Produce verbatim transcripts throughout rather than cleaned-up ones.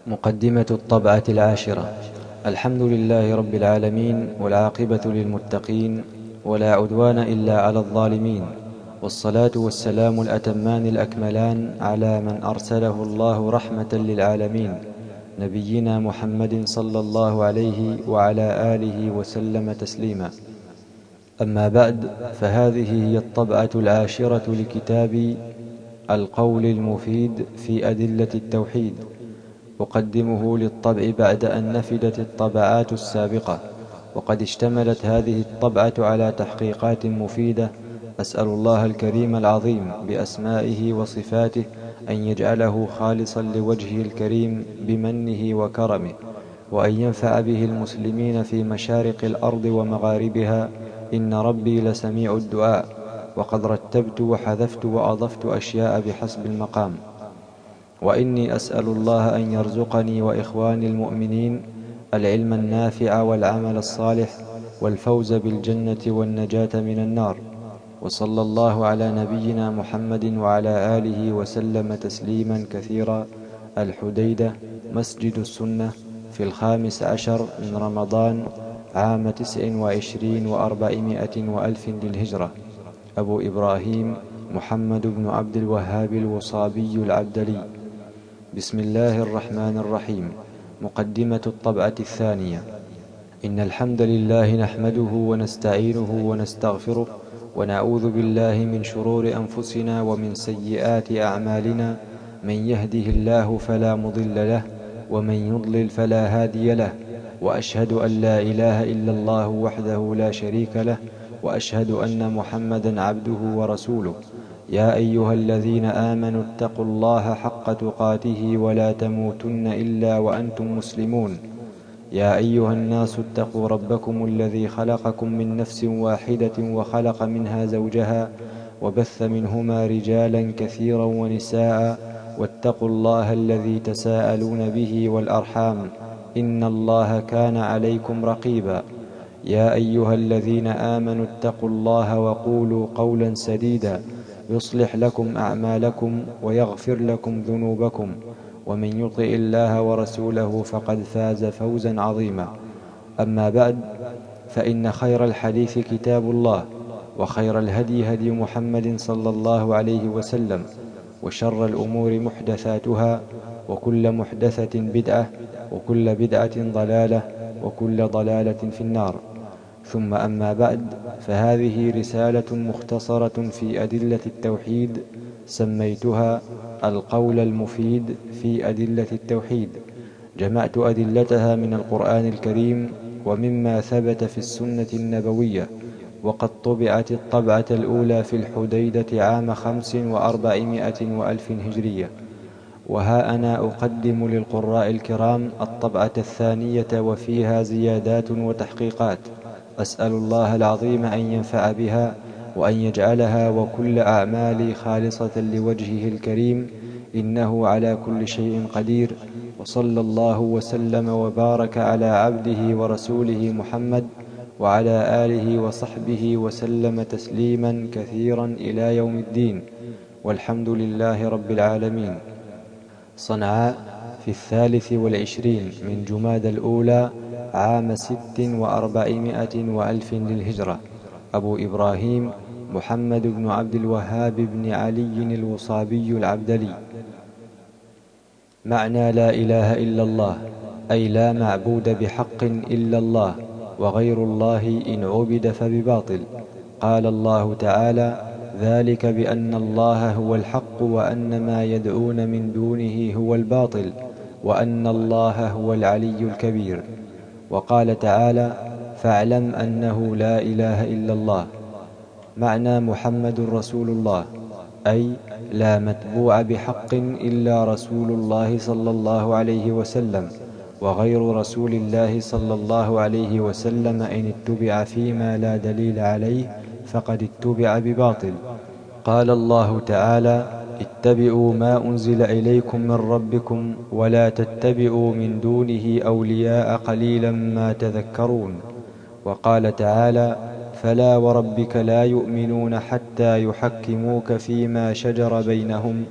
مقدمة الطبعة العاشرة. الحمد لله رب العالمين، والعاقبة للمتقين، ولا عدوان إلا على الظالمين، والصلاة والسلام الأتمان الأكملان على من أرسله الله رحمة للعالمين، نبينا محمد صلى الله عليه وعلى آله وسلم تسليما. أما بعد، فهذه هي الطبعة العاشرة لكتاب القول المفيد في أدلة التوحيد، أقدمه للطبع بعد أن نفدت الطبعات السابقة، وقد اشتملت هذه الطبعة على تحقيقات مفيدة. أسأل الله الكريم العظيم بأسمائه وصفاته أن يجعله خالصا لوجهه الكريم بمنه وكرمه، وأن ينفع به المسلمين في مشارق الأرض ومغاربها، إن ربي لسميع الدعاء. وقد رتبت وحذفت وأضفت أشياء بحسب المقام. وإني أسأل الله أن يرزقني وإخواني المؤمنين العلم النافع والعمل الصالح والفوز بالجنة والنجاة من النار. وصلى الله على نبينا محمد وعلى آله وسلم تسليما كثيرا. الحديدة، مسجد السنة، في الخامس عشر من رمضان عام تسع وعشرين وأربعمائة وألف للهجرة. أبو إبراهيم محمد بن عبد الوهاب الوصابي العبدلي. بسم الله الرحمن الرحيم. مقدمة الطبعة الثانية. إن الحمد لله نحمده ونستعينه ونستغفره، ونعوذ بالله من شرور أنفسنا ومن سيئات أعمالنا. من يهده الله فلا مضل له، ومن يضلل فلا هادي له. وأشهد أن لا إله إلا الله وحده لا شريك له، وأشهد أن محمدا عبده ورسوله. يا أيها الذين آمنوا اتقوا الله حق تقاته ولا تموتن إلا وأنتم مسلمون. يا أيها الناس اتقوا ربكم الذي خلقكم من نفس واحدة وخلق منها زوجها، وبث منهما رجالا كثيرا ونساء. واتقوا الله الذي تساءلون به والأرحام، إن الله كان عليكم رقيبا. يا أيها الذين آمنوا اتقوا الله وقولوا قولا سديدا يصلح لكم أعمالكم ويغفر لكم ذنوبكم، ومن يطع الله ورسوله فقد فاز فوزا عظيما. أما بعد، فإن خير الحديث كتاب الله، وخير الهدي هدي محمد صلى الله عليه وسلم، وشر الأمور محدثاتها، وكل محدثة بدعة، وكل بدعة ضلالة، وكل ضلالة في النار. ثم أما بعد، فهذه رسالة مختصرة في أدلة التوحيد، سميتها القول المفيد في أدلة التوحيد. جمعت أدلتها من القرآن الكريم ومما ثبت في السنة النبوية، وقد طبعت الطبعة الأولى في الحديدة عام خمس وأربعمائة وألف هجرية. وها أنا أقدم للقراء الكرام الطبعة الثانية، وفيها زيادات وتحقيقات. أسأل الله العظيم أن ينفع بها، وأن يجعلها وكل أعمالي خالصة لوجهه الكريم، إنه على كل شيء قدير. وصلى الله وسلم وبارك على عبده ورسوله محمد وعلى آله وصحبه وسلم تسليما كثيرا إلى يوم الدين، والحمد لله رب العالمين. صنعاء، في الثالث والعشرين من جماد الأولى عام ست وأربعمائة وألف للهجرة. أبو إبراهيم محمد بن عبد الوهاب بن علي الوصابي العبدلي. معنى لا إله إلا الله، أي لا معبود بحق إلا الله، وغير الله إن عبد فبباطل. قال الله تعالى: ذلك بأن الله هو الحق، وأن ما يدعون من دونه هو الباطل، وأن الله هو العلي الكبير. وقال تعالى: فاعلم أنه لا إله إلا الله. معنى محمد رسول الله، أي لا متبوع بحق إلا رسول الله صلى الله عليه وسلم، وغير رسول الله صلى الله عليه وسلم إن اتبع فيما لا دليل عليه فقد اتبع بباطل. قال الله تعالى: اتبعوا ما أنزل إليكم من ربكم ولا تتبعوا من دونه أولياء قليلا ما تذكرون. وقال تعالى: فلا وربك لا يؤمنون حتى يحكموك فيما شجر بينهم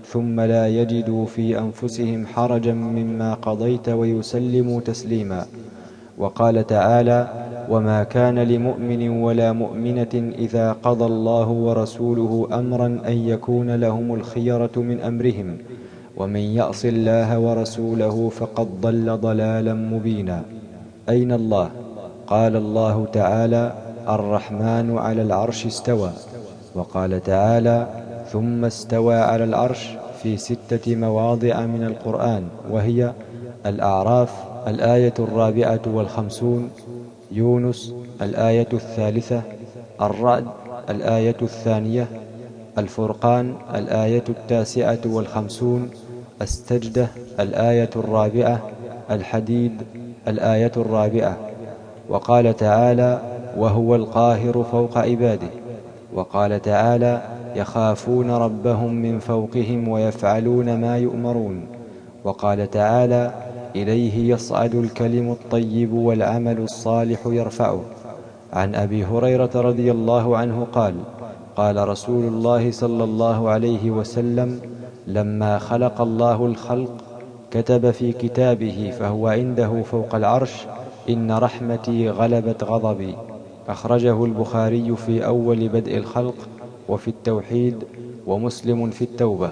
ثم لا يجدوا في أنفسهم حرجا مما قضيت ويسلموا تسليما. وقال تعالى: وما كان لمؤمن ولا مؤمنة إذا قضى الله ورسوله أمرا أن يكون لهم الخيرة من أمرهم ومن يعص الله ورسوله فقد ضل ضلالا مبينا. أين الله؟ قال الله تعالى: الرحمن على العرش استوى. وقال تعالى: ثم استوى على العرش في ستة مواضع من القرآن، وهي الأعراف الآية الرابعة والخمسون، يونس الآية الثالثة، الرعد الآية الثانية، الفرقان الآية التاسعة والخمسون، السجدة الآية الرابعة، الحديد الآية الرابعة. وقال تعالى: وهو القاهر فوق عباده. وقال تعالى: يخافون ربهم من فوقهم ويفعلون ما يؤمرون. وقال تعالى: إليه يصعد الكلم الطيب والعمل الصالح يرفعه. عن أبي هريرة رضي الله عنه قال: قال رسول الله صلى الله عليه وسلم: لما خلق الله الخلق كتب في كتابه فهو عنده فوق العرش: إن رحمتي غلبت غضبي. أخرجه البخاري في أول بدء الخلق وفي التوحيد، ومسلم في التوبة.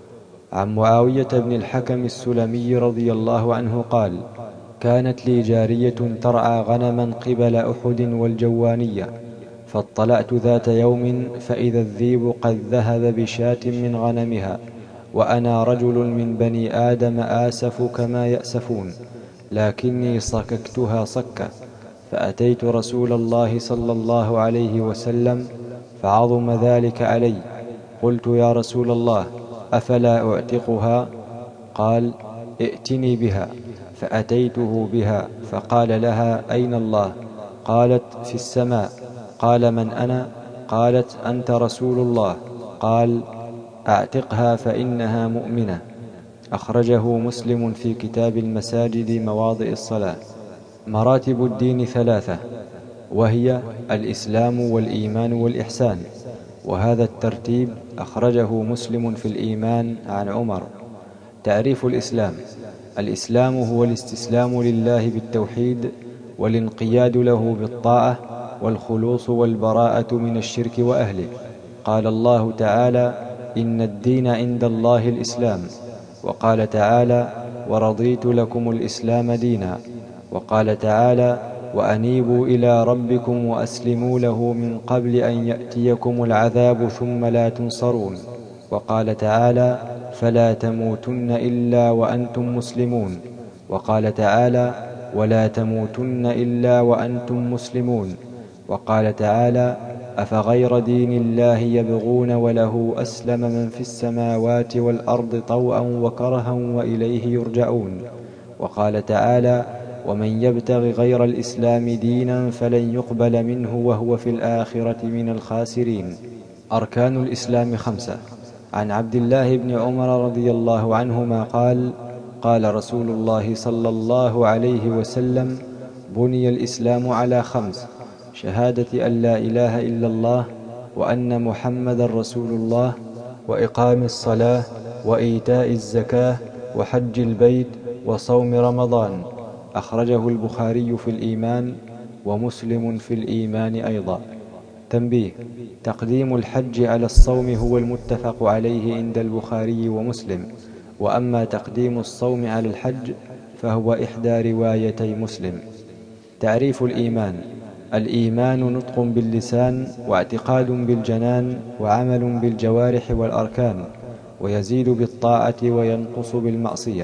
عن معاوية بن الحكم السلمي رضي الله عنه قال: كانت لي جارية ترعى غنما قبل أحد والجوانية، فاطلعت ذات يوم فإذا الذيب قد ذهب بشاة من غنمها، وأنا رجل من بني آدم آسف كما يأسفون، لكني صككتها صكة، فأتيت رسول الله صلى الله عليه وسلم فعظم ذلك علي. قلت: يا رسول الله، أفلا أعتقها؟ قال: ائتني بها. فأتيته بها فقال لها: أين الله؟ قالت: في السماء. قال: من أنا؟ قالت: أنت رسول الله. قال: أعتقها فإنها مؤمنة. أخرجه مسلم في كتاب المساجد مواضع الصلاة. مراتب الدين ثلاثة، وهي الإسلام والإيمان والإحسان، وهذا الترتيب أخرجه مسلم في الإيمان عن عمر. تعريف الإسلام: الإسلام هو الاستسلام لله بالتوحيد والانقياد له بالطاعة والخلوص والبراءة من الشرك وأهله. قال الله تعالى: إن الدين عند الله الإسلام. وقال تعالى: ورضيت لكم الإسلام دينا. وقال تعالى: وأنيبوا إلى ربكم وأسلموا له من قبل أن يأتيكم العذاب ثم لا تنصرون. وقال تعالى: فلا تموتن إلا وأنتم مسلمون. وقال تعالى: ولا تموتن إلا وأنتم مسلمون. وقال تعالى: أفغير دين الله يبغون وله أسلم من في السماوات والأرض طوعا وكرها وإليه يرجعون. وقال تعالى: ومن يبتغ غير الإسلام دينا فلن يقبل منه وهو في الآخرة من الخاسرين. أركان الإسلام خمسة. عن عبد الله بن عمر رضي الله عنهما قال: قال رسول الله صلى الله عليه وسلم: بني الإسلام على خمس: شهادة أن لا إله إلا الله وأن محمد رسول الله، وإقام الصلاة، وإيتاء الزكاة، وحج البيت، وصوم رمضان. أخرجه البخاري في الإيمان ومسلم في الإيمان أيضا. تنبيه: تقديم الحج على الصوم هو المتفق عليه عند البخاري ومسلم، وأما تقديم الصوم على الحج فهو إحدى روايتي مسلم. تعريف الإيمان: الإيمان نطق باللسان واعتقاد بالجنان وعمل بالجوارح والأركان، ويزيد بالطاعة وينقص بالمعصية.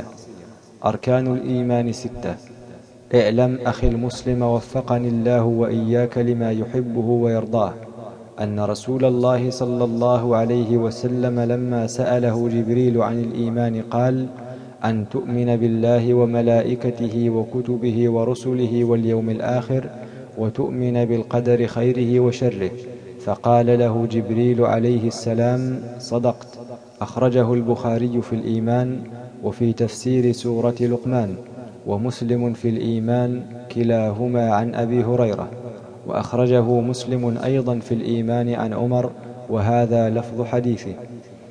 أركان الإيمان ستة. اعلم أخي المسلم وفقني الله وإياك لما يحبه ويرضاه أن رسول الله صلى الله عليه وسلم لما سأله جبريل عن الإيمان قال: أن تؤمن بالله وملائكته وكتبه ورسله واليوم الآخر، وتؤمن بالقدر خيره وشره. فقال له جبريل عليه السلام: صدقت. أخرجه البخاري في الإيمان وفي تفسير سورة لقمان، ومسلم في الإيمان، كلاهما عن أبي هريرة. وأخرجه مسلم أيضا في الإيمان عن عمر، وهذا لفظ حديثه.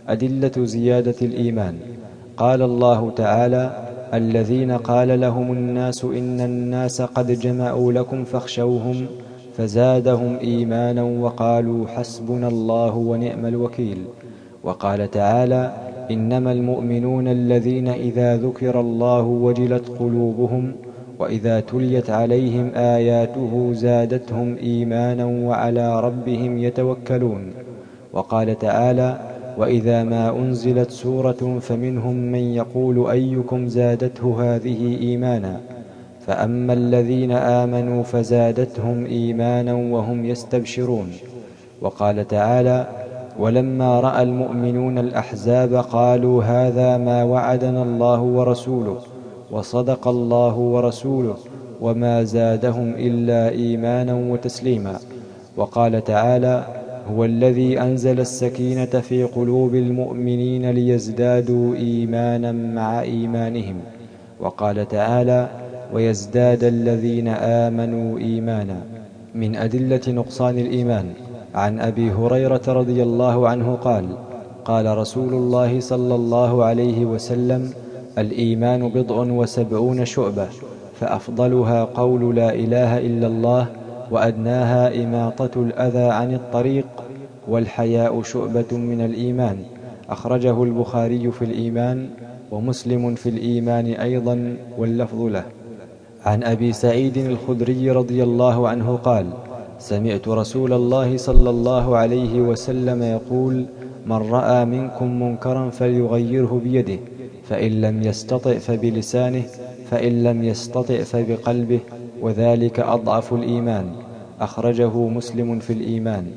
أدلة زيادة الإيمان. قال الله تعالى: الذين قال لهم الناس إن الناس قد جمعوا لكم فاخشوهم فزادهم إيمانا وقالوا حسبنا الله ونعم الوكيل. وقال تعالى: إنما المؤمنون الذين إذا ذكر الله وجلت قلوبهم وإذا تليت عليهم آياته زادتهم إيمانا وعلى ربهم يتوكلون. وقال تعالى: وإذا ما أنزلت سورة فمنهم من يقول أيكم زادته هذه إيمانا فأما الذين آمنوا فزادتهم إيمانا وهم يستبشرون. وقال تعالى: ولما رأى المؤمنون الأحزاب قالوا هذا ما وعدنا الله ورسوله وصدق الله ورسوله وما زادهم إلا إيمانا وتسليما. وقال تعالى: هو الذي أنزل السكينة في قلوب المؤمنين ليزدادوا إيمانا مع إيمانهم. وقال تعالى: ويزداد الذين آمنوا إيمانا. من أدلة نقصان الإيمان عن أبي هريرة رضي الله عنه قال: قال رسول الله صلى الله عليه وسلم: الإيمان بضع وسبعون شعبة فأفضلها قول لا إله إلا الله وأدناها إماطة الأذى عن الطريق والحياء شعبة من الإيمان. أخرجه البخاري في الإيمان ومسلم في الإيمان أيضا واللفظ له. عن أبي سعيد الخدري رضي الله عنه قال: سمعت رسول الله صلى الله عليه وسلم يقول: من رأى منكم منكرا فليغيره بيده فإن لم يستطع فبلسانه فإن لم يستطع فبقلبه وذلك أضعف الإيمان. أخرجه مسلم في الإيمان.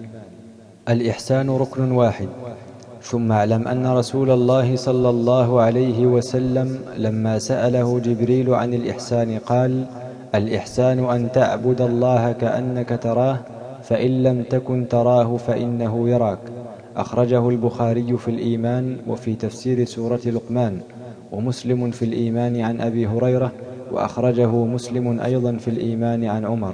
الإحسان ركن واحد. ثم اعلم أن رسول الله صلى الله عليه وسلم لما سأله جبريل عن الإحسان قال: الإحسان أن تعبد الله كأنك تراه فإن لم تكن تراه فإنه يراك. أخرجه البخاري في الإيمان وفي تفسير سورة لقمان ومسلم في الإيمان عن أبي هريرة وأخرجه مسلم أيضا في الإيمان عن عمر.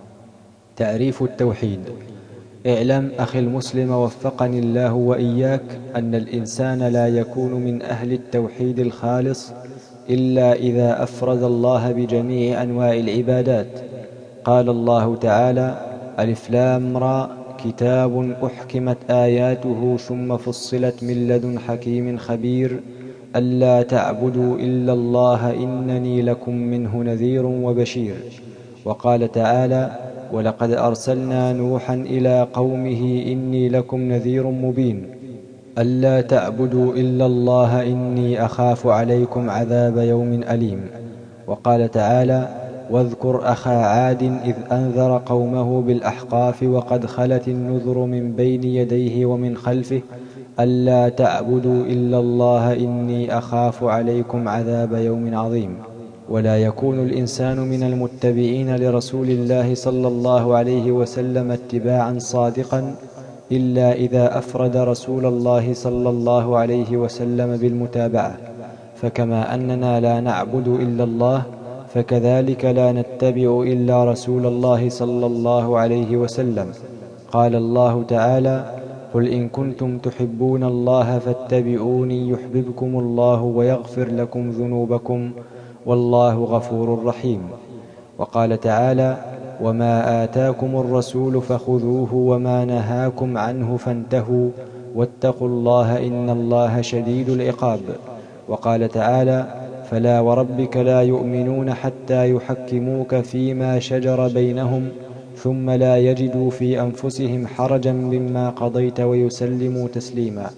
تعريف التوحيد. اعلم أخي المسلم وفقني الله وإياك أن الإنسان لا يكون من أهل التوحيد الخالص إلا إذا أفرد الله بجميع أنواع العبادات. قال الله تعالى: ألف لام را كتاب أحكمت آياته ثم فصلت من لدن حكيم خبير ألا تعبدوا إلا الله إنني لكم منه نذير وبشير. وقال تعالى: ولقد أرسلنا نوحا إلى قومه إني لكم نذير مبين ألا تعبدوا إلا الله إني أخاف عليكم عذاب يوم أليم. وقال تعالى: واذكر أخا عاد إذ أنذر قومه بالأحقاف وقد خلت النذر من بين يديه ومن خلفه ألا تعبدوا إلا الله إني أخاف عليكم عذاب يوم عظيم. ولا يكون الإنسان من المتبعين لرسول الله صلى الله عليه وسلم اتباعا صادقا إلا إذا أفرد رسول الله صلى الله عليه وسلم بالمتابعة. فكما أننا لا نعبد إلا الله فكذلك لا نتبع إلا رسول الله صلى الله عليه وسلم. قال الله تعالى: قل إن كنتم تحبون الله فاتبعوني يحببكم الله ويغفر لكم ذنوبكم والله غفور رحيم. وقال تعالى: وما آتاكم الرسول فخذوه وما نهاكم عنه فانتهوا واتقوا الله إن الله شديد العقاب. وقال تعالى: فلا وربك لا يؤمنون حتى يحكموك فيما شجر بينهم ثم لا يجدوا في أنفسهم حرجا مما قضيت ويسلموا تسليما.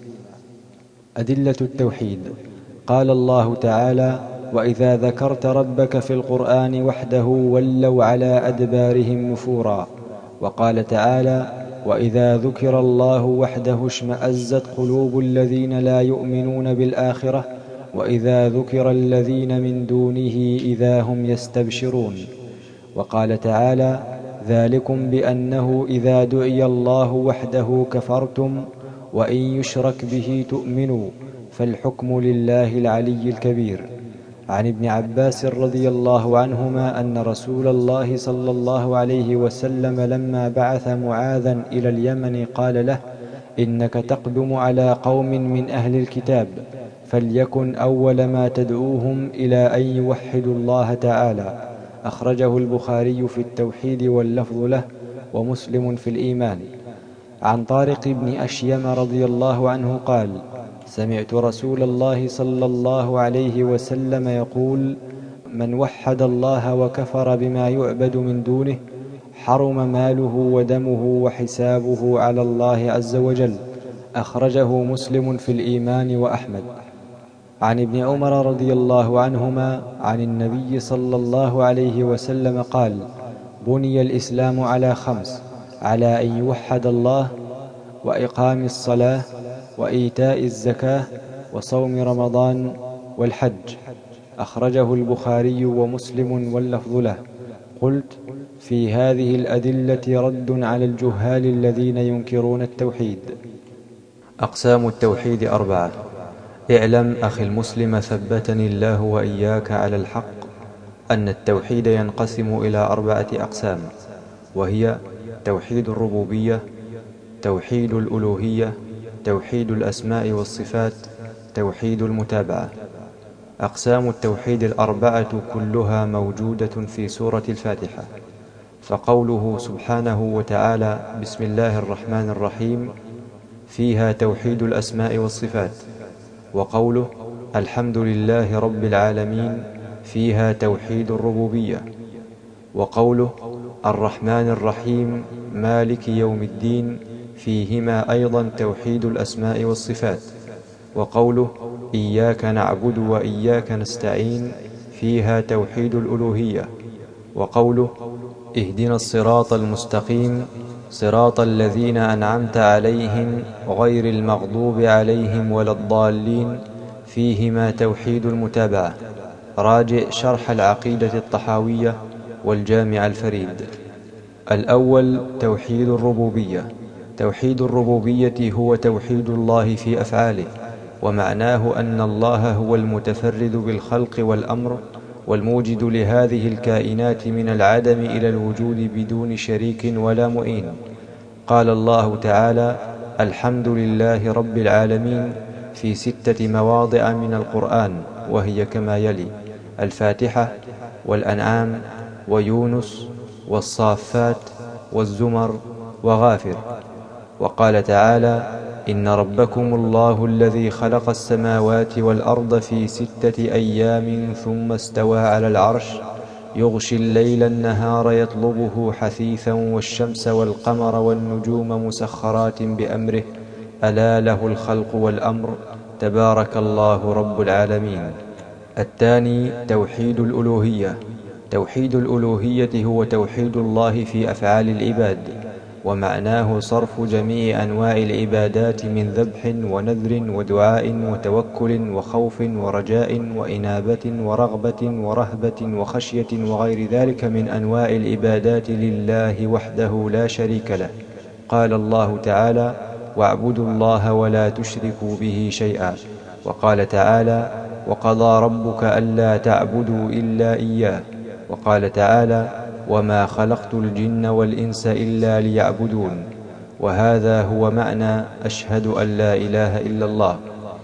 أدلة التوحيد. قال الله تعالى: وإذا ذكرت ربك في القرآن وحده ولوا على أدبارهم نفورا. وقال تعالى: وإذا ذكر الله وحده اشمأزت قلوب الذين لا يؤمنون بالآخرة وإذا ذكر الذين من دونه إذا هم يستبشرون. وقال تعالى: ذلكم بأنه إذا دعي الله وحده كفرتم وإن يشرك به تؤمنوا فالحكم لله العلي الكبير. عن ابن عباس رضي الله عنهما أن رسول الله صلى الله عليه وسلم لما بعث معاذا إلى اليمن قال له: إنك تقدم على قوم من أهل الكتاب، فليكن أول ما تدعوهم إلى أن يوحدوا الله تعالى. أخرجه البخاري في التوحيد واللفظ له، ومسلم في الإيمان. عن طارق بن أشيم رضي الله عنه قال: سمعت رسول الله صلى الله عليه وسلم يقول: من وحد الله وكفر بما يعبد من دونه حرم ماله ودمه وحسابه على الله عز وجل. أخرجه مسلم في الإيمان وأحمد. عن ابن عمر رضي الله عنهما عن النبي صلى الله عليه وسلم قال: بني الإسلام على خمس: على أن يوحد الله، وإقام الصلاة، وإيتاء الزكاة، وصوم رمضان، والحج. أخرجه البخاري ومسلم واللفظ له. قلت: في هذه الأدلة رد على الجهال الذين ينكرون التوحيد. أقسام التوحيد أربعة. اعلم أخي المسلم ثبتني الله وإياك على الحق أن التوحيد ينقسم إلى أربعة أقسام، وهي: توحيد الربوبية، توحيد الألوهية، توحيد الأسماء والصفات، توحيد المتابعة. أقسام التوحيد الأربعة كلها موجودة في سورة الفاتحة، فقوله سبحانه وتعالى: بسم الله الرحمن الرحيم، فيها توحيد الأسماء والصفات. وقوله: الحمد لله رب العالمين، فيها توحيد الربوبية. وقوله: الرحمن الرحيم، مالك يوم الدين، فيهما أيضا توحيد الأسماء والصفات. وقوله: إياك نعبد وإياك نستعين، فيها توحيد الألوهية. وقوله: اهدنا الصراط المستقيم، صراط الذين أنعمت عليهم غير المغضوب عليهم ولا الضالين، فيهما توحيد المتابعة. راجع شرح العقيدة الطحاوية والجامع الفريد. الأول: توحيد الربوبية. توحيد الربوبية هو توحيد الله في أفعاله، ومعناه أن الله هو المتفرد بالخلق والأمر، والموجد لهذه الكائنات من العدم إلى الوجود بدون شريك ولا معين. قال الله تعالى: الحمد لله رب العالمين، في ستة مواضع من القرآن، وهي كما يلي: الفاتحة، والأنعام، ويونس، والصافات، والزمر، وغافر. وقال تعالى: إن ربكم الله الذي خلق السماوات والأرض في ستة أيام ثم استوى على العرش، يغشي الليل النهار يطلبه حثيثا، والشمس والقمر والنجوم مسخرات بأمره، ألا له الخلق والأمر، تبارك الله رب العالمين. الثاني: توحيد الألوهية. توحيد الألوهية هو توحيد الله في أفعال العباد، ومعناه صرف جميع أنواع العبادات من ذبح ونذر ودعاء وتوكل وخوف ورجاء وإنابة ورغبة ورهبة وخشية وغير ذلك من أنواع العبادات لله وحده لا شريك له. قال الله تعالى: واعبدوا الله ولا تشركوا به شيئا. وقال تعالى: وقضى ربك ألا تعبدوا إلا إياه. وقال تعالى: وما خلقت الجن والإنس إلا ليعبدون. وهذا هو معنى أشهد أن لا إله إلا الله.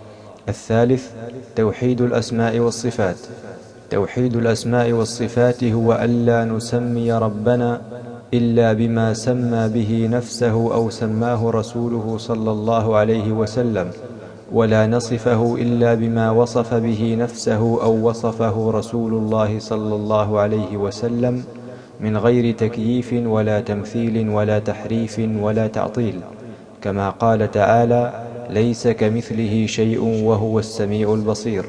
الثالث: توحيد الأسماء والصفات. توحيد الأسماء والصفات هو ألا نسمي ربنا إلا بما سمى به نفسه أو سماه رسوله صلى الله عليه وسلم، ولا نصفه إلا بما وصف به نفسه أو وصفه رسول الله صلى الله عليه وسلم، من غير تكييف ولا تمثيل ولا تحريف ولا تعطيل، كما قال تعالى: ليس كمثله شيء وهو السميع البصير.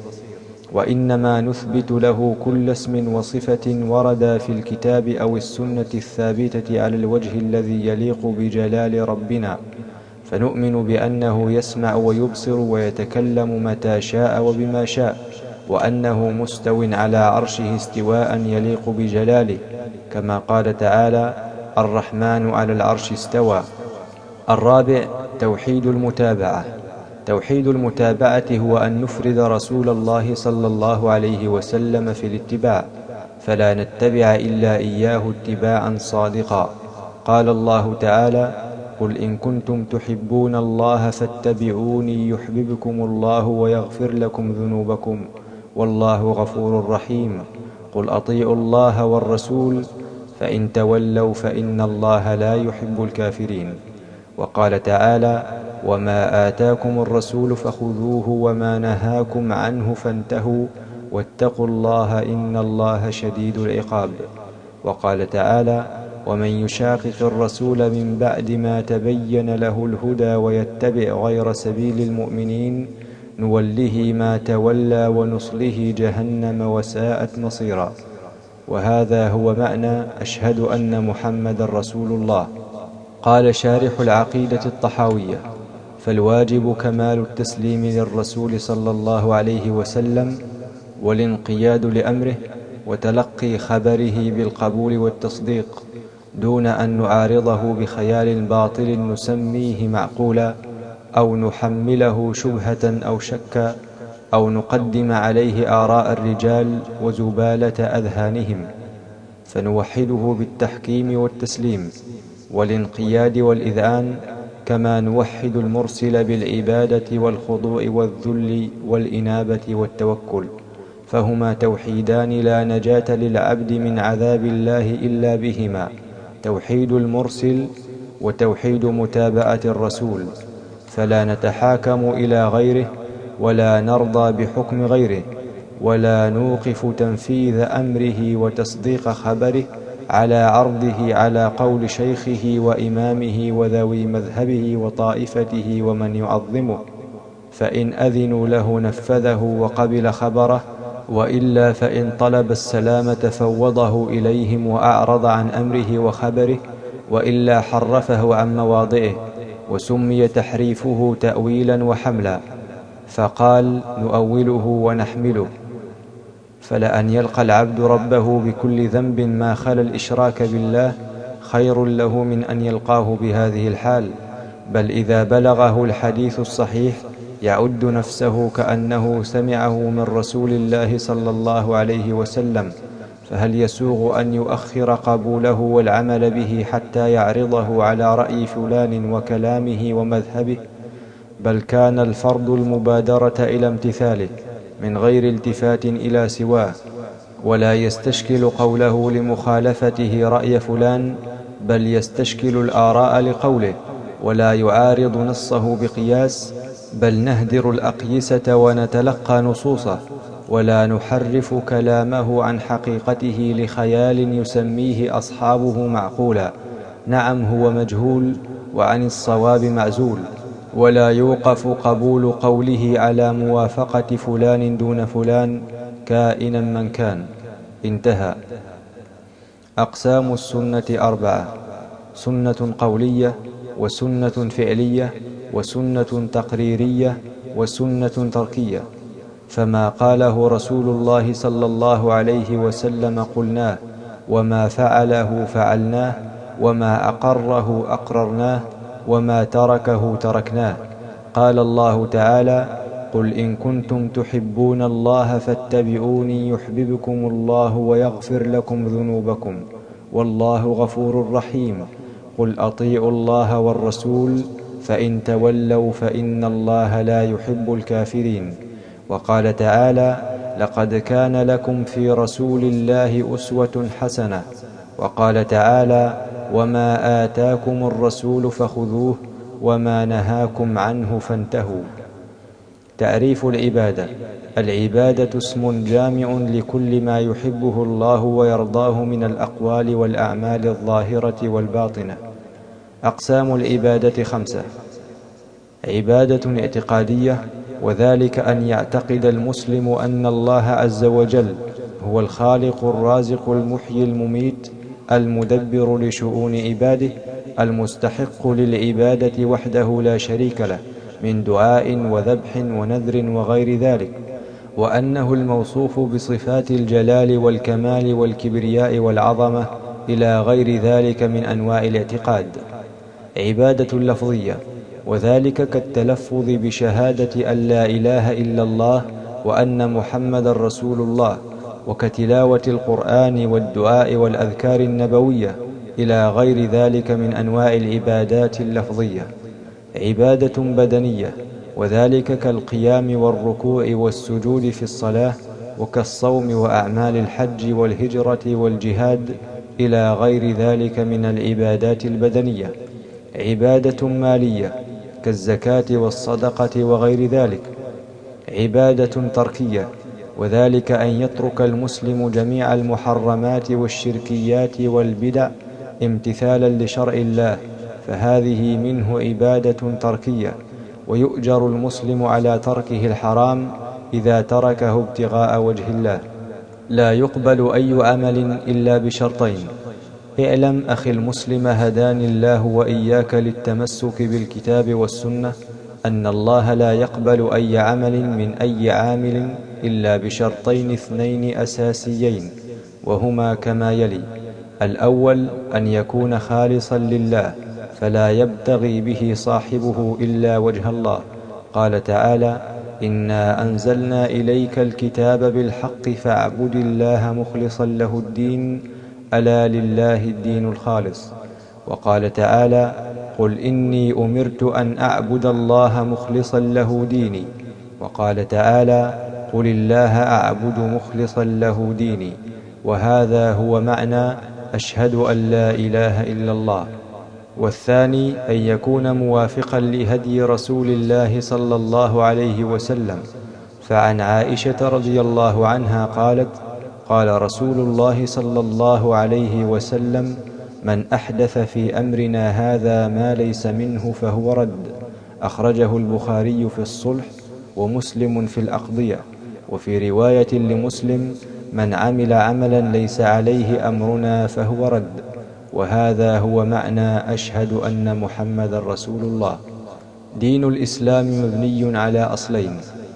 وإنما نثبت له كل اسم وصفة ورد في الكتاب أو السنة الثابتة على الوجه الذي يليق بجلال ربنا، فنؤمن بأنه يسمع ويبصر ويتكلم متى شاء وبما شاء، وأنه مستو على عرشه استواء يليق بجلاله، كما قال تعالى: الرحمن على العرش استوى. الرابع: توحيد المتابعة. توحيد المتابعة هو أن نفرد رسول الله صلى الله عليه وسلم في الاتباع، فلا نتبع إلا إياه اتباعا صادقا. قال الله تعالى: قل إن كنتم تحبون الله فاتبعوني يحببكم الله ويغفر لكم ذنوبكم والله غفور رحيم قل أطيعوا الله والرسول فإن تولوا فإن الله لا يحب الكافرين. وقال تعالى وما آتاكم الرسول فخذوه وما نهاكم عنه فانتهوا واتقوا الله إن الله شديد العقاب. وقال تعالى ومن يشاقق الرسول من بعد ما تبين له الهدى ويتبع غير سبيل المؤمنين نوله ما تولى ونصله جهنم وساءت مصيرا. وهذا هو معنى أشهد أن محمد رسول الله. قال شارح العقيدة الطحاوية فالواجب كمال التسليم للرسول صلى الله عليه وسلم والانقياد لأمره وتلقي خبره بالقبول والتصديق دون أن نعارضه بخيال باطل نسميه معقولا أو نحمله شبهة أو شكا أو نقدم عليه آراء الرجال وزبالة أذهانهم، فنوحده بالتحكيم والتسليم والانقياد والإذعان كما نوحد المرسل بالعبادة والخضوع والذل والإنابة والتوكل، فهما توحيدان لا نجاة للعبد من عذاب الله إلا بهما، توحيد المرسل وتوحيد متابعة الرسول، فلا نتحاكم إلى غيره ولا نرضى بحكم غيره ولا نوقف تنفيذ أمره وتصديق خبره على عرضه على قول شيخه وإمامه وذوي مذهبه وطائفته ومن يعظمه، فإن أذنوا له نفذه وقبل خبره، وإلا فإن طلب السلامة فوضه إليهم وأعرض عن أمره وخبره، وإلا حرفه عن مواضعه، وسمي تحريفه تأويلا وحملا، فقال نؤوله ونحمله. فلأن يلقى العبد ربه بكل ذنب ما خلا الإشراك بالله خير له من أن يلقاه بهذه الحال، بل إذا بلغه الحديث الصحيح يعد نفسه كأنه سمعه من رسول الله صلى الله عليه وسلم، فهل يسوغ أن يؤخر قبوله والعمل به حتى يعرضه على رأي فلان وكلامه ومذهبه؟ بل كان الفرض المبادرة إلى امتثاله من غير التفات إلى سواه، ولا يستشكل قوله لمخالفته رأي فلان، بل يستشكل الآراء لقوله، ولا يعارض نصه بقياس، بل نهدر الأقيسة ونتلقى نصوصه، ولا نحرف كلامه عن حقيقته لخيال يسميه أصحابه معقولا، نعم هو مجهول وعن الصواب معزول، ولا يوقف قبول قوله على موافقة فلان دون فلان كائنا من كان. انتهى. أقسام السنة أربعة: سنة قولية، وسنة فعلية، وسنة تقريرية، وسنة تركية. فما قاله رسول الله صلى الله عليه وسلم قلناه، وما فعله فعلناه، وما أقره أقررناه، وما تركه تركناه. قال الله تعالى قل إن كنتم تحبون الله فاتبعوني يحببكم الله ويغفر لكم ذنوبكم والله غفور رحيم. قل أطيعوا الله والرسول فإن تولوا فإن الله لا يحب الكافرين. وقال تعالى لقد كان لكم في رسول الله أسوة حسنة. وقال تعالى وما آتاكم الرسول فخذوه وما نهاكم عنه فانتهوا. تعريف العبادة: العبادة اسم جامع لكل ما يحبه الله ويرضاه من الأقوال والأعمال الظاهرة والباطنة. أقسام العبادة خمسة: عبادة اعتقادية، وذلك أن يعتقد المسلم أن الله عز وجل هو الخالق الرازق المحيي المميت المدبر لشؤون عباده المستحق للعبادة وحده لا شريك له من دعاء وذبح ونذر وغير ذلك، وأنه الموصوف بصفات الجلال والكمال والكبرياء والعظمة إلى غير ذلك من أنواع الاعتقاد. عبادة لفظية، وذلك كالتلفظ بشهادة أن لا إله إلا الله وأن محمد رسول الله، وكتلاوة القرآن والدعاء والأذكار النبوية إلى غير ذلك من أنواع العبادات اللفظية، عبادة بدنية، وذلك كالقيام والركوع والسجود في الصلاة، وكالصوم وأعمال الحج والهجرة والجهاد، إلى غير ذلك من العبادات البدنية، عبادة مالية كالزكاة والصدقة وغير ذلك، عبادة تركية، وذلك أن يترك المسلم جميع المحرمات والشركيات والبدع امتثالا لشرع الله، فهذه منه عبادة تركية، ويؤجر المسلم على تركه الحرام إذا تركه ابتغاء وجه الله. لا يقبل أي عمل إلا بشرطين. اعلم أخي المسلم هداني الله وإياك للتمسك بالكتاب والسنة أن الله لا يقبل أي عمل من أي عامل إلا بشرطين اثنين أساسيين، وهما كما يلي: الأول أن يكون خالصا لله، فلا يبتغي به صاحبه إلا وجه الله. قال تعالى: إنا أنزلنا إليك الكتاب بالحق فاعبد الله مخلصا له الدين، ألا لله الدين الخالص. وقال تعالى: قل إني أمرت أن أعبد الله مخلصا له ديني. وقال تعالى: قل الله أعبد مخلصا له ديني. وهذا هو معنى أشهد أن لا إله إلا الله. والثاني أن يكون موافقا لهدي رسول الله صلى الله عليه وسلم، فعن عائشة رضي الله عنها قالت: قال رسول الله صلى الله عليه وسلم: من أحدث في أمرنا هذا ما ليس منه فهو رد. أخرجه البخاري في الصلح ومسلم في الأقضية. وفي رواية لمسلم: من عمل عملا ليس عليه أمرنا فهو رد. وهذا هو معنى أشهد أن محمد رسول الله. دين الإسلام مبني على أصلين.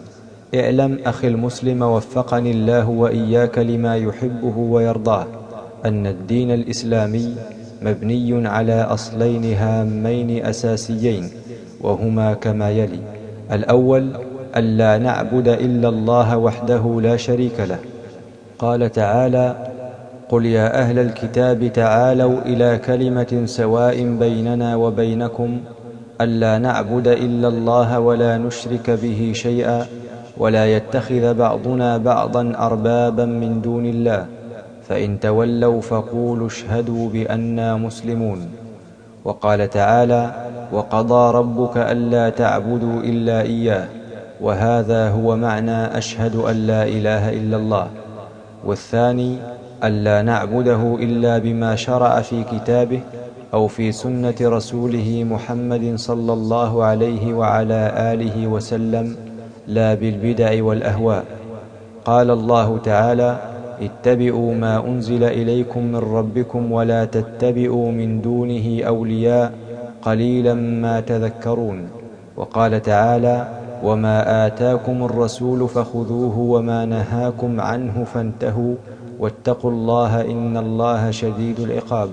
اعلم أخي المسلم وفقني الله وإياك لما يحبه ويرضاه أن الدين الإسلامي مبني على أصلين هامين أساسيين، وهما كما يلي: الأول ألا نعبد إلا الله وحده لا شريك له. قال تعالى: قل يا أهل الكتاب تعالوا إلى كلمة سواء بيننا وبينكم ألا نعبد إلا الله ولا نشرك به شيئا ولا يتخذ بعضنا بعضا أربابا من دون الله، فإن تولوا فقولوا اشهدوا بأننا مسلمون. وقال تعالى: وقضى ربك ألا تعبدوا إلا إياه. وهذا هو معنى أشهد أن لا إله إلا الله. والثاني ألا نعبده إلا بما شرع في كتابه أو في سنة رسوله محمد صلى الله عليه وعلى آله وسلم، لا بالبدع والأهواء. قال الله تعالى: اتبعوا ما أنزل إليكم من ربكم ولا تتبعوا من دونه أولياء قليلا ما تذكرون. وقال تعالى: وما آتاكم الرسول فخذوه وما نهاكم عنه فانتهوا واتقوا الله إن الله شديد العقاب.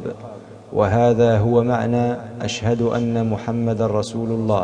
وهذا هو معنى أشهد أن محمد رسول الله.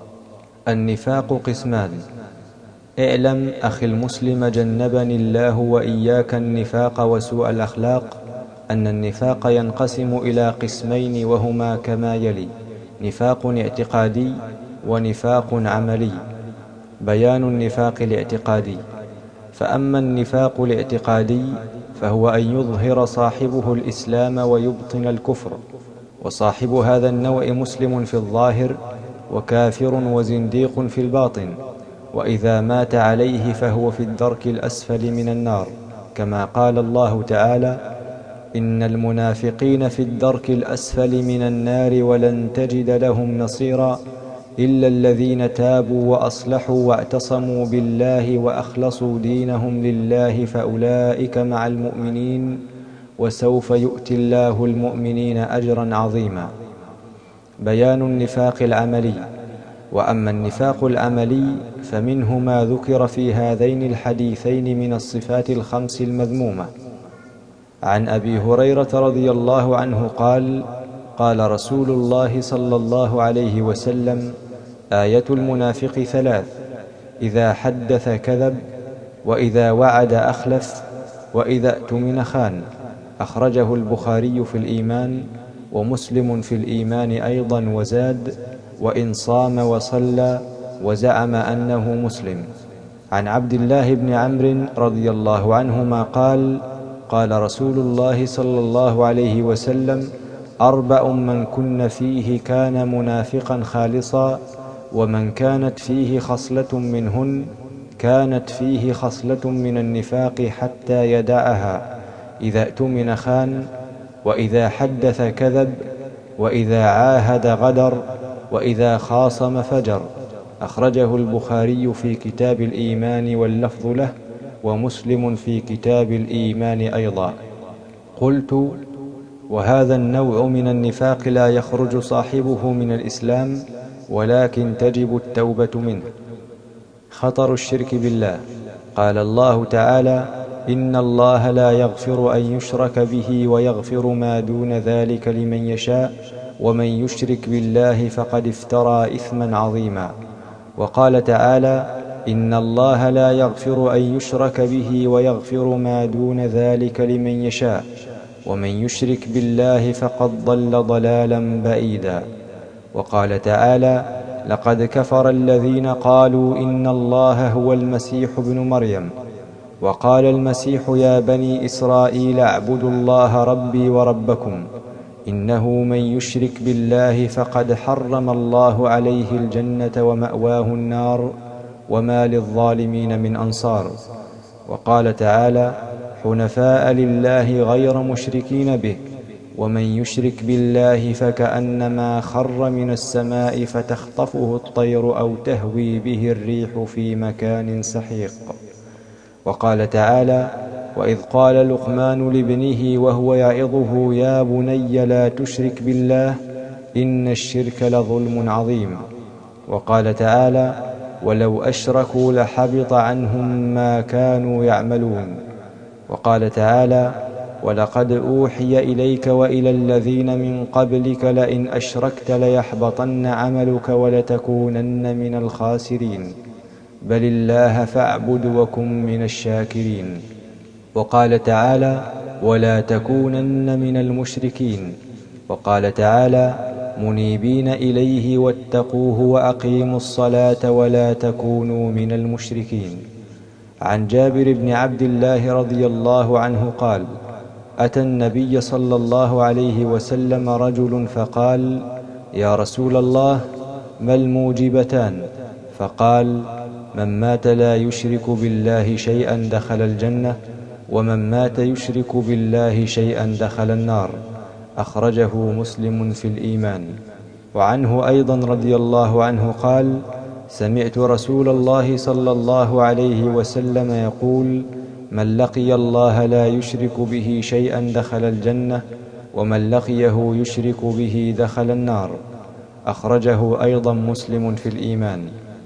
النفاق قسمان. اعلم أخي المسلم جنبني الله وإياك النفاق وسوء الأخلاق أن النفاق ينقسم إلى قسمين، وهما كما يلي: نفاق اعتقادي ونفاق عملي. بيان النفاق الاعتقادي: فأما النفاق الاعتقادي فهو أن يظهر صاحبه الإسلام ويبطن الكفر، وصاحب هذا النوع مسلم في الظاهر وكافر وزنديق في الباطن، وإذا مات عليه فهو في الدرك الأسفل من النار، كما قال الله تعالى: إن المنافقين في الدرك الأسفل من النار ولن تجد لهم نصيرا إلا الذين تابوا وأصلحوا واعتصموا بالله وأخلصوا دينهم لله فأولئك مع المؤمنين وسوف يؤتي الله المؤمنين أجرا عظيما. بيان النفاق العملي: وأما النفاق العملي فمنه ما ذكر في هذين الحديثين من الصفات الخمس المذمومة. عن أبي هريرة رضي الله عنه قال: قال رسول الله صلى الله عليه وسلم: آية المنافق ثلاث: إذا حدث كذب، وإذا وعد أخلف، وإذا اؤتمن خان. أخرجه البخاري في الإيمان ومسلم في الإيمان أيضا وزاد: وإن صام وصلى وزعم أنه مسلم. عن عبد الله بن عمرو رضي الله عنهما قال: قال رسول الله صلى الله عليه وسلم: أربع من كن فيه كان منافقا خالصا، ومن كانت فيه خصلة منهن كانت فيه خصلة من النفاق حتى يدعها: إذا اؤتمن خان، وإذا حدث كذب، وإذا عاهد غدر، وإذا خاصم فجر. أخرجه البخاري في كتاب الإيمان واللفظ له، ومسلم في كتاب الإيمان أيضا. قلت: وهذا النوع من النفاق لا يخرج صاحبه من الإسلام، ولكن تجب التوبة منه. خطر الشرك بالله. قال الله تعالى: إن الله لا يغفر أن يشرك به ويغفر ما دون ذلك لمن يشاء، ومن يشرك بالله فقد افترى إثما عظيما. وقال تعالى: إن الله لا يغفر أن يشرك به ويغفر ما دون ذلك لمن يشاء، ومن يشرك بالله فقد ضل ضلالا بعيدا. وقال تعالى: لقد كفر الذين قالوا إن الله هو المسيح ابن مريم، وقال المسيح: يا بني إسرائيل اعبدوا الله ربي وربكم، إنه من يشرك بالله فقد حرم الله عليه الجنة ومأواه النار، وما للظالمين من أنصار. وقال تعالى: حنفاء لله غير مشركين به، ومن يشرك بالله فكأنما خر من السماء فتخطفه الطير أو تهوي به الريح في مكان سحيق. وقال تعالى: وإذ قال لقمان لابنه وهو يعظه: يا بني لا تشرك بالله إن الشرك لظلم عظيم. وقال تعالى: ولو أشركوا لحبط عنهم ما كانوا يعملون. وقال تعالى: ولقد أوحي إليك وإلى الذين من قبلك لئن أشركت ليحبطن عملك ولتكونن من الخاسرين، بل الله فاعبد وكن من الشاكرين. وقال تعالى: ولا تكونن من المشركين. وقال تعالى: منيبين إليه واتقوه وأقيموا الصلاة ولا تكونوا من المشركين. عن جابر بن عبد الله رضي الله عنه قال: أتى النبي صلى الله عليه وسلم رجل فقال: يا رسول الله، ما الموجبتان؟ فقال: من مات لا يشرك بالله شيئا دخل الجنة، ومن مات يشرك بالله شيئا دخل النار. أخرجه مسلم في الإيمان. وعنه أيضا رضي الله عنه قال: سمعت رسول الله صلى الله عليه وسلم يقول: من لقي الله لا يشرك به شيئا دخل الجنة، ومن لقيه يشرك به دخل النار. أخرجه أيضا مسلم في الإيمان.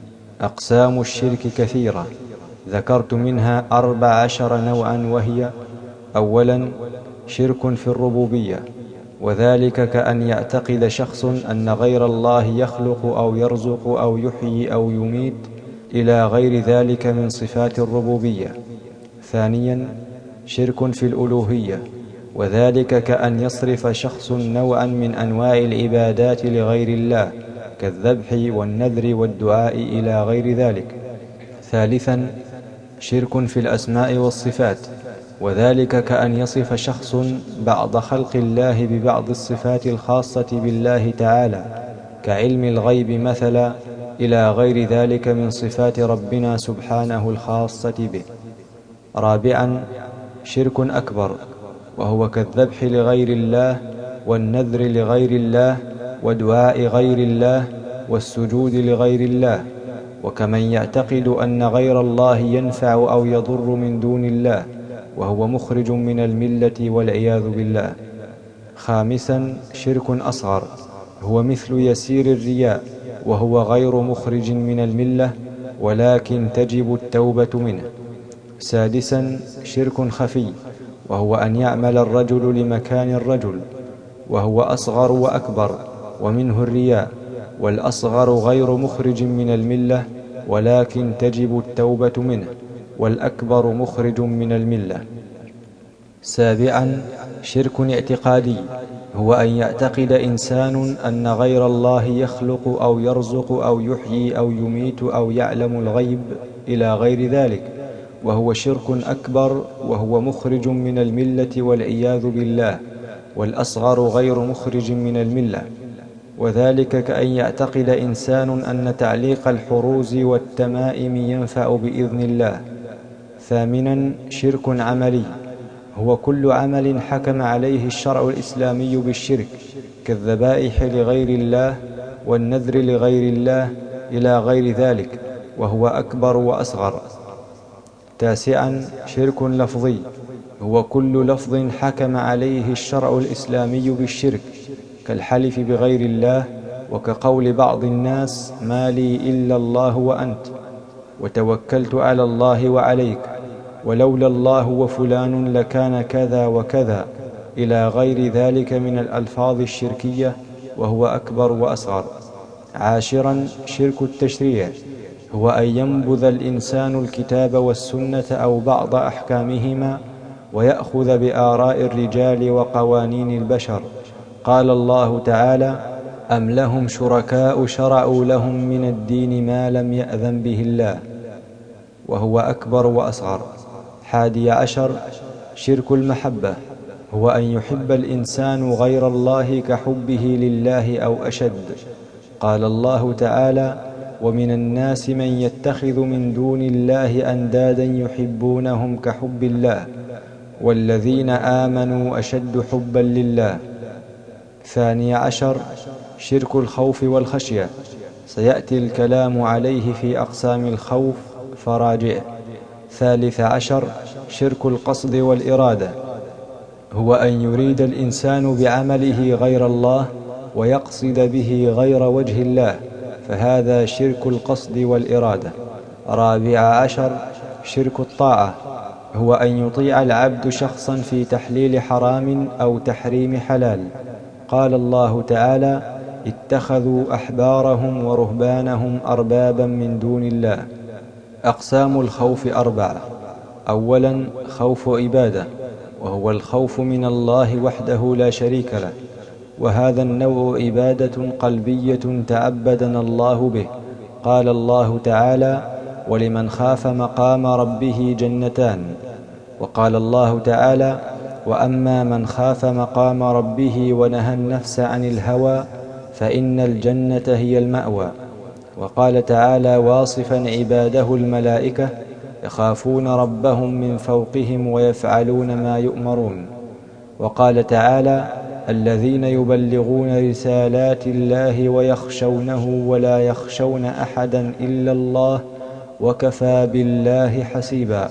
أقسام الشرك كثيرة، ذكرت منها أربع عشر نوعا، وهي: أولا، شرك في الربوبية، وذلك كأن يعتقد شخص أن غير الله يخلق أو يرزق أو يحيي أو يميت إلى غير ذلك من صفات الربوبية. ثانيا، شرك في الألوهية، وذلك كأن يصرف شخص نوعا من أنواع العبادات لغير الله، كالذبح والنذر والدعاء إلى غير ذلك. ثالثا، شرك في الأسماء والصفات، وذلك كأن يصف شخص بعض خلق الله ببعض الصفات الخاصة بالله تعالى، كعلم الغيب مثلا، إلى غير ذلك من صفات ربنا سبحانه الخاصة به. رابعا، شرك أكبر، وهو كالذبح لغير الله، والنذر لغير الله، ودعاء غير الله، والسجود لغير الله، وكمن يعتقد أن غير الله ينفع أو يضر من دون الله، وهو مخرج من الملة والعياذ بالله. خامسا، شرك أصغر، هو مثل يسير الرياء، وهو غير مخرج من الملة، ولكن تجب التوبة منه. سادسا، شرك خفي، وهو أن يعمل الرجل لمكان الرجل، وهو أصغر وأكبر، ومنه الرياء، والأصغر غير مخرج من الملة، ولكن تجب التوبة منه، والأكبر مخرج من الملة. سابعا شرك اعتقادي، هو أن يعتقد إنسان أن غير الله يخلق أو يرزق أو يحيي أو يميت أو يعلم الغيب إلى غير ذلك، وهو شرك أكبر، وهو مخرج من الملة والعياذ بالله، والأصغر غير مخرج من الملة. وذلك كأن يعتقد إنسان أن تعليق الحروز والتمائم ينفع بإذن الله. ثامنا شرك عملي، هو كل عمل حكم عليه الشرع الإسلامي بالشرك، كالذبائح لغير الله والنذر لغير الله إلى غير ذلك، وهو أكبر وأصغر. تاسعا شرك لفظي، هو كل لفظ حكم عليه الشرع الإسلامي بالشرك، كالحلف بغير الله، وكقول بعض الناس ما لي إلا الله وأنت، وتوكلت على الله وعليك، ولولا الله وفلان لكان كذا وكذا، إلى غير ذلك من الألفاظ الشركية، وهو أكبر وأصغر. عاشرا شرك التشريع، هو أن ينبذ الإنسان الكتاب والسنة أو بعض أحكامهما ويأخذ بآراء الرجال وقوانين البشر. قال الله تعالى: أم لهم شركاء شرعوا لهم من الدين ما لم يأذن به الله، وهو أكبر وأصغر. حادي عشر شرك المحبة، هو أن يحب الإنسان غير الله كحبه لله أو أشد. قال الله تعالى: ومن الناس من يتخذ من دون الله أندادا يحبونهم كحب الله والذين آمنوا أشد حبا لله. ثاني عشر شرك الخوف والخشية، سيأتي الكلام عليه في أقسام الخوف فراجعه. ثالث عشر شرك القصد والإرادة، هو أن يريد الإنسان بعمله غير الله ويقصد به غير وجه الله، فهذا شرك القصد والإرادة. رابع عشر شرك الطاعة، هو أن يطيع العبد شخصا في تحليل حرام أو تحريم حلال. قال الله تعالى: اتخذوا أحبارهم ورهبانهم أربابا من دون الله. أقسام الخوف أربعة. أولا خوف عبادة، وهو الخوف من الله وحده لا شريك له، وهذا النوع عبادة قلبية تعبدنا الله به. قال الله تعالى: ولمن خاف مقام ربه جنتان. وقال الله تعالى: وأما من خاف مقام ربه ونهى النفس عن الهوى فإن الجنة هي المأوى. وقال تعالى واصفا عباده الملائكة: يخافون ربهم من فوقهم ويفعلون ما يؤمرون. وقال تعالى: الذين يبلغون رسالات الله ويخشونه ولا يخشون أحدا إلا الله وكفى بالله حسيبا.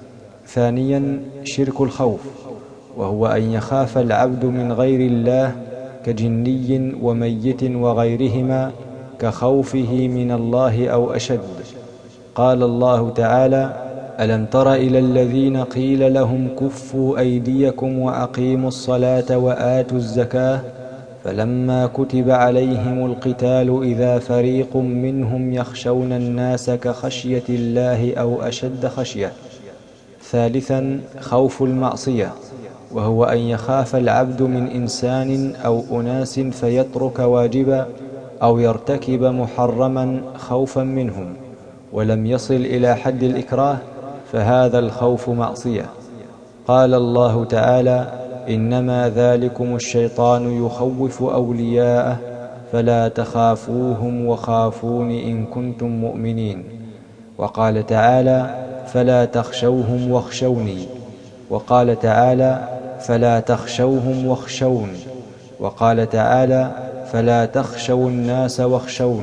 ثانيا شرك الخوف، وهو أن يخاف العبد من غير الله كجني وميت وغيرهما، كخوفه من الله أو أشد. قال الله تعالى: ألم تر إلى الذين قيل لهم كفوا أيديكم وأقيموا الصلاة وآتوا الزكاة فلما كتب عليهم القتال إذا فريق منهم يخشون الناس كخشية الله أو أشد خشية. ثالثا خوف المعصية، وهو أن يخاف العبد من إنسان أو أناس فيترك واجبا أو يرتكب محرما خوفا منهم ولم يصل إلى حد الإكراه، فهذا الخوف معصية. قال الله تعالى: إنما ذلكم الشيطان يخوف أولياءه فلا تخافوهم وخافون إن كنتم مؤمنين. وقال تعالى: فلا تخشوهم واخشوني. وقال تعالى: فلا تخشوهم واخشون. وقال تعالى: فلا تخشوا الناس واخشون.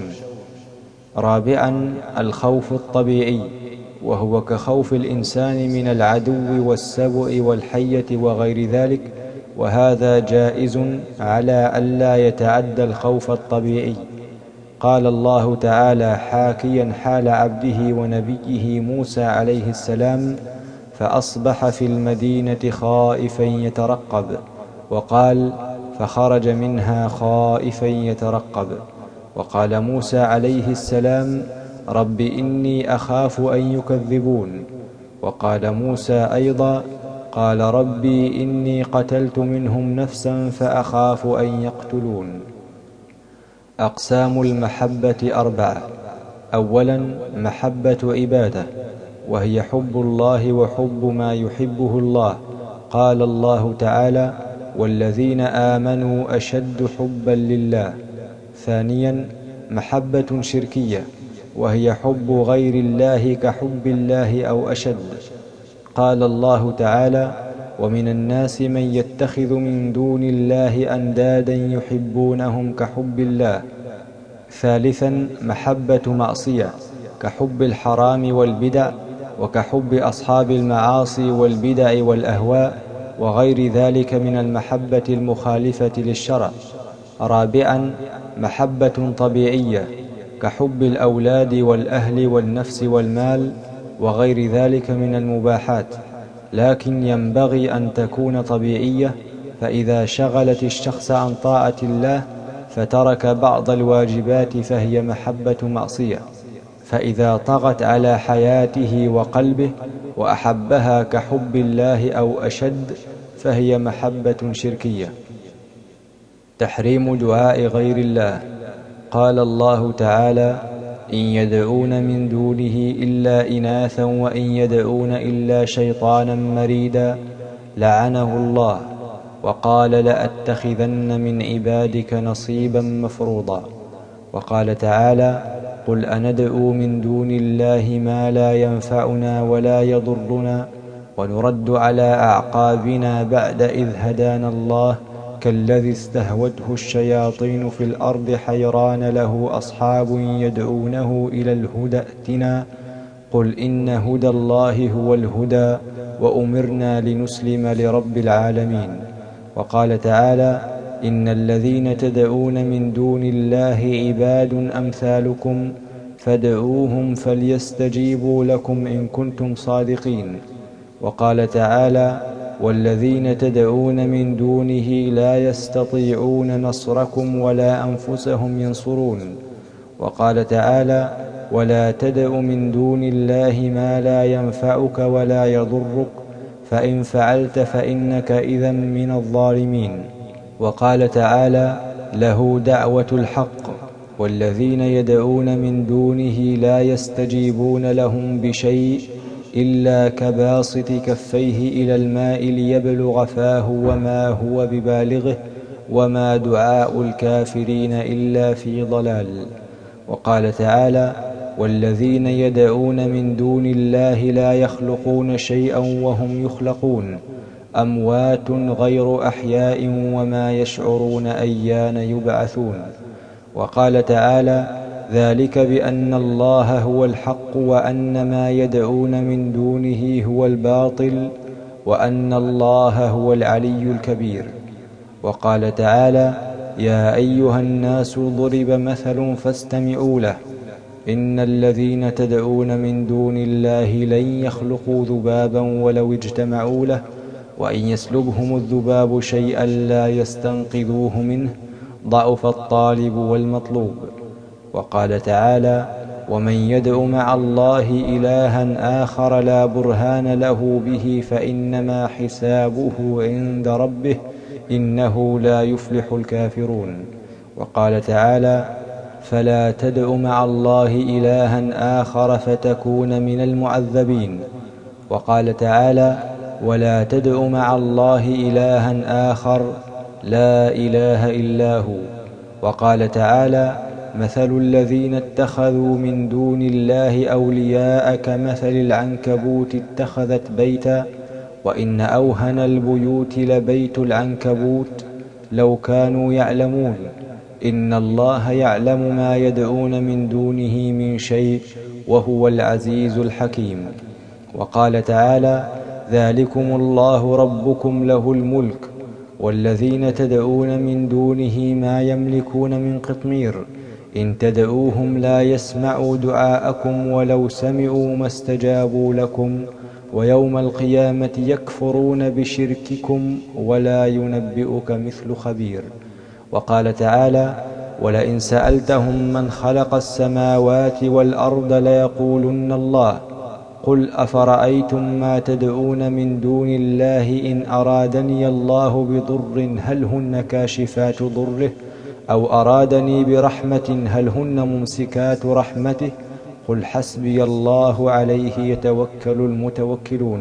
رابعا الخوف الطبيعي، وهو كخوف الإنسان من العدو والسبع والحية وغير ذلك، وهذا جائز على ألا يتعدى الخوف الطبيعي. قال الله تعالى حاكيا حال عبده ونبيه موسى عليه السلام: فأصبح في المدينة خائفا يترقب. وقال: فخرج منها خائفا يترقب. وقال موسى عليه السلام: رب إني أخاف أن يكذبون. وقال موسى أيضا: قال ربي إني قتلت منهم نفسا فأخاف أن يقتلون. أقسام المحبة أربعة. أولا محبة عبادة، وهي حب الله وحب ما يحبه الله. قال الله تعالى: والذين آمنوا أشد حبا لله. ثانيا محبة شركية، وهي حب غير الله كحب الله أو أشد. قال الله تعالى: ومن الناس من يتخذ من دون الله أندادا يحبونهم كحب الله. ثالثا محبة معصية، كحب الحرام والبدع، وكحب أصحاب المعاصي والبدع والأهواء وغير ذلك من المحبة المخالفة للشرع. رابعا محبة طبيعية، كحب الأولاد والأهل والنفس والمال وغير ذلك من المباحات، لكن ينبغي أن تكون طبيعية، فإذا شغلت الشخص عن طاعة الله فترك بعض الواجبات فهي محبة معصية، فإذا طغت على حياته وقلبه وأحبها كحب الله أو أشد فهي محبة شركية. تحريم دعاء غير الله. قال الله تعالى: إن يدعون من دونه إلا إناثا وإن يدعون إلا شيطانا مريدا لعنه الله، وقال: لأتخذن من عبادك نصيبا مفروضا. وقال تعالى: قل أندعو من دون الله ما لا ينفعنا ولا يضرنا ونرد على أعقابنا بعد إذ هدانا الله كالذي استهوته الشياطين في الأرض حيران له أصحاب يدعونه إلى الهدى ائتنا قل إن هدى الله هو الهدى وأمرنا لنسلم لرب العالمين. وقال تعالى: إن الذين تدعون من دون الله عباد أمثالكم فادعوهم فليستجيبوا لكم إن كنتم صادقين. وقال تعالى: والذين تدعون من دونه لا يستطيعون نصركم ولا أنفسهم ينصرون. وقال تعالى: ولا تدع من دون الله ما لا ينفعك ولا يضرك فإن فعلت فإنك إذا من الظالمين. وقال تعالى: له دعوة الحق والذين يدعون من دونه لا يستجيبون لهم بشيء إلا كباسط كفيه إلى الماء ليبلغ فاه وما هو ببالغه وما دعاء الكافرين إلا في ضلال. وقال تعالى: والذين يدعون من دون الله لا يخلقون شيئا وهم يخلقون أموات غير أحياء وما يشعرون أيان يبعثون. وقال تعالى: ذلك بأن الله هو الحق وأن ما يدعون من دونه هو الباطل وأن الله هو العلي الكبير. وقال تعالى: يا أيها الناس ضرب مثل فاستمعوا له إن الذين تدعون من دون الله لن يخلقوا ذبابا ولو اجتمعوا له وإن يسلبهم الذباب شيئا لا يستنقذوه منه ضعف الطالب والمطلوب. وقال تعالى: ومن يدع مع الله إلها آخر لا برهان له به فإنما حسابه عند ربه إنه لا يفلح الكافرون. وقال تعالى: فلا تدع مع الله إلها آخر فتكون من المعذبين. وقال تعالى: ولا تدع مع الله إلها آخر لا إله إلا هو. وقال تعالى: مثل الذين اتخذوا من دون الله أولياء كمثل العنكبوت اتخذت بيتا وإن أوهن البيوت لبيت العنكبوت لو كانوا يعلمون إن الله يعلم ما يدعون من دونه من شيء وهو العزيز الحكيم. وقال تعالى: ذلكم الله ربكم له الملك والذين تدعون من دونه ما يملكون من قطمير إن تدعوهم لا يسمعوا دعاءكم ولو سمعوا ما استجابوا لكم ويوم القيامة يكفرون بشرككم ولا ينبئك مثل خبير. وقال تعالى: ولئن سألتهم من خلق السماوات والأرض ليقولن الله قل أفرأيتم ما تدعون من دون الله إن أرادني الله بضر هل هن كاشفات ضره أو أرادني برحمة هل هن ممسكات رحمته قل حسبي الله عليه يتوكل المتوكلون.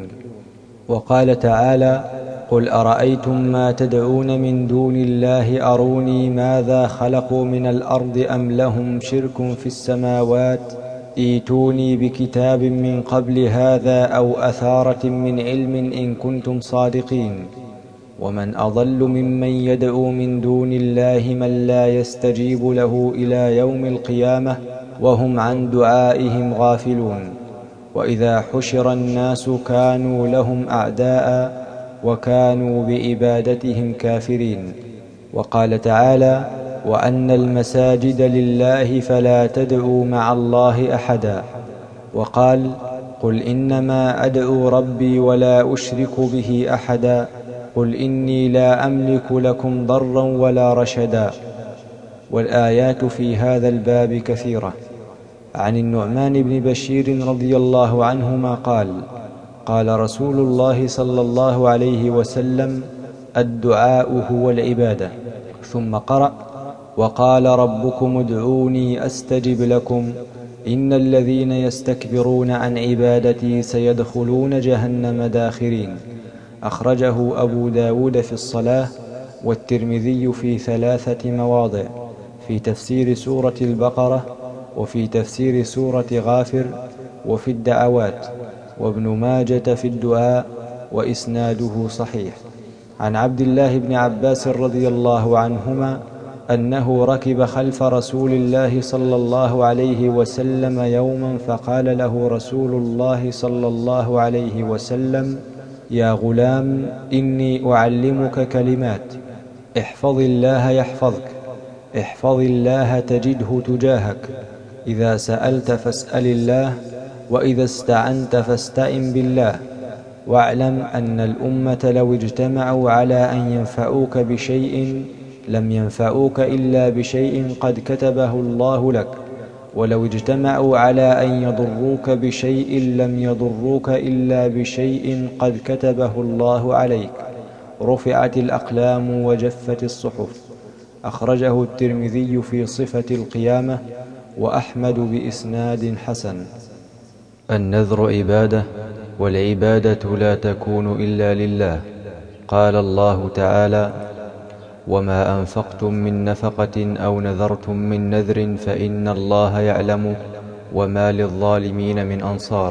وقال تعالى قل أرأيتم ما تدعون من دون الله أروني ماذا خلقوا من الأرض أم لهم شرك في السماوات ائتوني بكتاب من قبل هذا أو أثارة من علم إن كنتم صادقين. ومن أضل ممن يدعو من دون الله من لا يستجيب له إلى يوم القيامة وهم عن دعائهم غافلون. وإذا حشر الناس كانوا لهم أعداء وكانوا بعبادتهم كافرين. وقال تعالى وأن المساجد لله فلا تدعوا مع الله أحدا. وقال قل إنما أدعو ربي ولا أشرك به أحدا قل إني لا أملك لكم ضرا ولا رشدا. والآيات في هذا الباب كثيرة. عن النعمان بن بشير رضي الله عنهما قال قال رسول الله صلى الله عليه وسلم الدعاء هو العبادة. ثم قرأ وقال ربكم ادعوني أستجب لكم إن الذين يستكبرون عن عبادتي سيدخلون جهنم داخرين. أخرجه أبو داود في الصلاة والترمذي في ثلاثة مواضع في تفسير سورة البقرة وفي تفسير سورة غافر وفي الدعوات وابن ماجة في الدعاء وإسناده صحيح. عن عبد الله بن عباس رضي الله عنهما أنه ركب خلف رسول الله صلى الله عليه وسلم يوما فقال له رسول الله صلى الله عليه وسلم يا غلام إني أعلمك كلمات احفظ الله يحفظك احفظ الله تجده تجاهك إذا سألت فاسأل الله وإذا استعنت فاستعن بالله واعلم أن الأمة لو اجتمعوا على أن ينفعوك بشيء لم ينفعوك إلا بشيء قد كتبه الله لك ولو اجتمعوا على أن يضروك بشيء لم يضروك إلا بشيء قد كتبه الله عليك رفعت الأقلام وجفت الصحف. أخرجه الترمذي في صفة القيامة وأحمد بإسناد حسن. النذر عبادة والعبادة لا تكون إلا لله. قال الله تعالى وما أنفقتم من نفقة أو نذرتم من نذر فإن الله يعلم وما للظالمين من أنصار.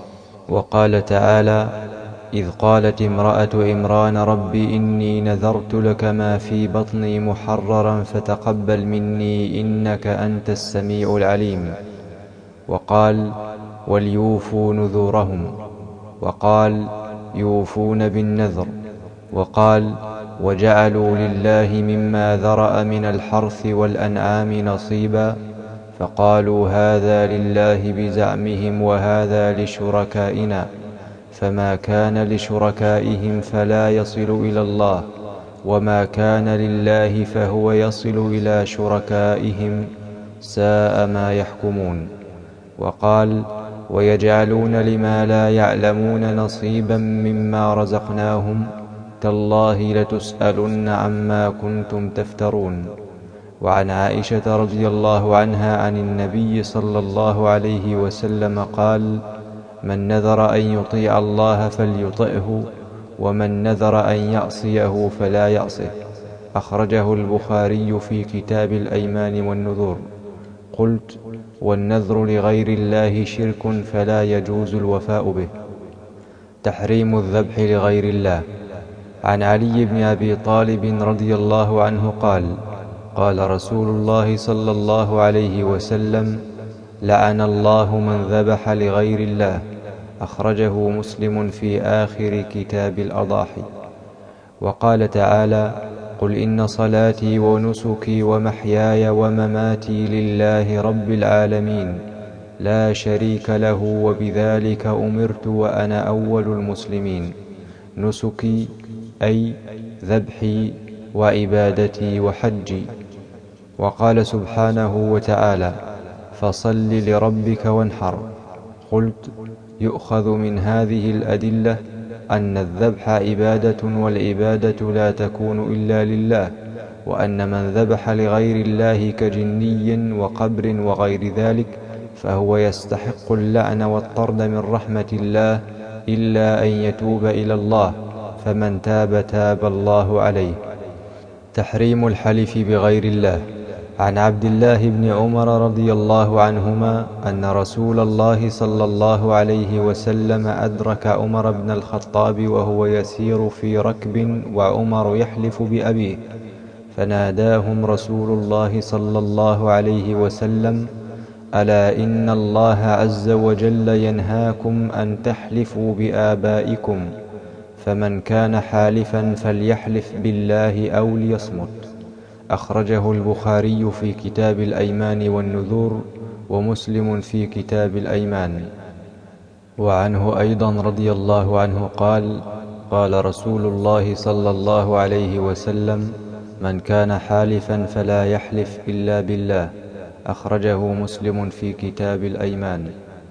وقال تعالى إذ قالت امرأة عمران رب إني نذرت لك ما في بطني محررا فتقبل مني إنك أنت السميع العليم. وقال وليوفوا نذورهم. وقال يوفون بالنذر. وقال وجعلوا لله مما ذرأ من الحرث والأنعام نصيبا فقالوا هذا لله بزعمهم وهذا لشركائنا فما كان لشركائهم فلا يصل إلى الله وما كان لله فهو يصل إلى شركائهم ساء ما يحكمون. وقال ويجعلون لما لا يعلمون نصيبا مما رزقناهم تالله لتسألن عما كنتم تفترون. وعن عائشة رضي الله عنها عن النبي صلى الله عليه وسلم قال من نذر أن يطيع الله فليطئه ومن نذر أن يعصيه فلا يعصه. أخرجه البخاري في كتاب الأيمان والنذور. قلت والنذر لغير الله شرك فلا يجوز الوفاء به. تحريم الذبح لغير الله. عن علي بن أبي طالب رضي الله عنه قال قال رسول الله صلى الله عليه وسلم لعن الله من ذبح لغير الله. أخرجه مسلم في آخر كتاب الأضاحي. وقال تعالى قل إن صلاتي ونسكي ومحياي ومماتي لله رب العالمين لا شريك له وبذلك أمرت وأنا أول المسلمين. نسكي أي ذبحي وعبادتي وحجي. وقال سبحانه وتعالى فصل لربك وانحر. قلت يؤخذ من هذه الأدلة أن الذبح عبادة، والعبادة لا تكون إلا لله، وأن من ذبح لغير الله كجني وقبر وغير ذلك فهو يستحق اللعن والطرد من رحمة الله، إلا أن يتوب إلى الله، فمن تاب تاب الله عليه. تحريم الحلف بغير الله. عن عبد الله بن عمر رضي الله عنهما أن رسول الله صلى الله عليه وسلم أدرك عمر بن الخطاب وهو يسير في ركب وعمر يحلف بأبيه، فناداهم رسول الله صلى الله عليه وسلم: ألا إن الله عز وجل ينهاكم أن تحلفوا بآبائكم، فمن كان حالفا فليحلف بالله أو ليصمت. أخرجه البخاري في كتاب الأيمان والنذور، ومسلم في كتاب الأيمان. وعنه أيضا رضي الله عنه قال: قال رسول الله صلى الله عليه وسلم: من كان حالفا فلا يحلف إلا بالله. أخرجه مسلم في كتاب الأيمان.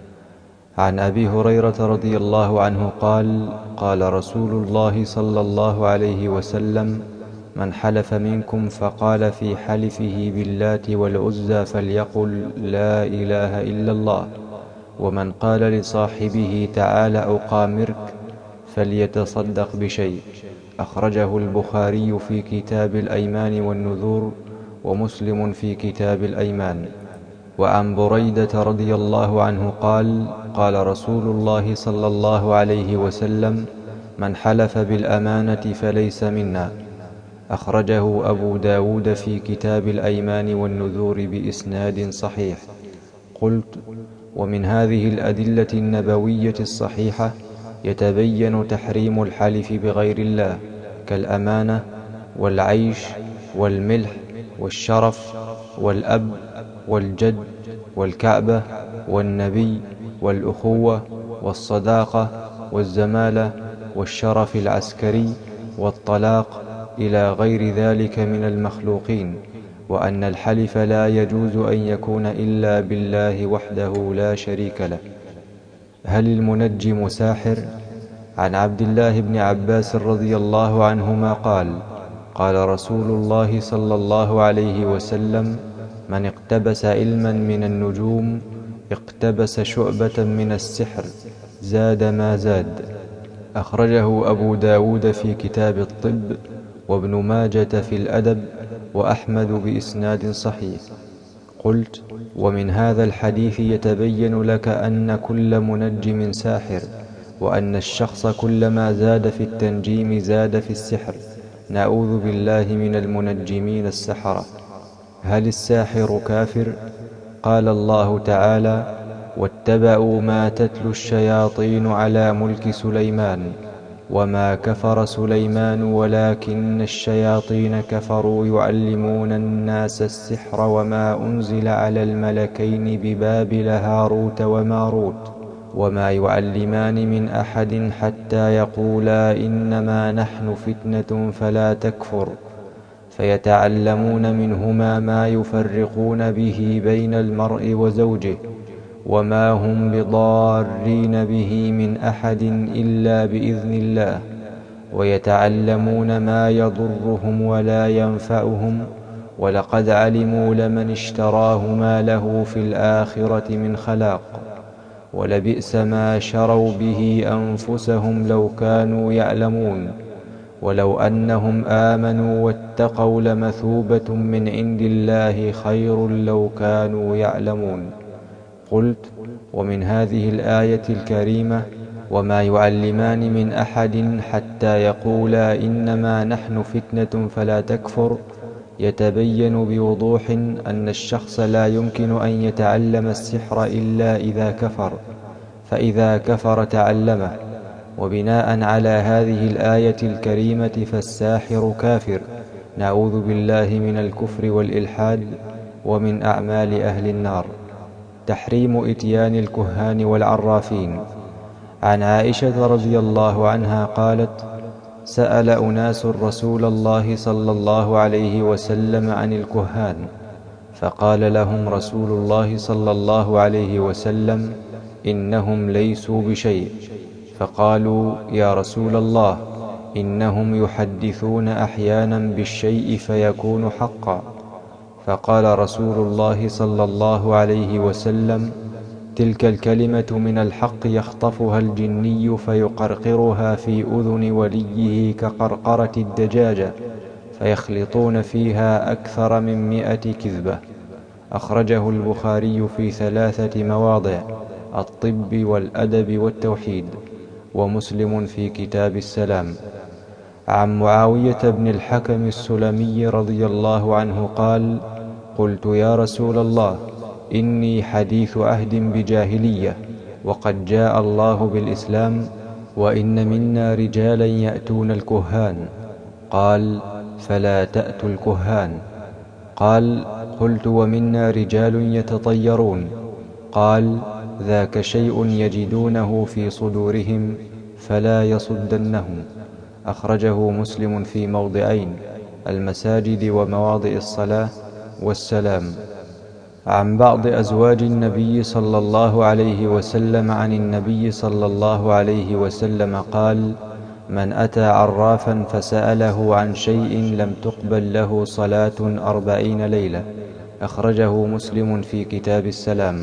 عن أبي هريرة رضي الله عنه قال: قال رسول الله صلى الله عليه وسلم: من حلف منكم فقال في حلفه باللات والعزى فليقل لا إله إلا الله، ومن قال لصاحبه تعال أقامرك فليتصدق بشيء. أخرجه البخاري في كتاب الأيمان والنذور، ومسلم في كتاب الأيمان. وعن بريدة رضي الله عنه قال: قال رسول الله صلى الله عليه وسلم: من حلف بالأمانة فليس منا. أخرجه أبو داود في كتاب الأيمان والنذور بإسناد صحيح. قلت: ومن هذه الأدلة النبوية الصحيحة يتبين تحريم الحلف بغير الله، كالأمانة والعيش والملح والشرف والأب والجد والكعبة والنبي والأخوة والصداقة والزمالة والشرف العسكري والطلاق إلى غير ذلك من المخلوقين، وأن الحلف لا يجوز أن يكون إلا بالله وحده لا شريك له. هل المنجم ساحر؟ عن عبد الله بن عباس رضي الله عنهما قال: قال رسول الله صلى الله عليه وسلم: من اقتبس علما من النجوم اقتبس شعبة من السحر، زاد ما زاد. أخرجه أبو داود في كتاب الطب، وابن ماجة في الأدب، وأحمد بإسناد صحيح. قلت: ومن هذا الحديث يتبين لك أن كل منجم ساحر، وأن الشخص كلما زاد في التنجيم زاد في السحر. نعوذ بالله من المنجمين السحرة. هل الساحر كافر؟ قال الله تعالى: واتبعوا ما تتلو الشياطين على ملك سليمان، وما كفر سليمان ولكن الشياطين كفروا يعلمون الناس السحر وما أنزل على الملكين ببابل هاروت وماروت وما يعلمان من أحد حتى يقولا إنما نحن فتنة فلا تكفر، فيتعلمون منهما ما يفرقون به بين المرء وزوجه، وما هم بضارين به من أحد إلا بإذن الله، ويتعلمون ما يضرهم ولا ينفعهم، ولقد علموا لمن اشتراه ما له في الآخرة من خلاق، ولبئس ما شروا به أنفسهم لو كانوا يعلمون، ولو أنهم آمنوا واتقوا لمثوبة من عند الله خير لو كانوا يعلمون. قلت: ومن هذه الآية الكريمة: وما يعلمان من أحد حتى يقولا إنما نحن فتنة فلا تكفر، يتبين بوضوح أن الشخص لا يمكن أن يتعلم السحر إلا إذا كفر، فإذا كفر تعلمه. وبناء على هذه الآية الكريمة فالساحر كافر، نعوذ بالله من الكفر والإلحاد ومن أعمال أهل النار. تحريم إتيان الكهان والعرافين. عن عائشة رضي الله عنها قالت: سأل أناس رسول الله صلى الله عليه وسلم عن الكهان، فقال لهم رسول الله صلى الله عليه وسلم: إنهم ليسوا بشيء. فقالوا: يا رسول الله، إنهم يحدثون أحيانا بالشيء فيكون حقا. فقال رسول الله صلى الله عليه وسلم: تلك الكلمة من الحق يخطفها الجني فيقرقرها في أذن وليه كقرقرة الدجاجة، فيخلطون فيها أكثر من مئة كذبة. أخرجه البخاري في ثلاثة مواضع: الطب والأدب والتوحيد، ومسلم في كتاب السلام. عن معاوية بن الحكم السلمي رضي الله عنه قال: قلت: يا رسول الله، إني حديث عهد بجاهلية، وقد جاء الله بالإسلام، وإن منا رجالا يأتون الكهان. قال: فلا تأتوا الكهان. قال: قلت: ومنا رجال يتطيرون. قال: ذاك شيء يجدونه في صدورهم فلا يصدنهم. أخرجه مسلم في موضعين: المساجد ومواضع الصلاة والسلام. عن بعض أزواج النبي صلى الله عليه وسلم عن النبي صلى الله عليه وسلم قال: من أتى عرافا فسأله عن شيء لم تقبل له صلاة أربعين ليلة. أخرجه مسلم في كتاب السلام.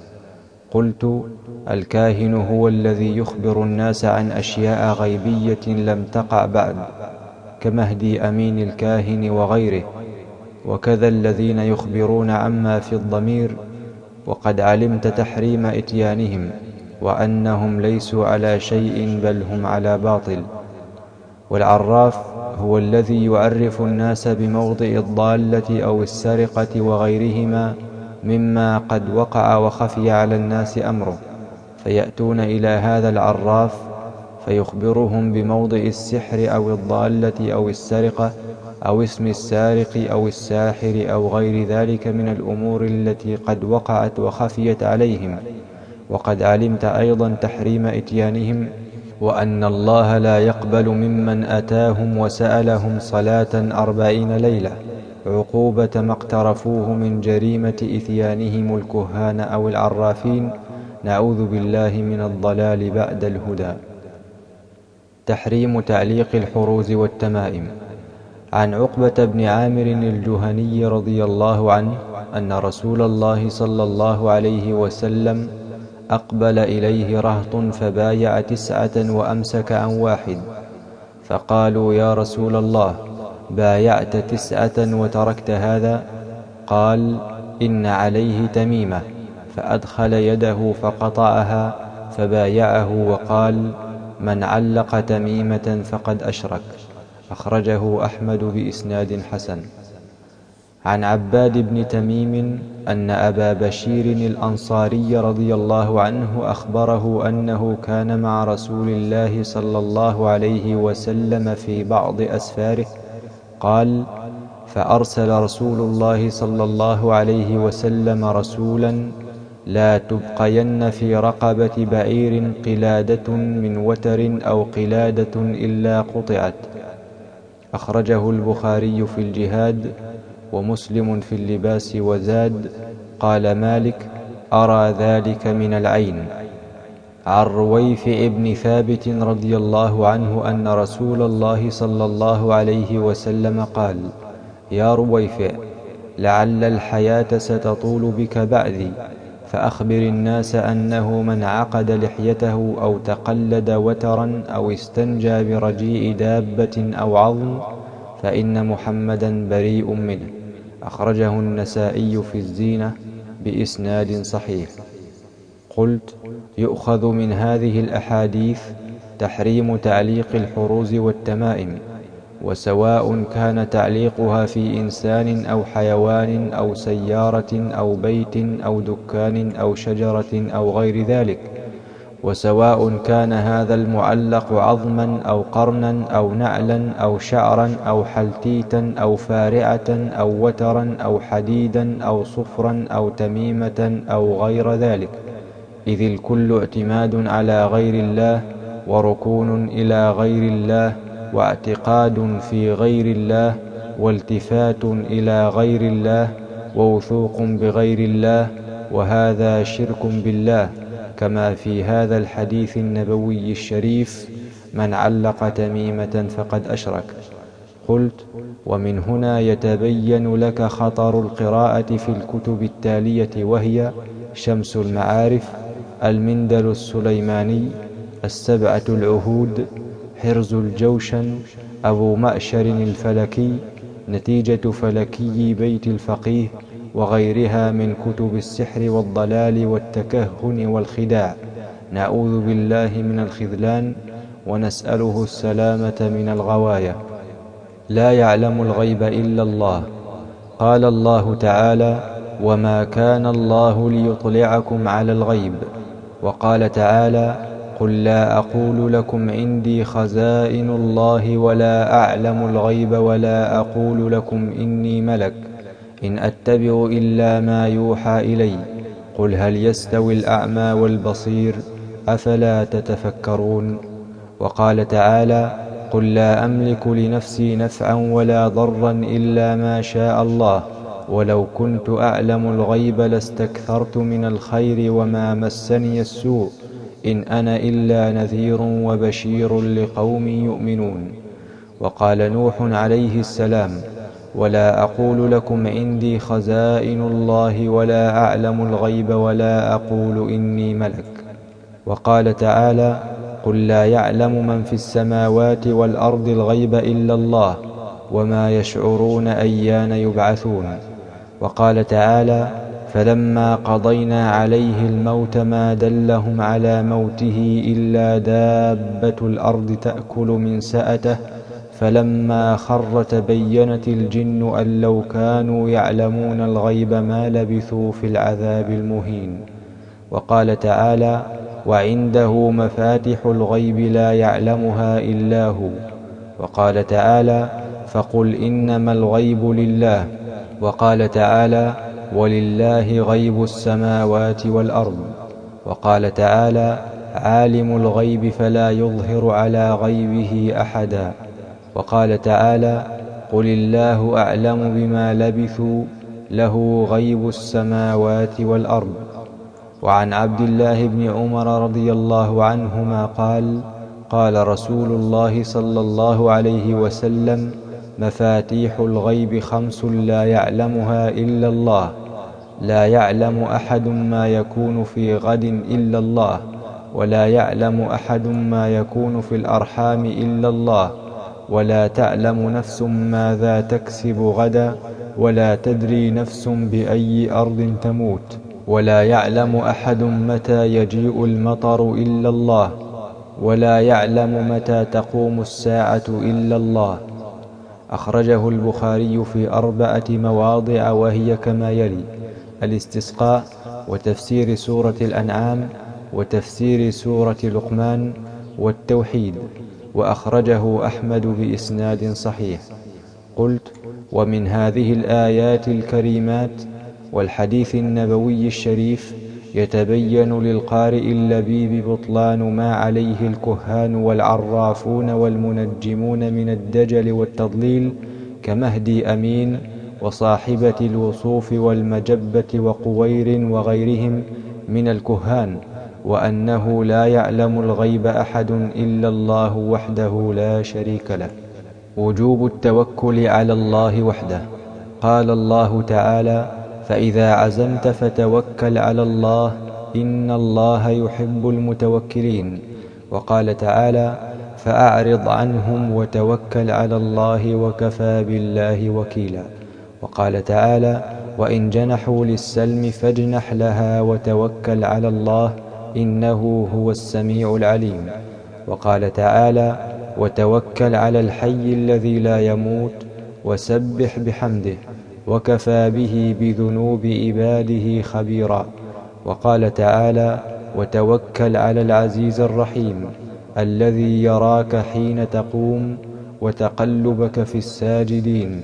قلت: الكاهن هو الذي يخبر الناس عن أشياء غيبية لم تقع بعد، كمهدي أمين الكاهن وغيره، وكذا الذين يخبرون عما في الضمير، وقد علمت تحريم إتيانهم، وأنهم ليسوا على شيء بل هم على باطل. والعراف هو الذي يعرف الناس بموضع الضالة أو السرقة وغيرهما مما قد وقع وخفي على الناس أمره، فيأتون إلى هذا العراف فيخبرهم بموضع السحر أو الضالة أو السرقة أو اسم السارق أو الساحر أو غير ذلك من الأمور التي قد وقعت وخفيت عليهم، وقد علمت أيضا تحريم إتيانهم، وأن الله لا يقبل ممن أتاهم وسألهم صلاة أربعين ليلة، عقوبة ما اقترفوه من جريمة إتيانهم الكهان أو العرافين، نعوذ بالله من الضلال بعد الهدى. تحريم تعليق الحروز والتمائم. عن عقبة بن عامر الجهني رضي الله عنه أن رسول الله صلى الله عليه وسلم أقبل إليه رهط فبايع تسعة وأمسك عن واحد، فقالوا: يا رسول الله، بايعت تسعة وتركت هذا؟ قال: إن عليه تميمة، فأدخل يده فقطعها، فبايعه وقال: من علق تميمة فقد أشرك. أخرجه أحمد بإسناد حسن. عن عباد بن تميم أن أبا بشير الأنصاري رضي الله عنه أخبره أنه كان مع رسول الله صلى الله عليه وسلم في بعض أسفاره. قال: فأرسل رسول الله صلى الله عليه وسلم رسولا: لا تبقين في رقبة بعير قلادة من وتر أو قلادة إلا قطعت. أخرجه البخاري في الجهاد، ومسلم في اللباس، وزاد: قال مالك: أرى ذلك من العين. عن رويفع بن ثابت رضي الله عنه أن رسول الله صلى الله عليه وسلم قال: يا رويفع، لعل الحياة ستطول بك بعدي، فأخبر الناس أنه من عقد لحيته أو تقلد وترا أو استنجى برجيء دابة أو عظم فإن محمدا بريء منه. أخرجه النسائي في الزينة بإسناد صحيح. قلت: يؤخذ من هذه الأحاديث تحريم تعليق الحروز والتمائم، وسواء كان تعليقها في إنسان أو حيوان أو سيارة أو بيت أو دكان أو شجرة أو غير ذلك، وسواء كان هذا المعلق عظما أو قرنا أو نعلا أو شعرا أو حلتيتا أو فارعة أو وترا أو حديدا أو صفرا أو تميمة أو غير ذلك، إذ الكل اعتماد على غير الله، وركون إلى غير الله، واعتقاد في غير الله، والتفات إلى غير الله، ووثوق بغير الله، وهذا شرك بالله، كما في هذا الحديث النبوي الشريف: من علق تميمة فقد أشرك. قلت: ومن هنا يتبين لك خطر القراءة في الكتب التالية، وهي: شمس المعارف، المندل السليماني، السبعة العهود، حرز الجوشن، أبو مأشر الفلكي، نتيجة فلكي بيت الفقيه، وغيرها من كتب السحر والضلال والتكهن والخداع. نعوذ بالله من الخذلان ونسأله السلامة من الغوايا. لا يعلم الغيب إلا الله. قال الله تعالى: وما كان الله ليطلعكم على الغيب. وقال تعالى: قل لا أقول لكم عندي خزائن الله ولا أعلم الغيب ولا أقول لكم إني ملك إن أتبع إلا ما يوحى إلي. قل هل يستوي الأعمى والبصير أفلا تتفكرون. وقال تعالى: قل لا أملك لنفسي نفعا ولا ضرا إلا ما شاء الله ولو كنت أعلم الغيب لاستكثرت من الخير وما مسني السوء إن أنا إلا نذير وبشير لقوم يؤمنون. وقال نوح عليه السلام: ولا أقول لكم عندي خزائن الله ولا أعلم الغيب ولا أقول إني ملك. وقال تعالى: قل لا يعلم من في السماوات والأرض الغيب إلا الله وما يشعرون أيان يبعثون. وقال تعالى: فلما قضينا عليه الموت ما دلهم على موته إلا دابة الأرض تأكل من سأته فلما خر تبينت الجن أن لو كانوا يعلمون الغيب ما لبثوا في العذاب المهين. وقال تعالى: وعنده مفاتح الغيب لا يعلمها إلا هو. وقال تعالى: فقل إنما الغيب لله. وقال تعالى: ولله غيب السماوات والأرض. وقال تعالى: عالم الغيب فلا يظهر على غيبه أحدا. وقال تعالى: قل الله أعلم بما لبثوا له غيب السماوات والأرض. وعن عبد الله بن عمر رضي الله عنهما قال: قال رسول الله صلى الله عليه وسلم: مفاتيح الغيب خمس لا يعلمها إلا الله، لا يعلم أحد ما يكون في غد إلا الله، ولا يعلم أحد ما يكون في الأرحام إلا الله، ولا تعلم نفس ماذا تكسب غدا، ولا تدري نفس بأي أرض تموت، ولا يعلم أحد متى يجيء المطر إلا الله، ولا يعلم متى تقوم الساعة إلا الله. أخرجه البخاري في أربعة مواضع وهي كما يلي: الاستسقاء، وتفسير سورة الأنعام، وتفسير سورة لقمان، والتوحيد. وأخرجه أحمد بإسناد صحيح. قلت: ومن هذه الآيات الكريمات والحديث النبوي الشريف يتبين للقارئ اللبيب بطلان ما عليه الكهان والعرافون والمنجمون من الدجل والتضليل كمهدي أمين وصاحبة الوصوف والمجبة وقوير وغيرهم من الكهان، وأنه لا يعلم الغيب أحد إلا الله وحده لا شريك له. وجوب التوكل على الله وحده. قال الله تعالى: فإذا عزمت فتوكل على الله إن الله يحب المتوكلين. وقال تعالى: فأعرض عنهم وتوكل على الله وكفى بالله وكيلا. وقال تعالى: وإن جنحوا للسلم فاجنح لها وتوكل على الله إنه هو السميع العليم. وقال تعالى: وتوكل على الحي الذي لا يموت وسبح بحمده وكفى به بذنوب عباده خبيرا. وقال تعالى: وتوكل على العزيز الرحيم الذي يراك حين تقوم وتقلبك في الساجدين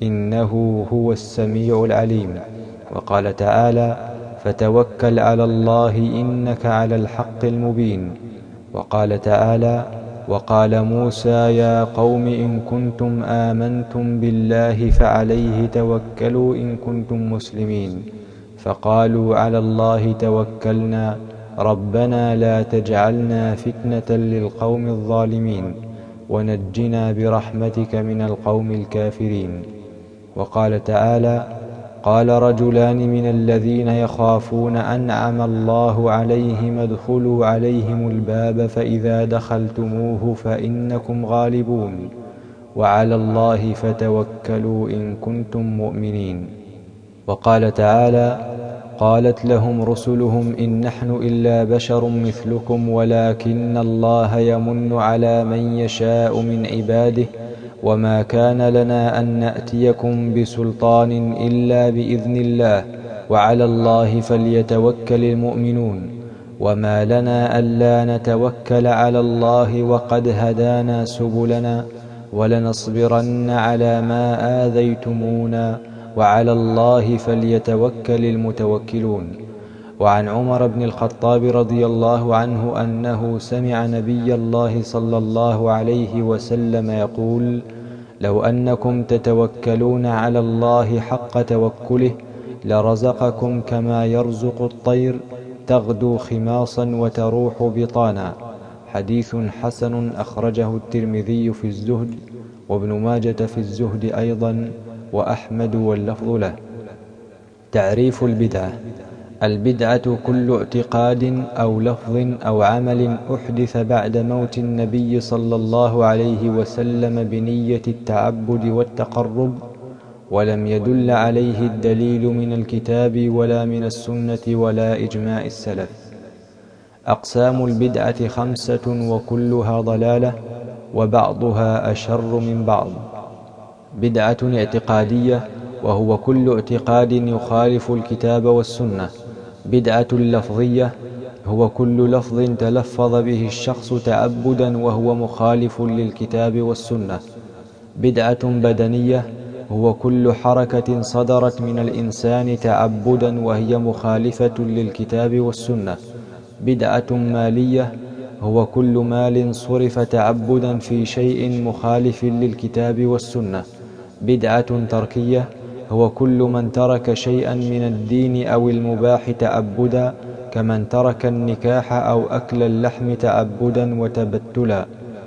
إنه هو السميع العليم. وقال تعالى: فتوكل على الله إنك على الحق المبين. وقال تعالى: وقال موسى يا قوم إن كنتم آمنتم بالله فعليه توكلوا إن كنتم مسلمين، فقالوا على الله توكلنا ربنا لا تجعلنا فتنة للقوم الظالمين ونجنا برحمتك من القوم الكافرين. وقال تعالى: قال رجلان من الذين يخافون أنعم الله عليهم ادخلوا عليهم الباب فإذا دخلتموه فإنكم غالبون وعلى الله فتوكلوا إن كنتم مؤمنين. وقال تعالى: قالت لهم رسلهم إن نحن إلا بشر مثلكم ولكن الله يمن على من يشاء من عباده وما كان لنا أن نأتيكم بسلطان إلا بإذن الله وعلى الله فليتوكل المؤمنون. وما لنا ألا نتوكل على الله وقد هدانا سبلنا ولنصبرن على ما آذيتمونا وعلى الله فليتوكل المتوكلون. وعن عمر بن الخطاب رضي الله عنه أنه سمع نبي الله صلى الله عليه وسلم يقول: لو أنكم تتوكلون على الله حق توكله لرزقكم كما يرزق الطير تغدو خماصا وتروح بطانا. حديث حسن أخرجه الترمذي في الزهد وابن ماجة في الزهد أيضا وأحمد واللفظ له. تعريف البدعة: البدعة كل اعتقاد أو لفظ أو عمل أحدث بعد موت النبي صلى الله عليه وسلم بنية التعبد والتقرب ولم يدل عليه الدليل من الكتاب ولا من السنة ولا إجماع السلف. أقسام البدعة خمسة وكلها ضلالة وبعضها أشر من بعض. بدعة اعتقادية وهو كل اعتقاد يخالف الكتاب والسنة. بدعة لفظية هو كل لفظ تلفظ به الشخص تعبدا وهو مخالف للكتاب والسنة. بدعة بدنية هو كل حركة صدرت من الإنسان تعبدا وهي مخالفة للكتاب والسنة. بدعة مالية هو كل مال صرف تعبدا في شيء مخالف للكتاب والسنة. بدعة تركية هو كل من ترك شيئا من الدين أو المباح تعبدا كمن ترك النكاح أو أكل اللحم تعبدا وتبتلا.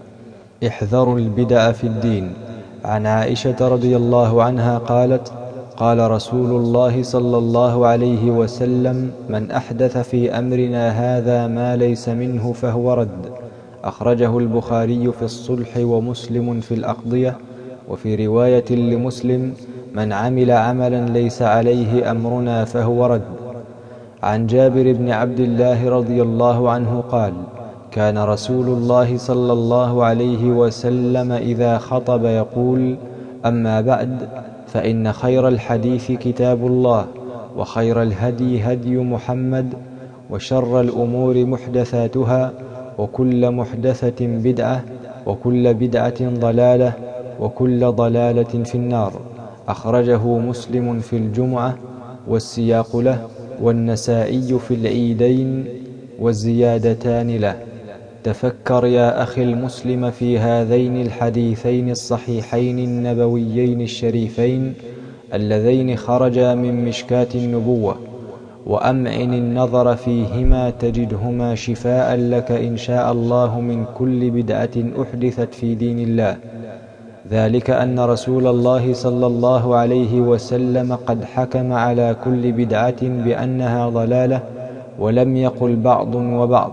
احذروا البدع في الدين. عن عائشة رضي الله عنها قالت: قال رسول الله صلى الله عليه وسلم: من أحدث في أمرنا هذا ما ليس منه فهو رد. أخرجه البخاري في الصلح ومسلم في الأقضية. وفي رواية لمسلم: من عمل عملا ليس عليه أمرنا فهو رد. عن جابر بن عبد الله رضي الله عنه قال: كان رسول الله صلى الله عليه وسلم إذا خطب يقول: أما بعد فإن خير الحديث كتاب الله وخير الهدي هدي محمد وشر الأمور محدثاتها وكل محدثة بدعة وكل بدعة ضلالة وكل ضلالة في النار. أخرجه مسلم في الجمعة والسياق له والنسائي في العيدين والزيادتان له. تفكر يا أخي المسلم في هذين الحديثين الصحيحين النبويين الشريفين اللذين خرجا من مشكاة النبوة، وأمعن النظر فيهما تجدهما شفاء لك إن شاء الله من كل بدعة أحدثت في دين الله. ذلك أن رسول الله صلى الله عليه وسلم قد حكم على كل بدعة بأنها ضلالة، ولم يقل بعض وبعض،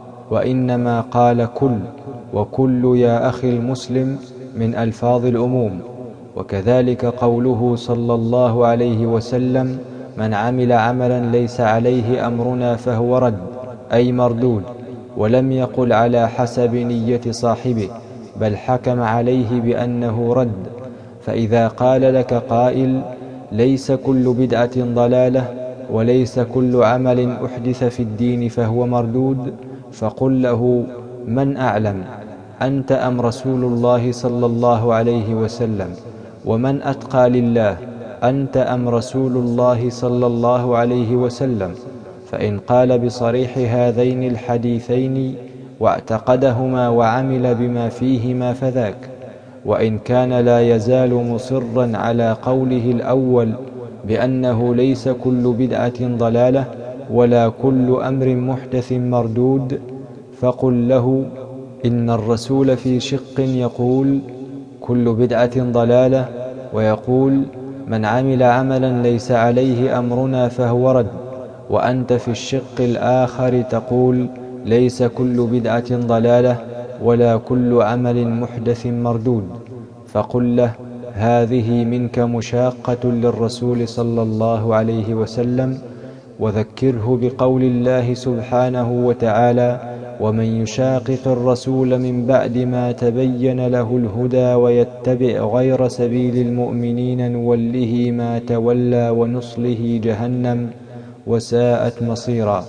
وإنما قال كل، وكل يا أخي المسلم من ألفاظ العموم. وكذلك قوله صلى الله عليه وسلم: من عمل عملا ليس عليه أمرنا فهو رد، أي مردود، ولم يقل على حسب نية صاحبه، بل حكم عليه بأنه رد. فإذا قال لك قائل: ليس كل بدعة ضلالة وليس كل عمل أحدث في الدين فهو مردود، فقل له: من أعلم، أنت أم رسول الله صلى الله عليه وسلم؟ ومن أتقى لله، أنت أم رسول الله صلى الله عليه وسلم؟ فإن قال بصريح هذين الحديثين واعتقدهما وعمل بما فيهما فذاك، وإن كان لا يزال مصرا على قوله الأول بأنه ليس كل بدعة ضلالة، ولا كل أمر محدث مردود. فقل له: إن الرسول في شق يقول: كل بدعة ضلالة، ويقول: من عمل عملا ليس عليه أمرنا فهو رد. وأنت في الشق الآخر تقول: ليس كل بدعة ضلالة، ولا كل عمل محدث مردود. فقل له: هذه منك مشاقة للرسول صلى الله عليه وسلم. وذكره بقول الله سبحانه وتعالى: ومن يشاقق الرسول من بعد ما تبين له الهدى ويتبع غير سبيل المؤمنين نوله ما تولى ونصله جهنم وساءت مصيرا.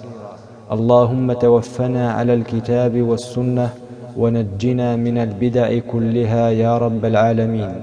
اللهم توفنا على الكتاب والسنة، ونجنا من البدع كلها يا رب العالمين.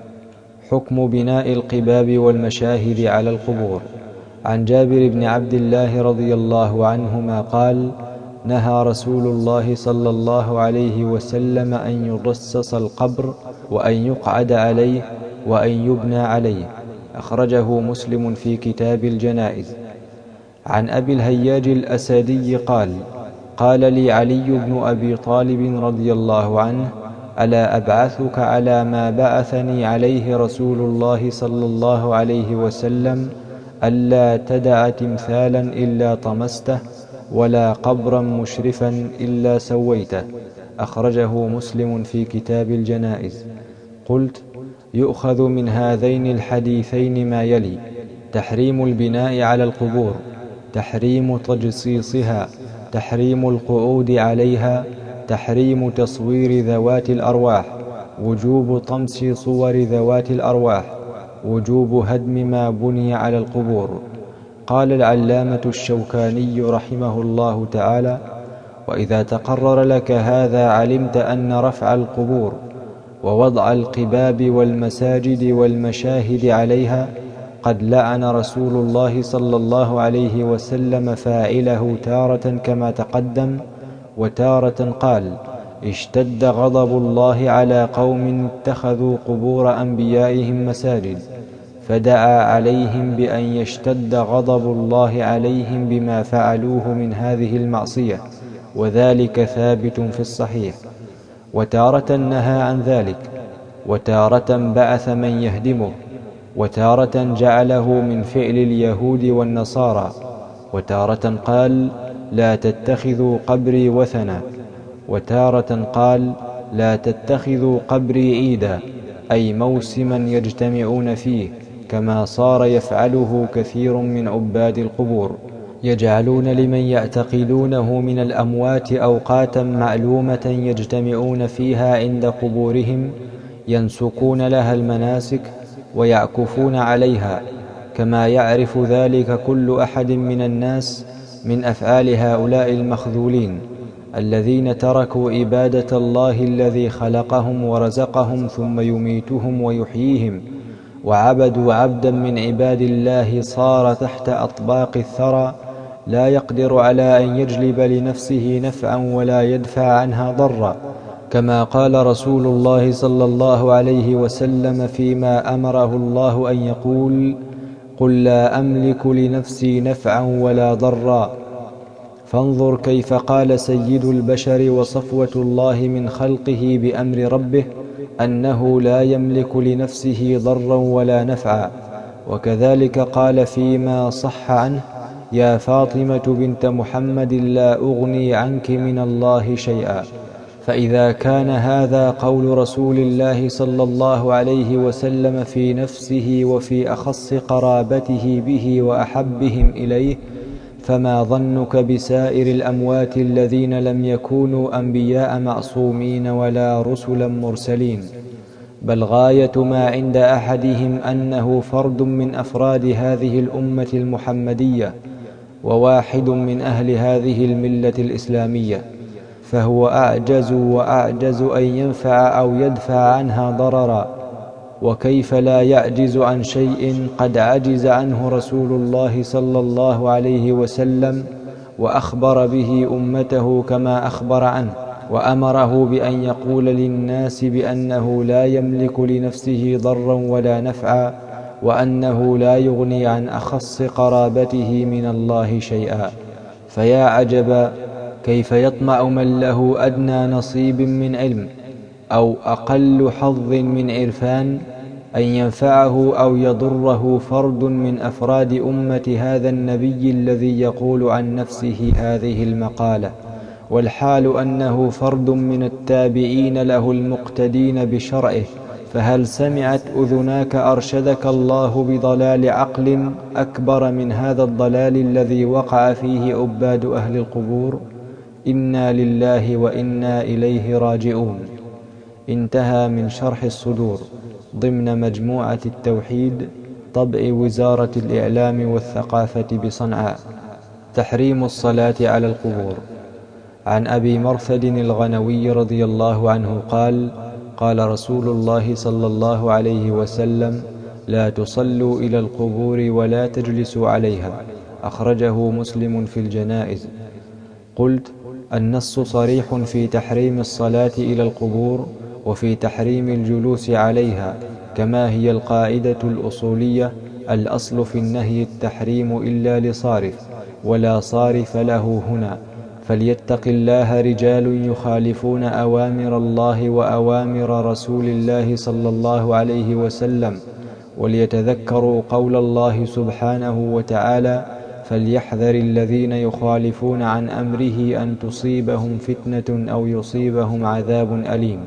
حكم بناء القباب والمشاهد على القبور. عن جابر بن عبد الله رضي الله عنهما قال: نهى رسول الله صلى الله عليه وسلم أن يرصص القبر، وأن يقعد عليه، وأن يبنى عليه. أخرجه مسلم في كتاب الجنائز. عن أبي الهياج الأسدي قال: قال لي علي بن أبي طالب رضي الله عنه: ألا أبعثك على ما بعثني عليه رسول الله صلى الله عليه وسلم: ألا تدع تمثالا إلا طمسته، ولا قبرا مشرفا إلا سويته. أخرجه مسلم في كتاب الجنائز. قلت: يؤخذ من هذين الحديثين ما يلي: تحريم البناء على القبور، تحريم تجصيصها، تحريم القعود عليها، تحريم تصوير ذوات الأرواح، وجوب طمس صور ذوات الأرواح، وجوب هدم ما بني على القبور. قال العلامة الشوكاني رحمه الله تعالى: وإذا تقرر لك هذا علمت أن رفع القبور ووضع القباب والمساجد والمشاهد عليها قد لعن رسول الله صلى الله عليه وسلم فاعله تارة كما تقدم، وتارة قال: اشتد غضب الله على قوم اتخذوا قبور أنبيائهم مساجد، فدعا عليهم بأن يشتد غضب الله عليهم بما فعلوه من هذه المعصية، وذلك ثابت في الصحيح. وتارة نهى عن ذلك، وتارة بعث من يهدمه، وتارة جعله من فعل اليهود والنصارى، وتارة قال: لا تتخذوا قبري وثنا، وتارة قال: لا تتخذوا قبري عيدا، أي موسما يجتمعون فيه، كما صار يفعله كثير من عباد القبور، يجعلون لمن يعتقدونه من الأموات أوقاتا معلومة يجتمعون فيها عند قبورهم، ينسكون لها المناسك ويعكفون عليها، كما يعرف ذلك كل أحد من الناس من أفعال هؤلاء المخذولين الذين تركوا عبادة الله الذي خلقهم ورزقهم ثم يميتهم ويحييهم، وعبدوا عبدا من عباد الله صار تحت أطباق الثرى لا يقدر على أن يجلب لنفسه نفعا ولا يدفع عنها ضرا، كما قال رسول الله صلى الله عليه وسلم فيما أمره الله أن يقول: قل لا أملك لنفسي نفعا ولا ضرا. فانظر كيف قال سيد البشر وصفوة الله من خلقه بأمر ربه أنه لا يملك لنفسه ضرا ولا نفعا. وكذلك قال فيما صح عنه: يا فاطمة بنت محمد لا أغني عنك من الله شيئا. فإذا كان هذا قول رسول الله صلى الله عليه وسلم في نفسه وفي أخص قرابته به وأحبهم إليه، فما ظنك بسائر الأموات الذين لم يكونوا أنبياء معصومين ولا رسلا مرسلين، بل غاية ما عند أحدهم أنه فرد من أفراد هذه الأمة المحمدية، وواحد من أهل هذه الملة الإسلامية، فهو أعجز وأعجز أن ينفع أو يدفع عنها ضررا. وكيف لا يعجز عن شيء قد عجز عنه رسول الله صلى الله عليه وسلم وأخبر به أمته كما أخبر عنه، وأمره بأن يقول للناس بأنه لا يملك لنفسه ضرا ولا نفعا، وأنه لا يغني عن أخص قرابته من الله شيئا. فيا عجبا كيف يطمع من له أدنى نصيب من علم أو أقل حظ من عرفان أن ينفعه أو يضره فرد من أفراد أمة هذا النبي الذي يقول عن نفسه هذه المقالة، والحال أنه فرد من التابعين له المقتدين بشرعه. فهل سمعت أذناك أرشدك الله بضلال عقل أكبر من هذا الضلال الذي وقع فيه عباد أهل القبور؟ إنا لله وإنا إليه راجعون. انتهى من شرح الصدور ضمن مجموعة التوحيد، طبع وزارة الإعلام والثقافة بصنعاء. تحريم الصلاة على القبور. عن أبي مرثد الغنوي رضي الله عنه قال: قال رسول الله صلى الله عليه وسلم: لا تصلوا إلى القبور ولا تجلسوا عليها. أخرجه مسلم في الجنائز. قلت: النص صريح في تحريم الصلاة إلى القبور وفي تحريم الجلوس عليها، كما هي القاعدة الأصولية: الأصل في النهي التحريم إلا لصارف، ولا صارف له هنا. فليتق الله رجال يخالفون أوامر الله وأوامر رسول الله صلى الله عليه وسلم، وليتذكروا قول الله سبحانه وتعالى: فليحذر الذين يخالفون عن أمره أن تصيبهم فتنة أو يصيبهم عذاب أليم.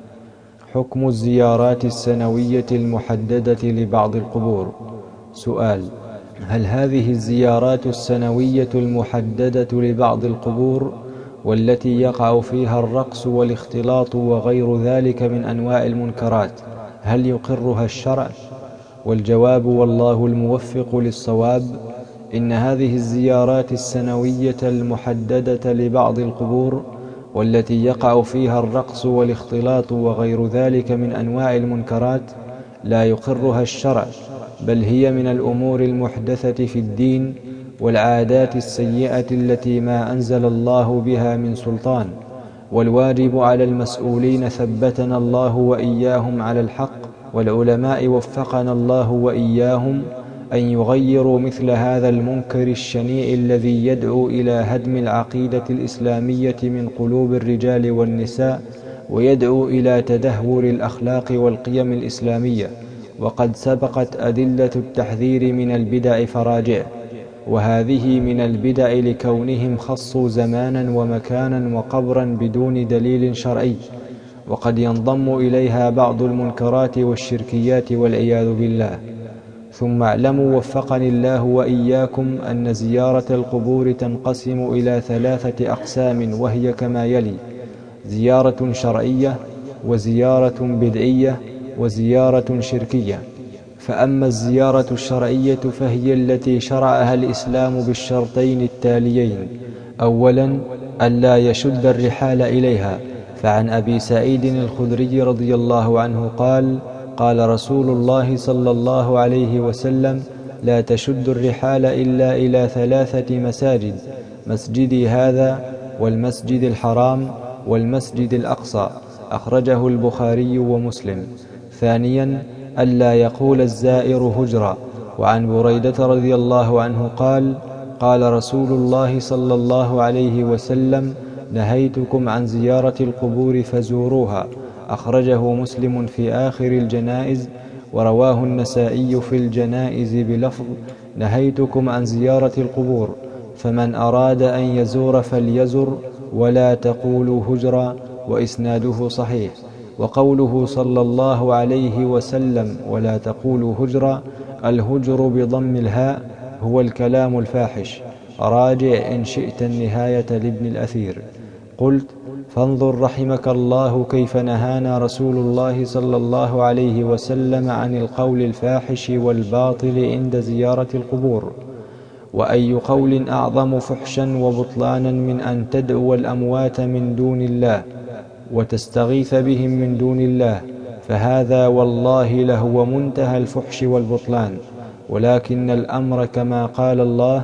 حكم الزيارات السنوية المحددة لبعض القبور. سؤال: هل هذه الزيارات السنوية المحددة لبعض القبور والتي يقع فيها الرقص والاختلاط وغير ذلك من أنواع المنكرات هل يقرها الشرع؟ والجواب والله الموفق للصواب: إن هذه الزيارات السنوية المحددة لبعض القبور والتي يقع فيها الرقص والاختلاط وغير ذلك من أنواع المنكرات لا يقرها الشرع، بل هي من الأمور المحدثة في الدين والعادات السيئة التي ما أنزل الله بها من سلطان. والواجب على المسؤولين ثبتنا الله وإياهم على الحق، والعلماء وفقنا الله وإياهم، أن يغيروا مثل هذا المنكر الشنيع الذي يدعو إلى هدم العقيدة الإسلامية من قلوب الرجال والنساء، ويدعو إلى تدهور الأخلاق والقيم الإسلامية. وقد سبقت أدلة التحذير من البدع فراجع، وهذه من البدع لكونهم خصوا زمانا ومكانا وقبرا بدون دليل شرعي، وقد ينضم إليها بعض المنكرات والشركيات والعياذ بالله. ثم اعلموا وفقني الله وإياكم أن زيارة القبور تنقسم إلى ثلاثة أقسام، وهي كما يلي: زيارة شرعية، وزيارة بدعية، وزيارة شركية. فأما الزيارة الشرعية فهي التي شرعها الإسلام بالشرطين التاليين: أولا، ألا يشد الرحال إليها. فعن أبي سعيد الخدري رضي الله عنه قال: قال رسول الله صلى الله عليه وسلم: لا تشد الرحال إلا إلى ثلاثة مساجد: مسجدي هذا، والمسجد الحرام، والمسجد الأقصى. أخرجه البخاري ومسلم. ثانيا، ألا يقول الزائر هجرا. وعن بريدة رضي الله عنه قال: قال رسول الله صلى الله عليه وسلم: نهيتكم عن زيارة القبور فزوروها. أخرجه مسلم في آخر الجنائز، ورواه النسائي في الجنائز بلفظ: نهيتكم عن زيارة القبور، فمن أراد أن يزور فليزر، ولا تقولوا هجرا. وإسناده صحيح. وقوله صلى الله عليه وسلم: ولا تقولوا هجرا، الهجر بضم الهاء هو الكلام الفاحش. راجع إن شئت النهاية لابن الأثير. قلت: فانظر رحمك الله كيف نهانا رسول الله صلى الله عليه وسلم عن القول الفاحش والباطل عند زيارة القبور. وأي قول أعظم فحشا وبطلانا من أن تدعو الأموات من دون الله وتستغيث بهم من دون الله؟ فهذا والله لهو منتهى الفحش والبطلان. ولكن الأمر كما قال الله: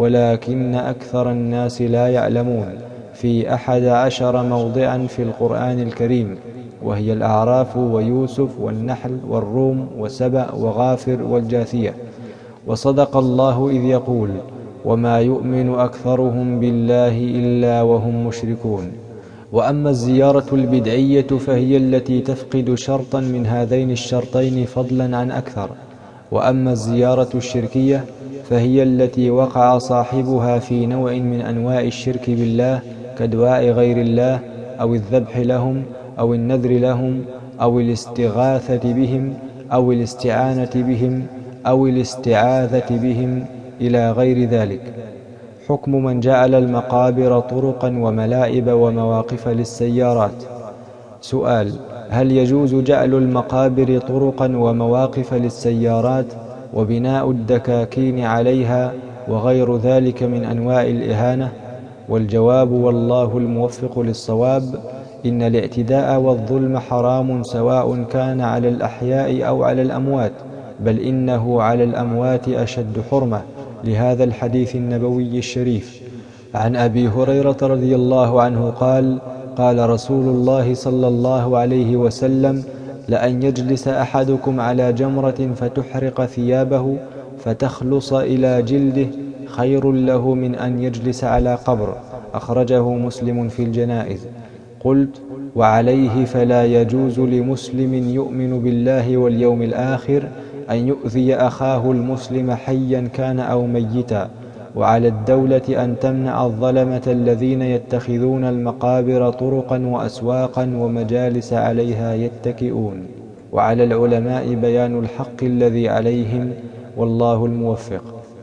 ولكن أكثر الناس لا يعلمون، في أحد عشر موضعا في القرآن الكريم. وهي الأعراف ويوسف والنحل والروم وسبأ وغافر والجاثية. وصدق الله إذ يقول: وما يؤمن أكثرهم بالله إلا وهم مشركون. وأما الزيارة البدعية فهي التي تفقد شرطا من هذين الشرطين فضلا عن أكثر. وأما الزيارة الشركية فهي التي وقع صاحبها في نوع من أنواع الشرك بالله كدعاء غير الله أو الذبح لهم أو النذر لهم أو الاستغاثة بهم أو الاستعانة بهم أو الاستعاذة بهم إلى غير ذلك. حكم من جعل المقابر طرقا وملاعب ومواقف للسيارات. سؤال: هل يجوز جعل المقابر طرقا ومواقف للسيارات وبناء الدكاكين عليها وغير ذلك من أنواع الإهانة؟ والجواب والله الموفق للصواب: إن الاعتداء والظلم حرام سواء كان على الأحياء أو على الأموات، بل إنه على الأموات أشد حرمة، لهذا الحديث النبوي الشريف. عن أبي هريرة رضي الله عنه قال: قال رسول الله صلى الله عليه وسلم: لأن يجلس أحدكم على جمرة فتحرق ثيابه فتخلص إلى جلده خير له من أن يجلس على قبر. أخرجه مسلم في الجنائز. قلت: وعليه فلا يجوز لمسلم يؤمن بالله واليوم الآخر أن يؤذي أخاه المسلم حيا كان أو ميتا. وعلى الدولة أن تمنع الظلمة الذين يتخذون المقابر طرقا وأسواقا ومجالس عليها يتكئون. وعلى العلماء بيان الحق الذي عليهم، والله الموفق.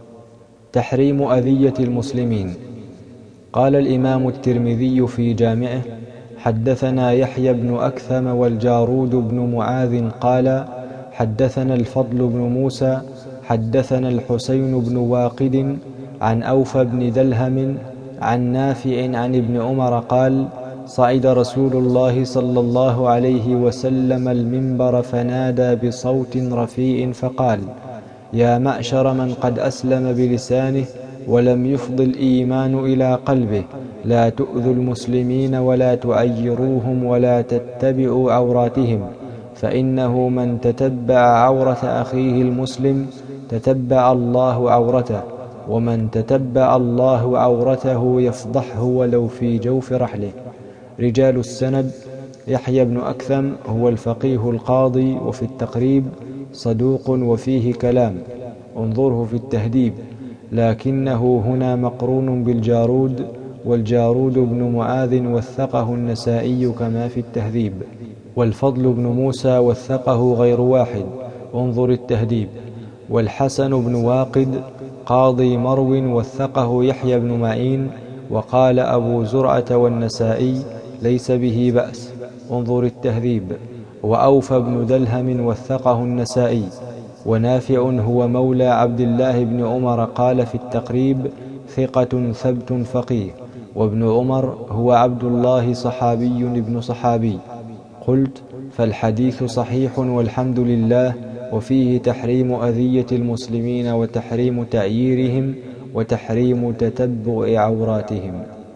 تحريم أذية المسلمين. قال الإمام الترمذي في جامعه: حدثنا يحيى بن أكثم والجارود بن معاذ قال: حدثنا الفضل بن موسى حدثنا الحسين بن واقد عن أوفى بن دلهم عن نافع عن ابن عمر قال: صعد رسول الله صلى الله عليه وسلم المنبر فنادى بصوت رفيع فقال: يا معشر من قد أسلم بلسانه ولم يفض الإيمان إلى قلبه، لا تؤذوا المسلمين ولا تعيروهم ولا تتبعوا عوراتهم، فإنه من تتبع عورة أخيه المسلم تتبع الله عورته، ومن تتبع الله عورته يفضحه ولو في جوف رحله. رجال السند: يحيى بن أكثم هو الفقيه القاضي، وفي التقريب صدوق وفيه كلام، انظره في التهذيب، لكنه هنا مقرون بالجارود، والجارود بن معاذ وثقه النسائي كما في التهذيب. والفضل بن موسى وثقه غير واحد، انظر التهذيب. والحسن بن واقد قاضي مرو وثقه يحيى بن معين، وقال أبو زرعة والنسائي ليس به بأس، انظر التهذيب. وأوفى بن دلهم وثقه النسائي. ونافع هو مولى عبد الله بن عمر قال في التقريب: ثقة ثبت فقيه. وابن عمر هو عبد الله صحابي ابن صحابي. قلت: فالحديث صحيح والحمد لله، وفيه تحريم أذية المسلمين وتحريم تعييرهم وتحريم تتبع عوراتهم.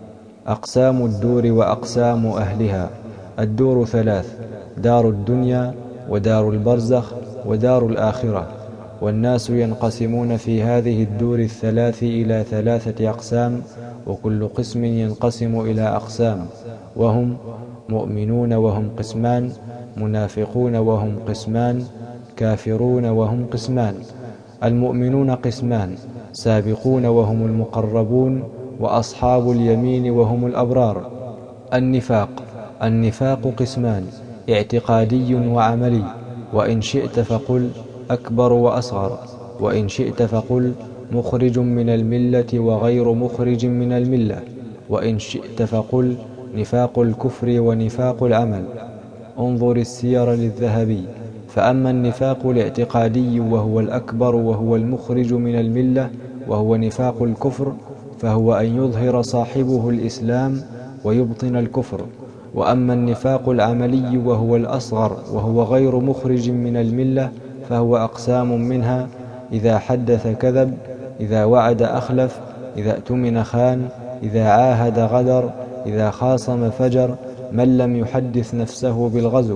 أقسام الدور وأقسام أهلها. الدور ثلاث: دار الدنيا ودار البرزخ ودار الآخرة. والناس ينقسمون في هذه الدور الثلاث إلى ثلاثة أقسام، وكل قسم ينقسم إلى أقسام، وهم: مؤمنون وهم قسمان، منافقون وهم قسمان، كافرون وهم قسمان. المؤمنون قسمان: سابقون وهم المقربون، وأصحاب اليمين وهم الأبرار. النفاق. النفاق قسمان: اعتقادي وعملي، وإن شئت فقل أكبر وأصغر، وإن شئت فقل مخرج من الملة وغير مخرج من الملة، وإن شئت فقل نفاق الكفر ونفاق العمل. انظر السير للذهبي. فأما النفاق الاعتقادي وهو الأكبر وهو المخرج من الملة وهو نفاق الكفر، فهو أن يظهر صاحبه الإسلام ويبطن الكفر. وأما النفاق العملي وهو الأصغر وهو غير مخرج من الملة، فهو أقسام منها: إذا حدث كذب، إذا وعد أخلف، إذا اؤتمن خان، إذا عاهد غدر، إذا خاصم فجر، من لم يحدث نفسه بالغزو.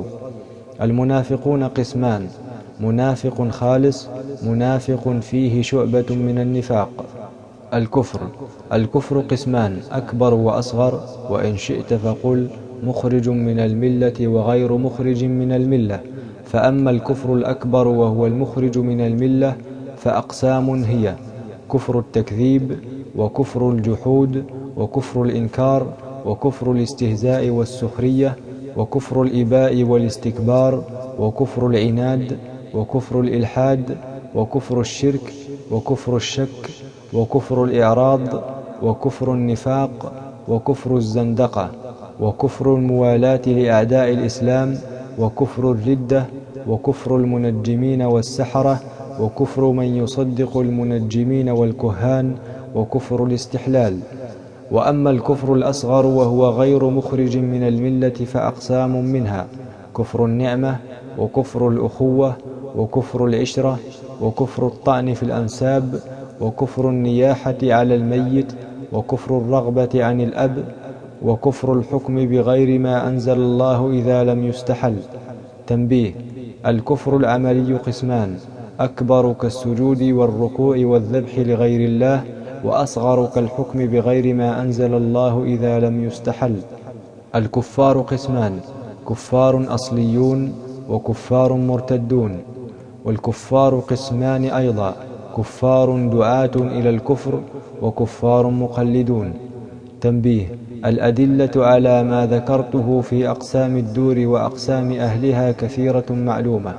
المنافقون قسمان: منافق خالص، منافق فيه شعبة من النفاق. الكفر الكفر قسمان: أكبر وأصغر، وإن شئت فقل مخرج من الملة وغير مخرج من الملة. فأما الكفر الأكبر وهو المخرج من الملة فأقسام هي: كفر التكذيب، وكفر الجحود، وكفر الإنكار، وكفر الاستهزاء والسخرية، وكفر الإباء والاستكبار، وكفر العناد، وكفر الإلحاد، وكفر الشرك، وكفر الشك، وكفر الإعراض، وكفر النفاق، وكفر الزندقة، وكفر الموالاة لأعداء الإسلام، وكفر الردة، وكفر المنجمين والسحرة، وكفر من يصدق المنجمين والكهان، وكفر الاستحلال. وأما الكفر الأصغر وهو غير مخرج من الملة فأقسام منها: كفر النعمة، وكفر الأخوة، وكفر العشرة، وكفر الطعن في الأنساب، وكفر النياحة على الميت، وكفر الرغبة عن الأب، وكفر الحكم بغير ما أنزل الله إذا لم يستحل. تنبيه: الكفر العملي قسمان: أكبر كالسجود والركوع والذبح لغير الله، وأصغر كالحكم بغير ما أنزل الله إذا لم يستحل. الكفار قسمان: كفار أصليون، وكفار مرتدون. والكفار قسمان أيضا: كفار دعاة إلى الكفر، وكفار مقلدون. تنبيه: الأدلة على ما ذكرته في أقسام الدور وأقسام أهلها كثيرة معلومة.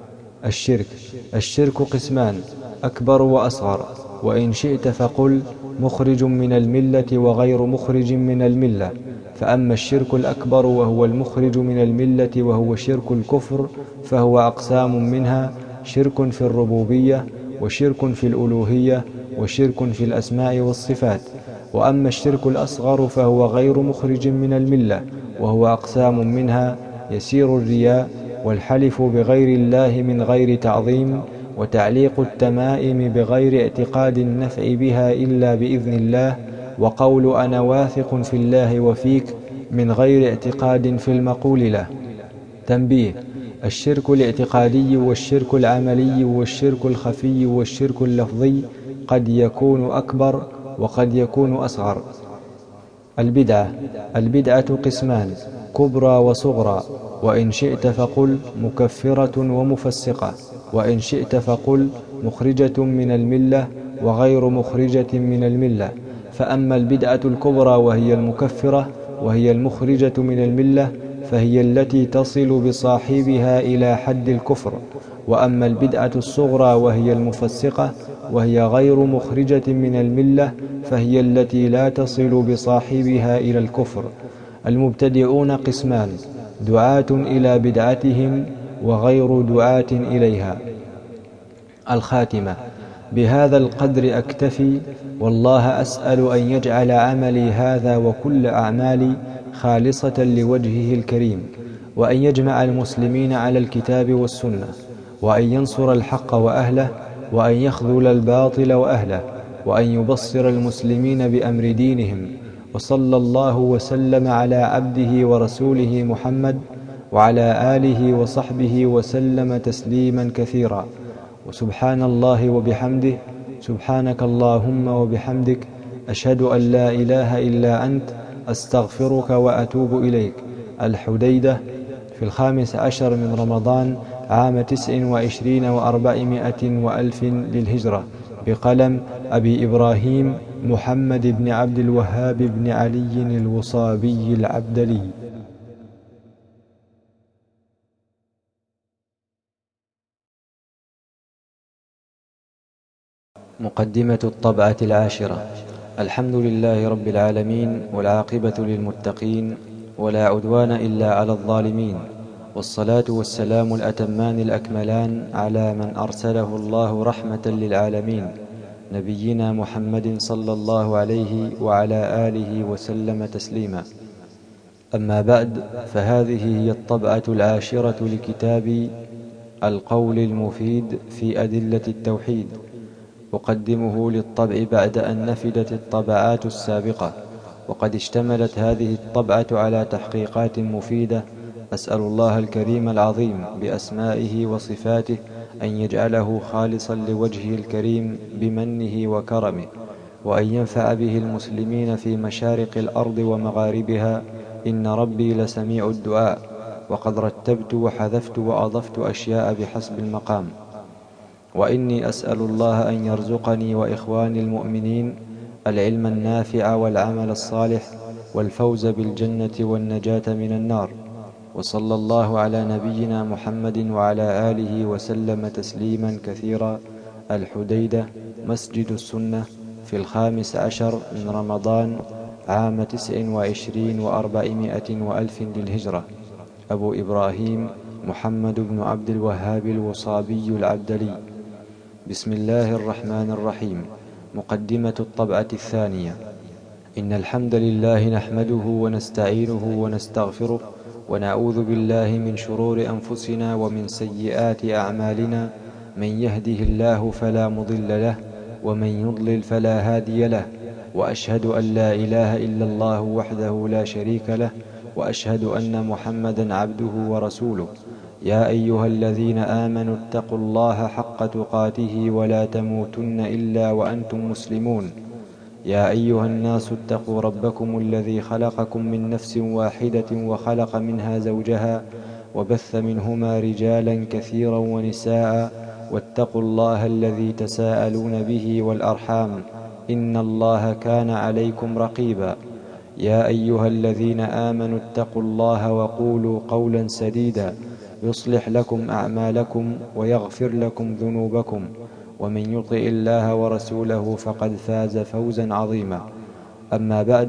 الشرك الشرك قسمان: أكبر وأصغر، وإن شئت فقل مخرج من الملة وغير مخرج من الملة. فأما الشرك الأكبر وهو المخرج من الملة وهو شرك الكفر فهو أقسام منها: شرك في الربوبية، وشرك في الألوهية، وشرك في الأسماء والصفات. وأما الشرك الأصغر فهو غير مخرج من الملة وهو أقسام منها: يسير الرياء، والحلف بغير الله من غير تعظيم، وتعليق التمائم بغير اعتقاد النفع بها إلا بإذن الله، وقول أنا واثق في الله وفيك من غير اعتقاد في المقول له. تنبيه: الشرك الاعتقادي والشرك العملي والشرك الخفي والشرك اللفظي قد يكون أكبر وقد يكون أصغر. البدعة البدعة قسمان: كبرى وصغرى، وإن شئت فقل مكفرة ومفسقة، وإن شئت فقل مخرجة من الملة وغير مخرجة من الملة. فأما البدعة الكبرى وهي المكفرة وهي المخرجة من الملة فهي التي تصل بصاحبها إلى حد الكفر. وأما البدعة الصغرى وهي المفسقة وهي غير مخرجة من الملة فهي التي لا تصل بصاحبها إلى الكفر. المبتدعون قسمان: دعاة إلى بدعتهم وغير دعاة إليها. الخاتمة: بهذا القدر أكتفي، والله أسأل أن يجعل عملي هذا وكل أعمالي خالصة لوجهه الكريم، وأن يجمع المسلمين على الكتاب والسنة، وأن ينصر الحق وأهله، وأن يخذل الباطل وأهله، وأن يبصر المسلمين بأمر دينهم. وصلى الله وسلم على عبده ورسوله محمد وعلى آله وصحبه وسلم تسليما كثيرا. وسبحان الله وبحمده، سبحانك اللهم وبحمدك، أشهد أن لا إله إلا أنت، أستغفرك وأتوب إليك. الحديدة في الخامس عشر من رمضان عام تسع وعشرين وأربعمائة وألف للهجرة، بقلم أبي إبراهيم محمد بن عبد الوهاب بن علي الوصابي العبدلي. مقدمة الطبعة العاشرة. الحمد لله رب العالمين، والعاقبة للمتقين، ولا عدوان إلا على الظالمين، والصلاة والسلام الأتمان الأكملان على من أرسله الله رحمة للعالمين، نبينا محمد صلى الله عليه وعلى آله وسلم تسليما. أما بعد، فهذه هي الطبعة العاشرة لكتاب القول المفيد في أدلة التوحيد، أقدمه للطبع بعد أن نفدت الطبعات السابقة، وقد اشتملت هذه الطبعة على تحقيقات مفيدة، أسأل الله الكريم العظيم بأسمائه وصفاته أن يجعله خالصا لوجهه الكريم بمنه وكرمه، وأن ينفع به المسلمين في مشارق الأرض ومغاربها، إن ربي لسميع الدعاء. وقد رتبت وحذفت وأضفت أشياء بحسب المقام. وإني أسأل الله أن يرزقني وإخواني المؤمنين العلم النافع والعمل الصالح والفوز بالجنة والنجاة من النار. وصلى الله على نبينا محمد وعلى آله وسلم تسليما كثيرا. الحديدة، مسجد السنة، في الخامس عشر من رمضان عام تسع وعشرين وأربعمائة وألف للهجرة. أبو إبراهيم محمد بن عبد الوهاب الوصابي العبدلي. بسم الله الرحمن الرحيم. مقدمة الطبعة الثانية. إن الحمد لله نحمده ونستعينه ونستغفره، ونعوذ بالله من شرور أنفسنا ومن سيئات أعمالنا، من يهده الله فلا مضل له، ومن يضلل فلا هادي له، وأشهد أن لا إله إلا الله وحده لا شريك له، وأشهد أن محمدا عبده ورسوله. يا أيها الذين آمنوا اتقوا الله حق تقاته ولا تموتن إلا وأنتم مسلمون. يا أيها الناس اتقوا ربكم الذي خلقكم من نفس واحدة وخلق منها زوجها وبث منهما رجالا كثيرا ونساء، واتقوا الله الذي تساءلون به والأرحام، إن الله كان عليكم رقيبا. يا أيها الذين آمنوا اتقوا الله وقولوا قولا سديدا يصلح لكم أعمالكم ويغفر لكم ذنوبكم، ومن يطع الله ورسوله فقد فاز فوزا عظيما. أما بعد،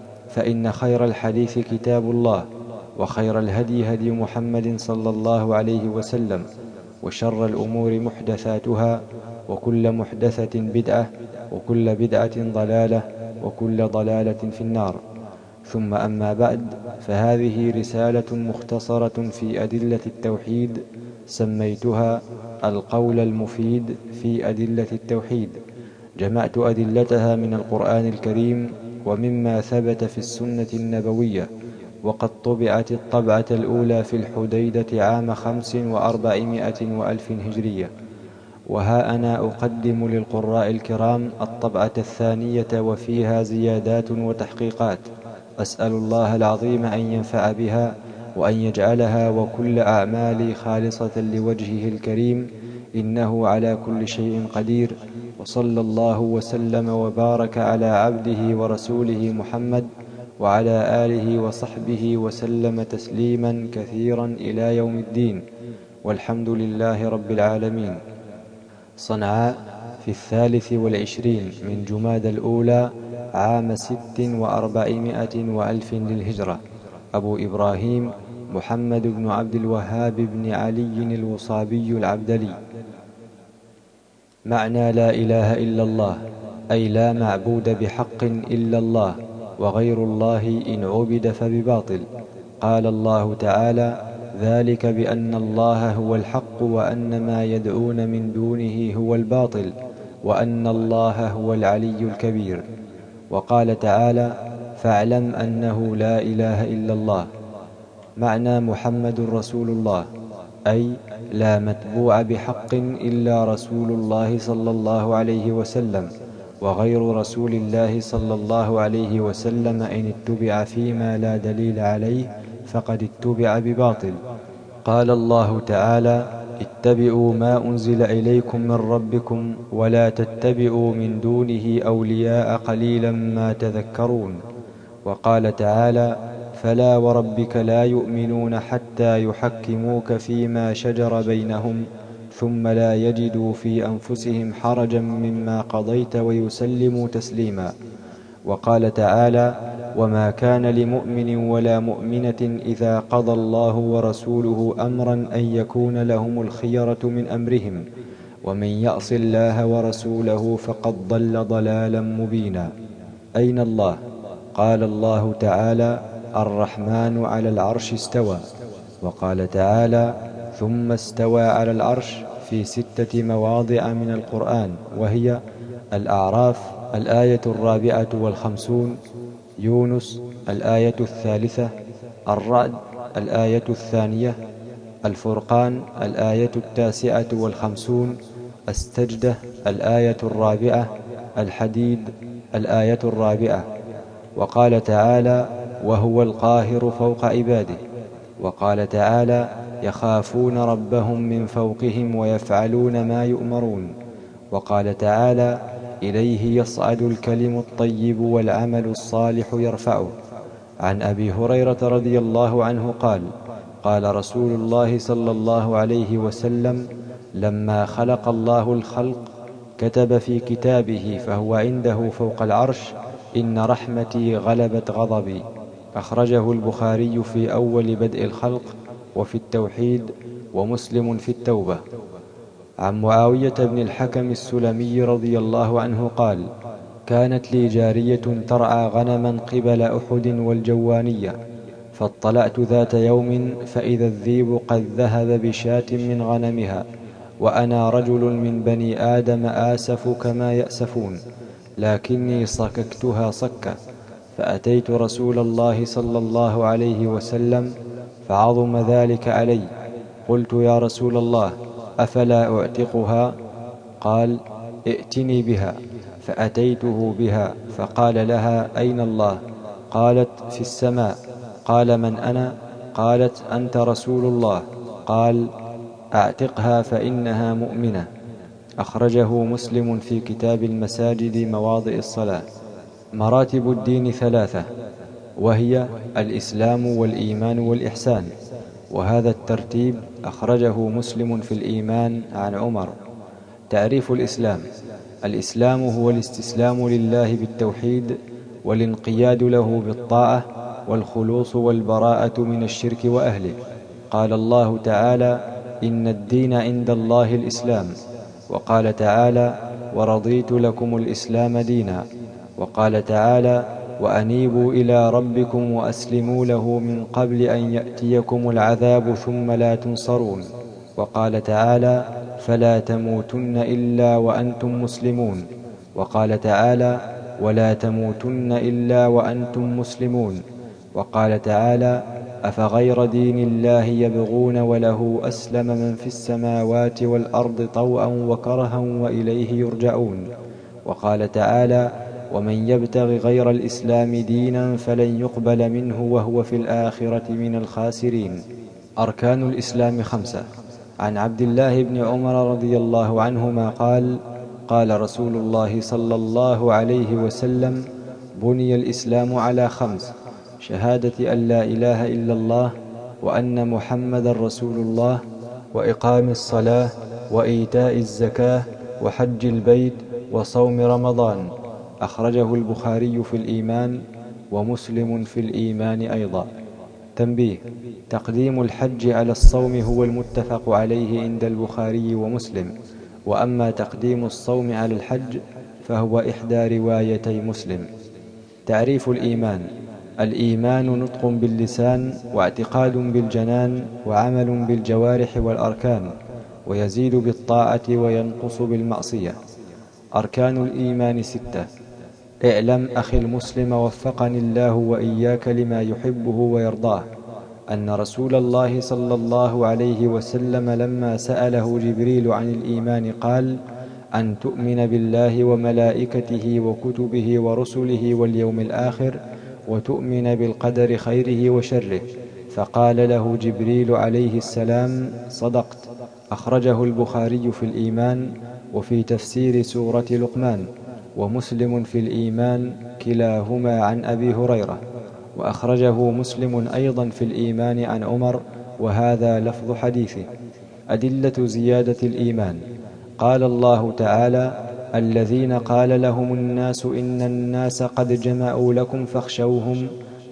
فإن خير الحديث كتاب الله، وخير الهدي هدي محمد صلى الله عليه وسلم، وشر الأمور محدثاتها، وكل محدثة بدعة، وكل بدعة ضلالة، وكل ضلالة في النار. ثم أما بعد، فهذه رسالة مختصرة في أدلة التوحيد سميتها القول المفيد في أدلة التوحيد. جمعت أدلتها من القرآن الكريم ومما ثبت في السنة النبوية، وقد طبعت الطبعة الأولى في الحديدة عام خمس وأربعمائة وألف هجرية. وها أنا أقدم للقراء الكرام الطبعة الثانية، وفيها زيادات وتحقيقات، أسأل الله العظيم أن ينفع بها، وأن يجعلها وكل أعمالي خالصة لوجهه الكريم، إنه على كل شيء قدير. وصلى الله وسلم وبارك على عبده ورسوله محمد وعلى آله وصحبه وسلم تسليما كثيرا إلى يوم الدين، والحمد لله رب العالمين. صنعاء، في الثالث والعشرين من جماد الأولى عام ست وأربعمائة وألف للهجرة. أبو إبراهيم محمد بن عبد الوهاب بن علي الوصابي العبدلي. معنى لا إله إلا الله، أي لا معبود بحق إلا الله، وغير الله إن عبد فبباطل. قال الله تعالى: ذلك بأن الله هو الحق وأن ما يدعون من دونه هو الباطل وأن الله هو العلي الكبير. وقال تعالى: فاعلم أنه لا إله إلا الله. معنى محمد رسول الله، أي لا متبوع بحق إلا رسول الله صلى الله عليه وسلم، وغير رسول الله صلى الله عليه وسلم إن اتبع فيما لا دليل عليه فقد اتبع بباطل. قال الله تعالى: اتبعوا ما أنزل إليكم من ربكم ولا تتبعوا من دونه أولياء قليلا ما تذكرون. وقال تعالى: فلا وربك لا يؤمنون حتى يحكموك فيما شجر بينهم ثم لا يجدوا في أنفسهم حرجا مما قضيت ويسلموا تسليما. وقال تعالى: وما كان لمؤمن ولا مؤمنة إذا قضى الله ورسوله أمرا أن يكون لهم الخيرة من أمرهم، ومن يعص الله ورسوله فقد ضل ضلالا مبينا. أين الله؟ قال الله تعالى: الرحمن على العرش استوى. وقال تعالى: ثم استوى على العرش في ستة مواضع من القرآن، وهي الأعراف الآية الرابعة والخمسون، يونس الآية الثالثة، الرعد الآية الثانية، الفرقان الآية التاسعة والخمسون، السجدة الآية الرابعة، الحديد الآية الرابعة. وقال تعالى: وهو القاهر فوق عباده. وقال تعالى: يخافون ربهم من فوقهم ويفعلون ما يؤمرون. وقال تعالى: إليه يصعد الكلم الطيب والعمل الصالح يرفعه. عن أبي هريرة رضي الله عنه قال: قال رسول الله صلى الله عليه وسلم: لما خلق الله الخلق كتب في كتابه فهو عنده فوق العرش: إن رحمتي غلبت غضبي. أخرجه البخاري في أول بدء الخلق وفي التوحيد، ومسلم في التوبة. عن معاوية بن الحكم السلمي رضي الله عنه قال: كانت لي جارية ترعى غنما قبل أحد والجوانية، فاطلعت ذات يوم فإذا الذيب قد ذهب بشاة من غنمها، وأنا رجل من بني آدم آسف كما يأسفون، لكني صككتها صكة، فأتيت رسول الله صلى الله عليه وسلم فعظم ذلك علي. قلت: يا رسول الله، أفلا أعتقها؟ قال: ائتني بها. فأتيته بها فقال لها: أين الله؟ قالت: في السماء. قال: من أنا؟ قالت: أنت رسول الله. قال: أعتقها فإنها مؤمنة. أخرجه مسلم في كتاب المساجد مواضع الصلاة. مراتب الدين ثلاثة، وهي الإسلام والإيمان والإحسان، وهذا الترتيب أخرجه مسلم في الإيمان عن عمر. تعريف الإسلام: الإسلام هو الاستسلام لله بالتوحيد والانقياد له بالطاعة والخلوص والبراءة من الشرك وأهله. قال الله تعالى: إن الدين عند الله الإسلام. وقال تعالى: ورضيت لكم الإسلام دينا. وقال تعالى: وأنيبوا إلى ربكم وأسلموا له من قبل أن يأتيكم العذاب ثم لا تنصرون. وقال تعالى: فلا تموتن إلا وأنتم مسلمون. وقال تعالى: ولا تموتن إلا وأنتم مسلمون. وقال تعالى: أفغير دين الله يبغون وله أسلم من في السماوات والأرض طوعا وكرها وإليه يرجعون. وقال تعالى: ومن يبتغ غير الإسلام دينا فلن يقبل منه وهو في الآخرة من الخاسرين. أركان الإسلام خمسة. عن عبد الله بن عمر رضي الله عنهما قال: قال رسول الله صلى الله عليه وسلم: بني الإسلام على خمس: شهادة أن لا إله إلا الله وأن محمد رسول الله، وإقام الصلاة، وإيتاء الزكاة، وحج البيت، وصوم رمضان. أخرجه البخاري في الإيمان ومسلم في الإيمان أيضا. تنبيه: تقديم الحج على الصوم هو المتفق عليه عند البخاري ومسلم، وأما تقديم الصوم على الحج فهو إحدى روايتي مسلم. تعريف الإيمان: الإيمان نطق باللسان واعتقاد بالجنان وعمل بالجوارح والأركان، ويزيد بالطاعة وينقص بالمعصية. أركان الإيمان ستة. اعلم أخي المسلم وفقني الله وإياك لما يحبه ويرضاه أن رسول الله صلى الله عليه وسلم لما سأله جبريل عن الإيمان قال: أن تؤمن بالله وملائكته وكتبه ورسله واليوم الآخر، وتؤمن بالقدر خيره وشره. فقال له جبريل عليه السلام: صدقت. أخرجه البخاري في الإيمان وفي تفسير سورة لقمان، ومسلم في الإيمان، كلاهما عن أبي هريرة. وأخرجه مسلم أيضا في الإيمان عن عمر، وهذا لفظ حديثه. أدلة زيادة الإيمان: قال الله تعالى: الذين قال لهم الناس إن الناس قد جمعوا لكم فاخشوهم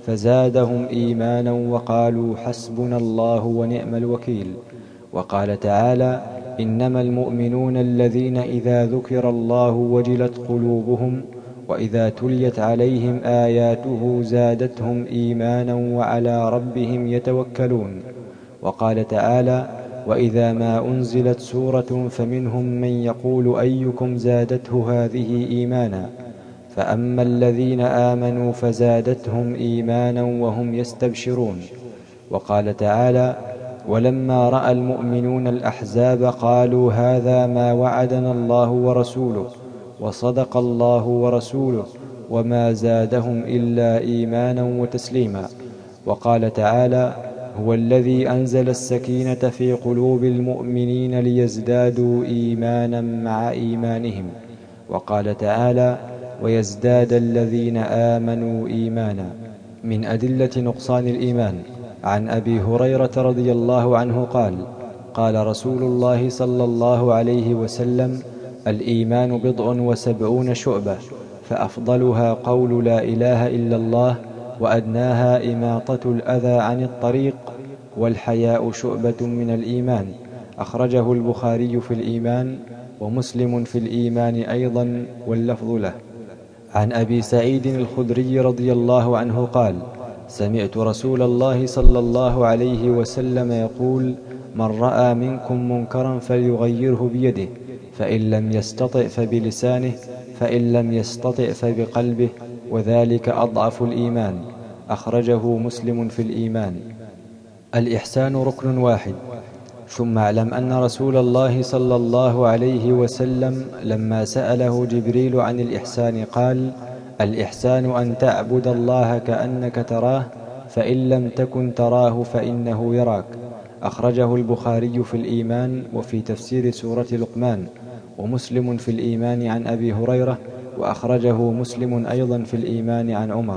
فزادهم إيمانا وقالوا حسبنا الله ونعم الوكيل. وقال تعالى: إنما المؤمنون الذين إذا ذكر الله وجلت قلوبهم وإذا تليت عليهم آياته زادتهم إيمانا وعلى ربهم يتوكلون. وقال تعالى: وإذا ما أنزلت سورة فمنهم من يقول أيكم زادته هذه إيمانا، فأما الذين آمنوا فزادتهم إيمانا وهم يستبشرون. وقال تعالى: ولما رأى المؤمنون الأحزاب قالوا هذا ما وعدنا الله ورسوله وصدق الله ورسوله وما زادهم إلا إيمانا وتسليما. وقال تعالى: هو الذي أنزل السكينة في قلوب المؤمنين ليزدادوا إيمانا مع إيمانهم. وقال تعالى: ويزداد الذين آمنوا إيمانا. من أدلة نقصان الإيمان عن أبي هريرة رضي الله عنه قال: قال رسول الله صلى الله عليه وسلم: الإيمان بضع وسبعون شعبة، فأفضلها قول لا إله إلا الله، وأدناها إماطة الأذى عن الطريق، والحياء شعبة من الإيمان. أخرجه البخاري في الإيمان، ومسلم في الإيمان أيضا، واللفظ له. عن أبي سعيد الخدري رضي الله عنه قال: سمعت رسول الله صلى الله عليه وسلم يقول: من رأى منكم منكرا فليغيره بيده، فإن لم يستطع فبلسانه، فإن لم يستطع فبقلبه، وذلك أضعف الإيمان. أخرجه مسلم في الإيمان. الإحسان ركن واحد. ثم اعلم أن رسول الله صلى الله عليه وسلم لما سأله جبريل عن الإحسان قال: الإحسان أن تعبد الله كأنك تراه، فإن لم تكن تراه فإنه يراك. أخرجه البخاري في الإيمان وفي تفسير سورة لقمان، ومسلم في الإيمان عن أبي هريرة، وأخرجه مسلم أيضا في الإيمان عن عمر.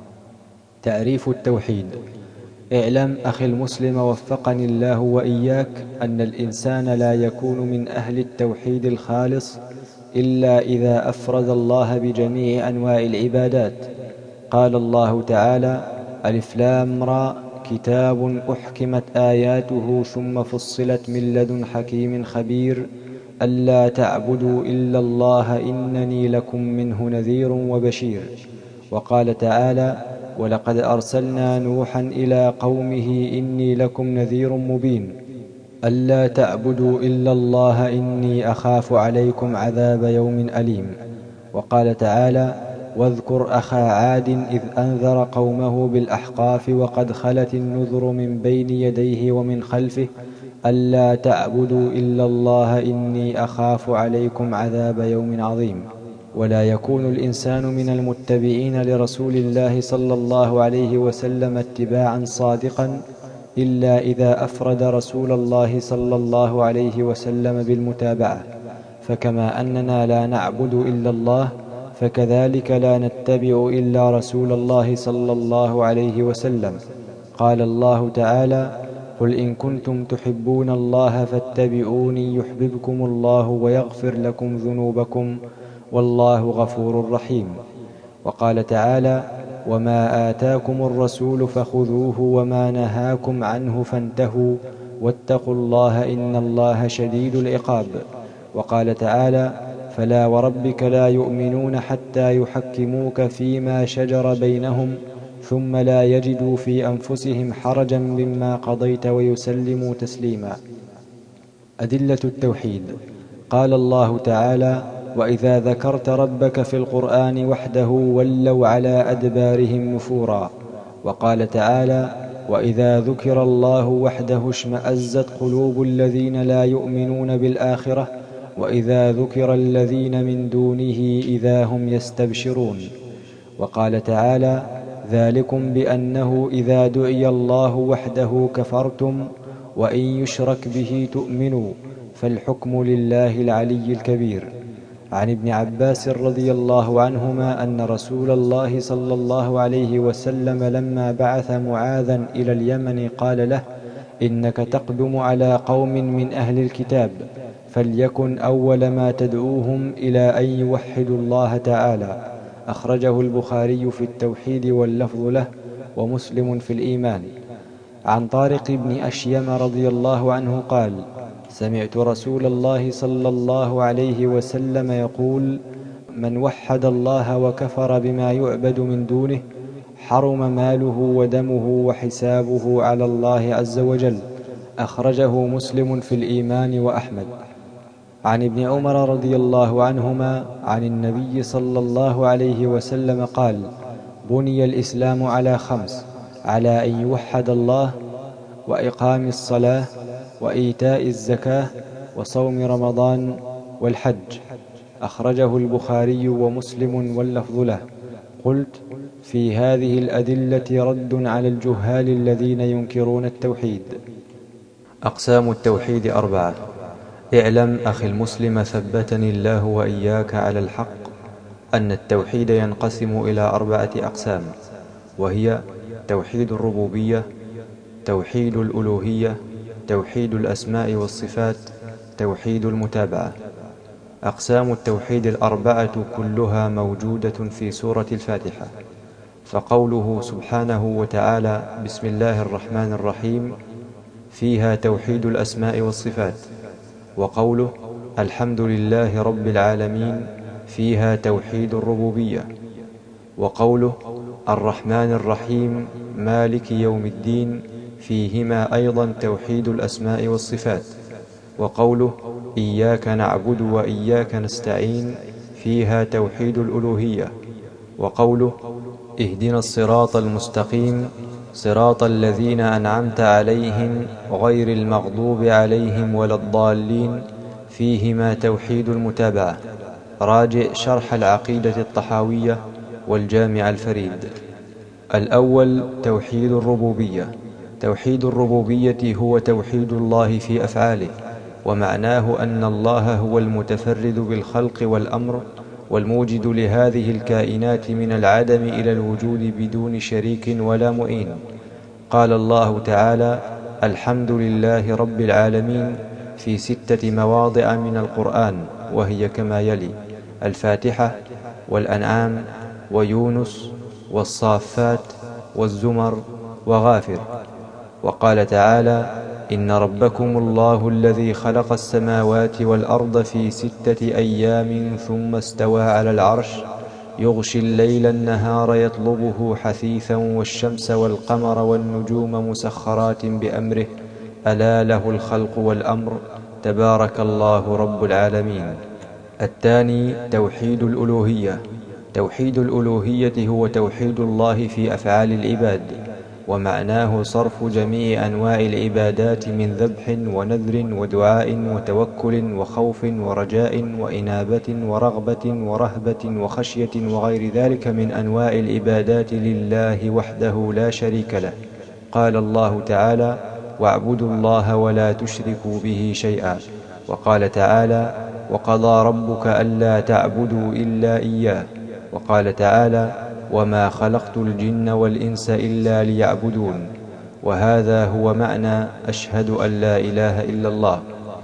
تعريف التوحيد. اعلم أخي المسلم وفقني الله وإياك أن الإنسان لا يكون من أهل التوحيد الخالص إلا إذا أفرد الله بجميع أنواع العبادات. قال الله تعالى: ألف لام را، كتاب أحكمت آياته ثم فصلت من لدن حكيم خبير، ألا تعبدوا إلا الله إنني لكم منه نذير وبشير. وقال تعالى: ولقد أرسلنا نوحا إلى قومه إني لكم نذير مبين، ألا تعبدوا إلا الله إني أخاف عليكم عذاب يوم أليم. وقال تعالى: واذكر أخا عاد إذ أنذر قومه بالأحقاف وقد خلت النذر من بين يديه ومن خلفه، ألا تعبدوا إلا الله إني أخاف عليكم عذاب يوم عظيم. ولا يكون الإنسان من المتبعين لرسول الله صلى الله عليه وسلم اتباعا صادقا إلا إذا أفرد رسول الله صلى الله عليه وسلم بالمتابعة. فكما أننا لا نعبد إلا الله، فكذلك لا نتبع إلا رسول الله صلى الله عليه وسلم. قال الله تعالى: قل إن كنتم تحبون الله فاتبعوني يحببكم الله ويغفر لكم ذنوبكم والله غفور رحيم. وقال تعالى: وما آتاكم الرسول فخذوه وما نهاكم عنه فانتهوا واتقوا الله إن الله شديد العقاب. وقال تعالى: فلا وربك لا يؤمنون حتى يحكموك فيما شجر بينهم ثم لا يجدوا في أنفسهم حرجا مما قضيت ويسلموا تسليما. أدلة التوحيد. قال الله تعالى: وإذا ذكرت ربك في القرآن وحده ولوا على أدبارهم نفورا. وقال تعالى: وإذا ذكر الله وحده اشمأزت قلوب الذين لا يؤمنون بالآخرة وإذا ذكر الذين من دونه إذا هم يستبشرون. وقال تعالى: ذلكم بأنه إذا دعي الله وحده كفرتم وإن يشرك به تؤمنوا فالحكم لله العلي الكبير. عن ابن عباس رضي الله عنهما أن رسول الله صلى الله عليه وسلم لما بعث معاذا إلى اليمن قال له: إنك تقدم على قوم من أهل الكتاب، فليكن أول ما تدعوهم إلى أن يوحدوا الله تعالى. أخرجه البخاري في التوحيد واللفظ له، ومسلم في الإيمان. عن طارق بن أشيم رضي الله عنه قال: سمعت رسول الله صلى الله عليه وسلم يقول: من وحد الله وكفر بما يعبد من دونه حرم ماله ودمه وحسابه على الله عز وجل. أخرجه مسلم في الإيمان وأحمد. عن ابن عمر رضي الله عنهما عن النبي صلى الله عليه وسلم قال: بني الإسلام على خمس: على أن يوحد الله، وإقام الصلاة، وإيتاء الزكاة، وصوم رمضان، والحج. أخرجه البخاري ومسلم واللفظ له. قلت: في هذه الأدلة رد على الجهال الذين ينكرون التوحيد. أقسام التوحيد أربعة. اعلم أخي المسلم ثبتني الله وإياك على الحق أن التوحيد ينقسم إلى أربعة أقسام، وهي توحيد الربوبية، توحيد الألوهية، توحيد الأسماء والصفات، توحيد المتابعة. أقسام التوحيد الأربعة كلها موجودة في سورة الفاتحة، فقوله سبحانه وتعالى: بسم الله الرحمن الرحيم، فيها توحيد الأسماء والصفات. وقوله: الحمد لله رب العالمين، فيها توحيد الربوبية. وقوله: الرحمن الرحيم، مالك يوم الدين، فيهما أيضا توحيد الأسماء والصفات. وقوله: إياك نعبد وإياك نستعين، فيها توحيد الألوهية. وقوله: اهدنا الصراط المستقيم، صراط الذين أنعمت عليهم غير المغضوب عليهم ولا الضالين، فيهما توحيد المتابعة. راجع شرح العقيدة الطحاوية والجامع الفريد. الأول توحيد الربوبية. توحيد الربوبية هو توحيد الله في أفعاله، ومعناه أن الله هو المتفرد بالخلق والأمر، والموجد لهذه الكائنات من العدم إلى الوجود بدون شريك ولا معين. قال الله تعالى: الحمد لله رب العالمين، في ستة مواضع من القرآن، وهي كما يلي: الفاتحة، والأنعام، ويونس، والصافات، والزمر، وغافر. وقال تعالى: إن ربكم الله الذي خلق السماوات والأرض في ستة أيام ثم استوى على العرش، يغشي الليل النهار يطلبه حثيثا، والشمس والقمر والنجوم مسخرات بأمره، ألا له الخلق والأمر، تبارك الله رب العالمين. الثاني توحيد الألوهية. توحيد الألوهية هو توحيد الله في أفعال العباد، ومعناه صرف جميع أنواع العبادات من ذبح ونذر ودعاء وتوكل وخوف ورجاء وإنابة ورغبة ورهبة وخشية وغير ذلك من أنواع العبادات لله وحده لا شريك له. قال الله تعالى: واعبدوا الله ولا تشركوا به شيئا. وقال تعالى: وقضى ربك ألا تعبدوا إلا إياه. وقال تعالى: وما خلقت الجن والإنس إلا ليعبدون. وهذا هو معنى أشهد أن لا إله إلا الله.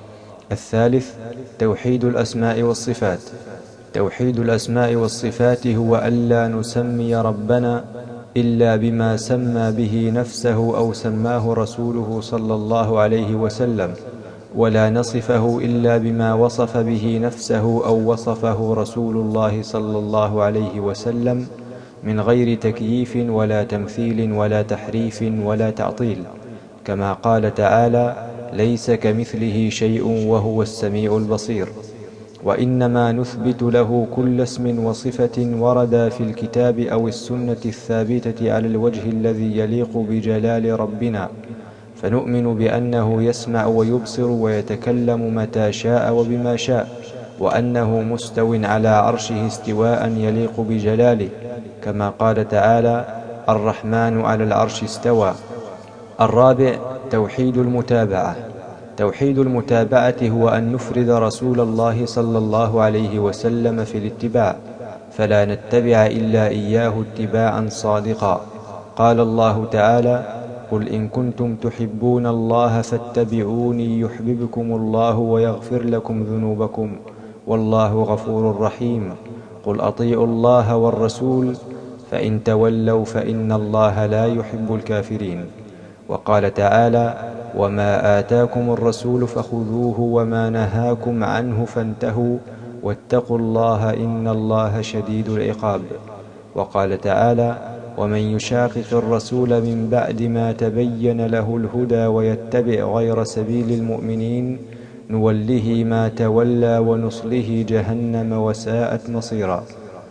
الثالث توحيد الأسماء والصفات. توحيد الأسماء والصفات هو ألا نسمي ربنا إلا بما سمى به نفسه أو سماه رسوله صلى الله عليه وسلم، ولا نصفه إلا بما وصف به نفسه أو وصفه رسول الله صلى الله عليه وسلم، من غير تكييف ولا تمثيل ولا تحريف ولا تعطيل، كما قال تعالى: ليس كمثله شيء وهو السميع البصير. وإنما نثبت له كل اسم وصفة ورد في الكتاب أو السنة الثابتة على الوجه الذي يليق بجلال ربنا، فنؤمن بأنه يسمع ويبصر ويتكلم متى شاء وبما شاء، وأنه مستو على عرشه استواء يليق بجلاله، كما قال تعالى: الرحمن على العرش استوى. الرابع توحيد المتابعة. توحيد المتابعة هو أن نفرد رسول الله صلى الله عليه وسلم في الاتباع، فلا نتبع إلا إياه اتباعا صادقا. قال الله تعالى: قل إن كنتم تحبون الله فاتبعوني يحببكم الله ويغفر لكم ذنوبكم، والله غفور رحيم. قل أطيعوا الله والرسول، فإن تولوا فإن الله لا يحب الكافرين. وقال تعالى: وما آتاكم الرسول فخذوه وما نهاكم عنه فانتهوا واتقوا الله إن الله شديد العقاب. وقال تعالى: ومن يشاقق الرسول من بعد ما تبين له الهدى ويتبع غير سبيل المؤمنين نوله ما تولى ونصله جهنم وساءت مصيرا.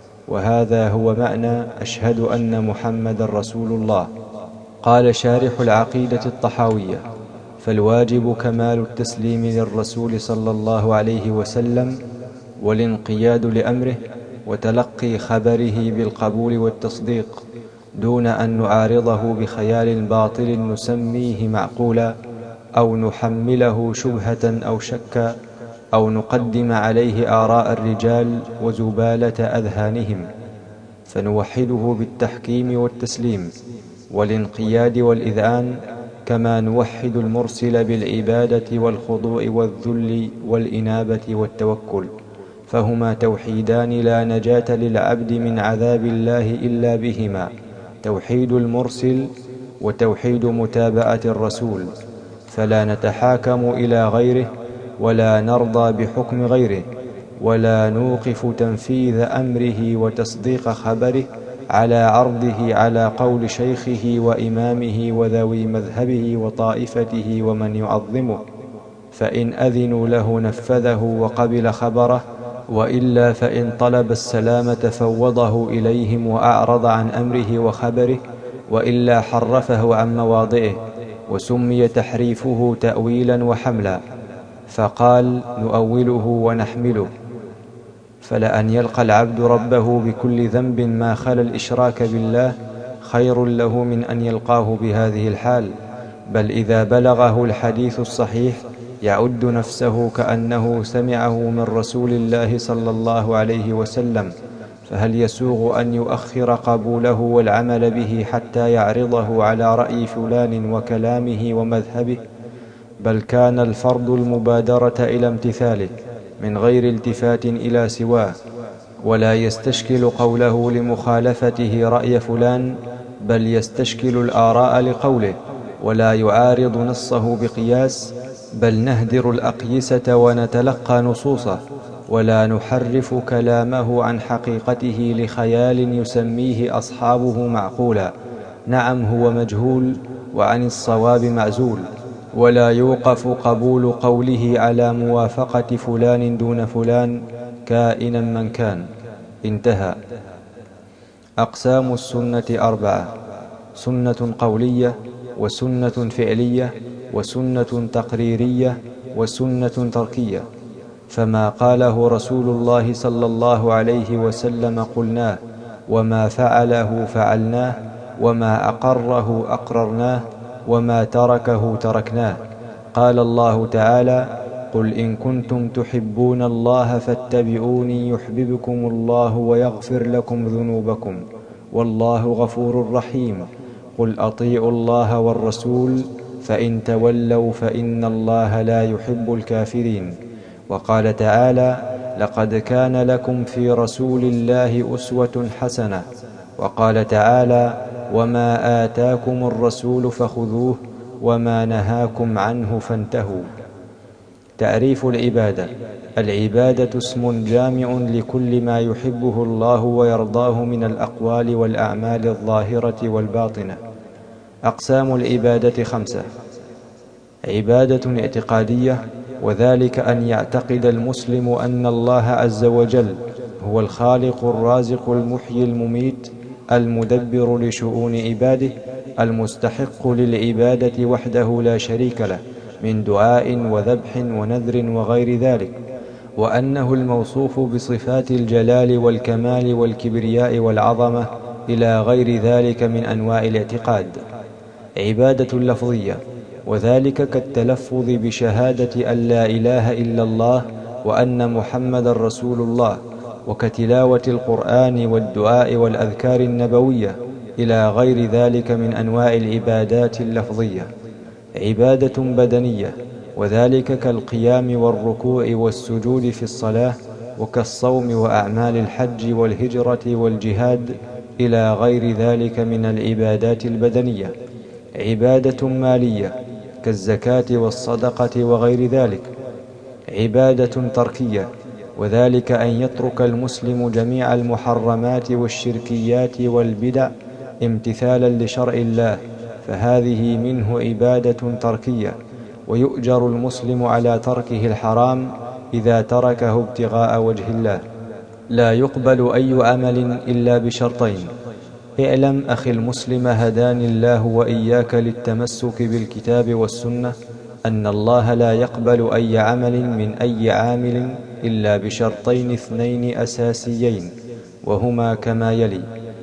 وهذا هو معنى أشهد أن محمد رسول الله. قال شارح العقيدة الطحاوية: فالواجب كمال التسليم للرسول صلى الله عليه وسلم والانقياد لأمره وتلقي خبره بالقبول والتصديق، دون أن نعارضه بخيال باطل نسميه معقولا، أو نحمله شبهة أو شكا، أو نقدم عليه آراء الرجال وزبالة أذهانهم، فنوحده بالتحكيم والتسليم والانقياد والإذعان، كما نوحد المرسل بالعبادة والخضوع والذل والإنابة والتوكل، فهما توحيدان لا نجاة للعبد من عذاب الله إلا بهما: توحيد المرسل وتوحيد متابعة الرسول، فلا نتحاكم إلى غيره ولا نرضى بحكم غيره، ولا نوقف تنفيذ أمره وتصديق خبره على عرضه على قول شيخه وإمامه وذوي مذهبه وطائفته ومن يعظمه، فإن أذنوا له نفذه وقبل خبره، وإلا فإن طلب السلامة فوضه إليهم وأعرض عن أمره وخبره، وإلا حرفه عن مواضعه، وسمي تحريفه تأويلا وحملا، فقال: نؤوله ونحمله. فلأن يلقى العبد ربه بكل ذنب ما خلا الإشراك بالله خير له من أن يلقاه بهذه الحال، بل إذا بلغه الحديث الصحيح يعد نفسه كأنه سمعه من رسول الله صلى الله عليه وسلم، فهل يسوغ أن يؤخر قبوله والعمل به حتى يعرضه على رأي فلان وكلامه ومذهبه؟ بل كان الفرض المبادرة إلى امتثاله من غير التفات إلى سواه، ولا يستشكل قوله لمخالفته رأي فلان، بل يستشكل الآراء لقوله، ولا يعارض نصه بقياس، بل نهدر الأقيسة ونتلقى نصوصه، ولا نحرف كلامه عن حقيقته لخيال يسميه أصحابه معقولا، نعم هو مجهول وعن الصواب معزول، ولا يوقف قبول قوله على موافقة فلان دون فلان كائنا من كان. انتهى. أقسام السنة أربعة: سنة قولية، وسنة فعلية، وسنة تقريرية، وسنة تركية. فما قاله رسول الله صلى الله عليه وسلم قلناه، وما فعله فعلناه، وما أقره أقررناه، وما تركه تركناه. قال الله تعالى: قل إن كنتم تحبون الله فاتبعوني يحببكم الله ويغفر لكم ذنوبكم والله غفور رحيم. قل أطيعوا الله والرسول فإن تولوا فإن الله لا يحب الكافرين. وقال تعالى: لقد كان لكم في رسول الله أسوة حسنة. وقال تعالى: وما آتاكم الرسول فخذوه وما نهاكم عنه فانتهوا. تعريف العبادة: العبادة اسم جامع لكل ما يحبه الله ويرضاه من الأقوال والأعمال الظاهرة والباطنة. أقسام العبادة خمسة: عبادة اعتقادية، وذلك أن يعتقد المسلم أن الله عز وجل هو الخالق الرازق المحيي المميت المدبر لشؤون عباده المستحق للعبادة وحده لا شريك له من دعاء وذبح ونذر وغير ذلك، وأنه الموصوف بصفات الجلال والكمال والكبرياء والعظمة إلى غير ذلك من أنواع الاعتقاد. عبادة لفظية، وذلك كالتلفظ بشهادة أن لا إله إلا الله وأن محمد رسول الله، وكتلاوة القرآن والدعاء والأذكار النبوية إلى غير ذلك من أنواع العبادات اللفظية. عبادة بدنية، وذلك كالقيام والركوع والسجود في الصلاة، وكالصوم وأعمال الحج والهجرة والجهاد إلى غير ذلك من العبادات البدنية. عبادة مالية، كالزكاة والصدقة وغير ذلك. عبادة تركية، وذلك أن يترك المسلم جميع المحرمات والشركيات والبدع امتثالا لشرع الله، فهذه منه عبادة تركية. ويؤجر المسلم على تركه الحرام إذا تركه ابتغاء وجه الله. لا يقبل أي عمل إلا بشرطين. اعلم أخي المسلم هداني الله وإياك للتمسك بالكتاب والسنة أن الله لا يقبل أي عمل من أي عامل إلا بشرطين اثنين أساسيين، وهما كما يلي: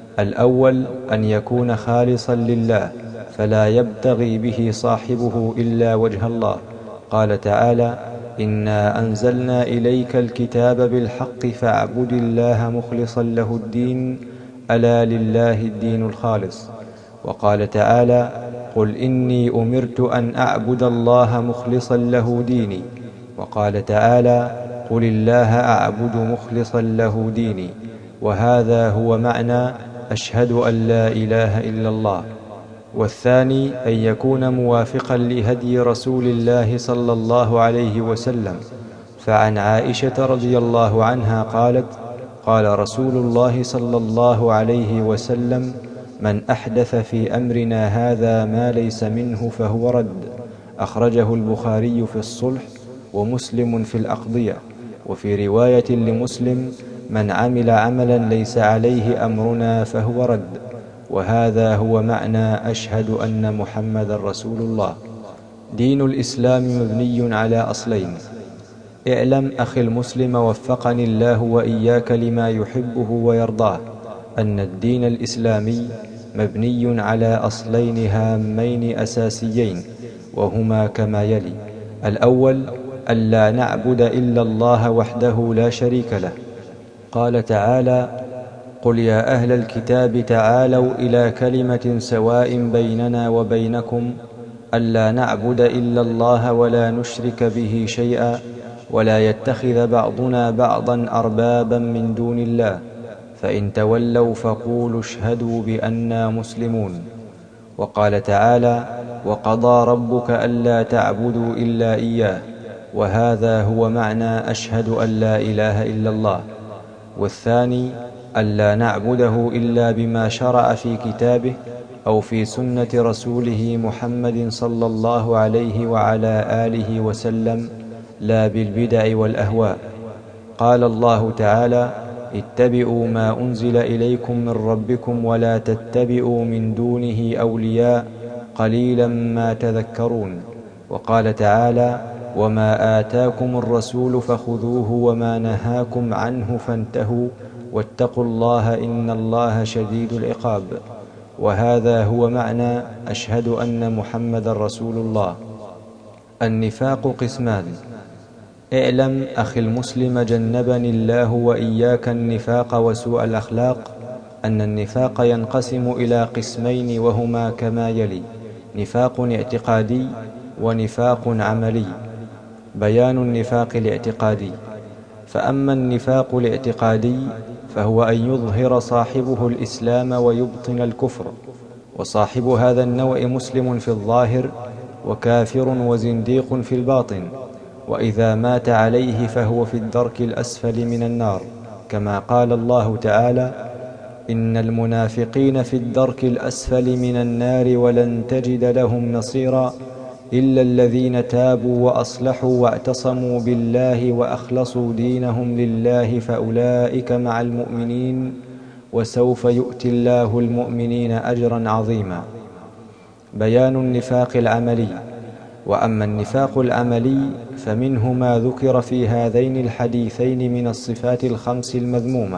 الأول أن يكون خالصا لله فلا يبتغي به صاحبه إلا وجه الله. قال تعالى: إنا أنزلنا إليك الكتاب بالحق فاعبد الله مخلصا له الدين ألا لله الدين الخالص. وقال تعالى: قل إني أمرت أن أعبد الله مخلصا له ديني. وقال تعالى: قل الله أعبد مخلصا له ديني. وهذا هو معنى أشهد أن لا إله إلا الله. والثاني أن يكون موافقا لهدي رسول الله صلى الله عليه وسلم، فعن عائشة رضي الله عنها قالت: قال رسول الله صلى الله عليه وسلم: من أحدث في أمرنا هذا ما ليس منه فهو رد. أخرجه البخاري في الصلح ومسلم في الأقضية. وفي رواية لمسلم: من عمل عملا ليس عليه أمرنا فهو رد. وهذا هو معنى أشهد أن محمدا رسول الله. دين الإسلام مبني على أصلين. اعلم أخي المسلم وفقني الله وإياك لما يحبه ويرضاه أن الدين الإسلامي مبني على أصلين هامين أساسيين، وهما كما يلي: الأول ألا نعبد إلا الله وحده لا شريك له. قال تعالى: قل يا أهل الكتاب تعالوا إلى كلمة سواء بيننا وبينكم ألا نعبد إلا الله ولا نشرك به شيئا ولا يتخذ بعضنا بعضا أربابا من دون الله فإن تولوا فقولوا اشهدوا بأننا مسلمون. وقال تعالى: وقضى ربك ألا تعبدوا إلا إياه. وهذا هو معنى أشهد أن لا إله إلا الله. والثاني ألا نعبده إلا بما شرع في كتابه أو في سنة رسوله محمد صلى الله عليه وعلى آله وسلم، لا بالبدع والأهواء. قال الله تعالى: اتبعوا ما أنزل إليكم من ربكم ولا تتبعوا من دونه أولياء قليلا ما تذكرون. وقال تعالى: وما آتاكم الرسول فخذوه وما نهاكم عنه فانتهوا واتقوا الله إن الله شديد العقاب. وهذا هو معنى أشهد أن محمدا رسول الله. النفاق قسمان. اعلم أخي المسلم جنبني الله وإياك النفاق وسوء الأخلاق أن النفاق ينقسم إلى قسمين، وهما كما يلي: نفاق اعتقادي ونفاق عملي. بيان النفاق الاعتقادي: فأما النفاق الاعتقادي فهو أن يظهر صاحبه الإسلام ويبطن الكفر، وصاحب هذا النوع مسلم في الظاهر وكافر وزنديق في الباطن، وإذا مات عليه فهو في الدرك الأسفل من النار، كما قال الله تعالى: إن المنافقين في الدرك الأسفل من النار ولن تجد لهم نصيرا إلا الذين تابوا وأصلحوا واعتصموا بالله وأخلصوا دينهم لله فأولئك مع المؤمنين وسوف يؤتي الله المؤمنين أجرا عظيما. بيان النفاق العملي: وأما النفاق العملي فمنه ما ذكر في هذين الحديثين من الصفات الخمس المذمومة.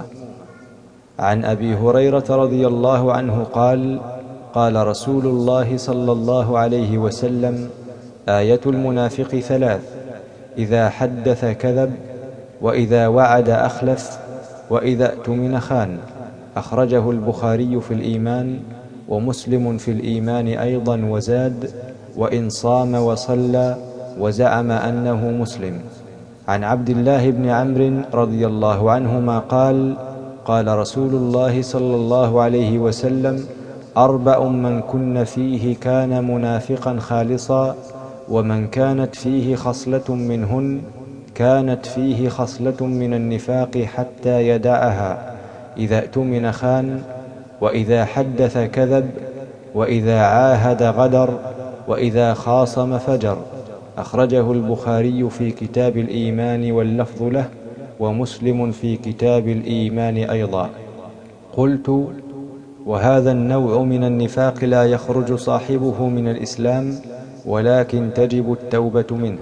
عن أبي هريرة رضي الله عنه قال: قال رسول الله صلى الله عليه وسلم: آية المنافق ثلاث: إذا حدث كذب، وإذا وعد أخلف، وإذا اؤتمن خان. أخرجه البخاري في الإيمان ومسلم في الإيمان أيضا، وزاد: وإن صام وصلى وزعم أنه مسلم. عن عبد الله بن عمرو رضي الله عنهما قال: قال رسول الله صلى الله عليه وسلم: أربع من كن فيه كان منافقا خالصا، ومن كانت فيه خصلة منهن كانت فيه خصلة من النفاق حتى يدعها: إذا اؤتمن خان، وإذا حدث كذب، وإذا عاهد غدر، وإذا خاصم فجر. أخرجه البخاري في كتاب الإيمان واللفظ له، ومسلم في كتاب الإيمان أيضا. قلت: وهذا النوع من النفاق لا يخرج صاحبه من الإسلام، ولكن تجب التوبة منه.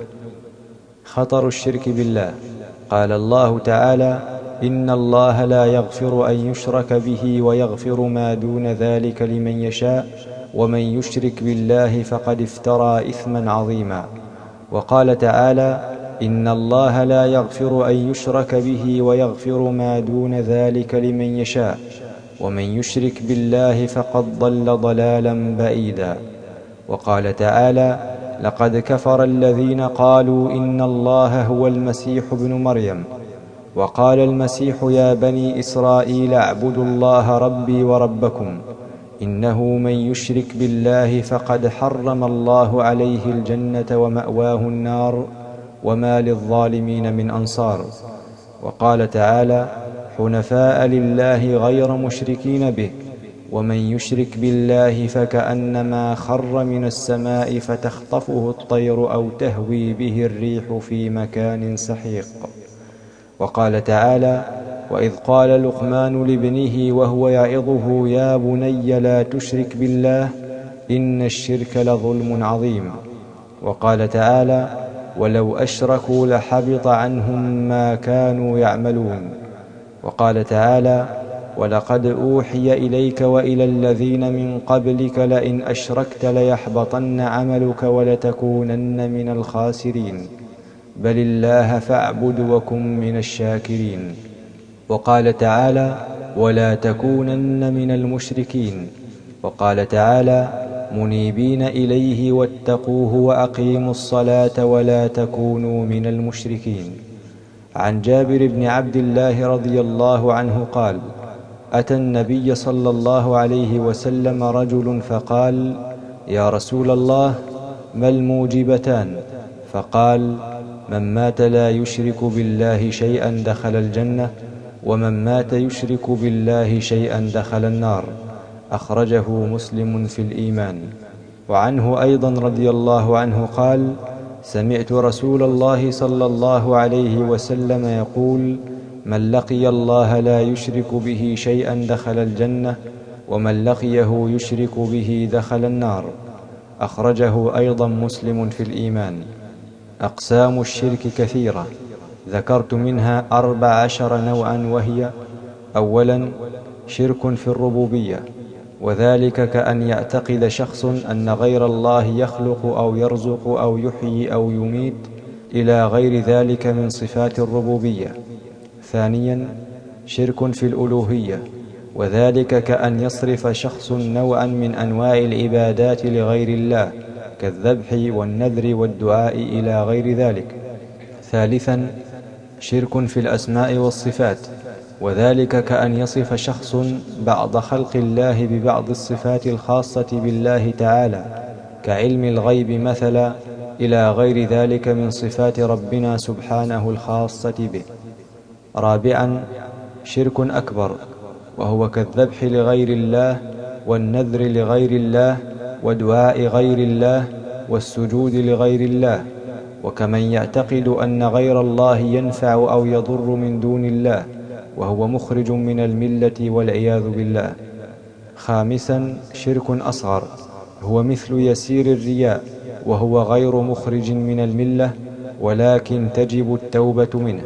خطر الشرك بالله. قال الله تعالى: إن الله لا يغفر أن يشرك به ويغفر ما دون ذلك لمن يشاء، ومن يشرك بالله فقد افترى إثما عظيما. وقال تعالى: إن الله لا يغفر أن يشرك به ويغفر ما دون ذلك لمن يشاء، ومن يشرك بالله فقد ضل ضلالا بعيدا. وقال تعالى: لقد كفر الذين قالوا إن الله هو المسيح ابن مريم. وقال المسيح: يا بني إسرائيل اعبدوا الله ربي وربكم، إنه من يشرك بالله فقد حرم الله عليه الجنة ومأواه النار، وما للظالمين من أنصار. وقال تعالى: حنفاء لله غير مشركين به، ومن يشرك بالله فكأنما خر من السماء فتخطفه الطير أو تهوي به الريح في مكان سحيق. وقال تعالى: وإذ قال لقمان لابنه وهو يعظه: يا بني لا تشرك بالله إن الشرك لظلم عظيم. وقال تعالى: ولو أشركوا لحبط عنهم ما كانوا يعملون. وقال تعالى: ولقد أوحي إليك وإلى الذين من قبلك لئن أشركت ليحبطن عملك ولتكونن من الخاسرين، بل الله فاعبد وكن من الشاكرين. وقال تعالى: ولا تكونن من المشركين. وقال تعالى: منيبين إليه واتقوه وأقيموا الصلاة ولا تكونوا من المشركين. عن جابر بن عبد الله رضي الله عنه قال: أتى النبي صلى الله عليه وسلم رجل فقال: يا رسول الله، ما الموجبتان؟ فقال: من مات لا يشرك بالله شيئا دخل الجنة، ومن مات يشرك بالله شيئا دخل النار. أخرجه مسلم في الإيمان. وعنه أيضا رضي الله عنه قال: سمعت رسول الله صلى الله عليه وسلم يقول: من لقي الله لا يشرك به شيئا دخل الجنة، ومن لقيه يشرك به دخل النار. أخرجه أيضا مسلم في الإيمان. أقسام الشرك كثيرة، ذكرت منها أربع عشر نوعا، وهي: أولا، شرك في الربوبية، وذلك كأن يعتقد شخص أن غير الله يخلق أو يرزق أو يحيي أو يميت إلى غير ذلك من صفات الربوبية. ثانيا، شرك في الألوهية، وذلك كأن يصرف شخص نوعا من أنواع العبادات لغير الله، كالذبح والنذر والدعاء إلى غير ذلك. ثالثا، شرك في الأسماء والصفات، وذلك كأن يصف شخص بعض خلق الله ببعض الصفات الخاصة بالله تعالى، كعلم الغيب مثلا، إلى غير ذلك من صفات ربنا سبحانه الخاصة به. رابعا، شرك أكبر، وهو كالذبح لغير الله، والنذر لغير الله، ودعاء غير الله، والسجود لغير الله، وكمن يعتقد أن غير الله ينفع أو يضر من دون الله، وهو مخرج من الملة والعياذ بالله. خامسا، شرك أصغر، هو مثل يسير الرياء، وهو غير مخرج من الملة، ولكن تجب التوبة منه.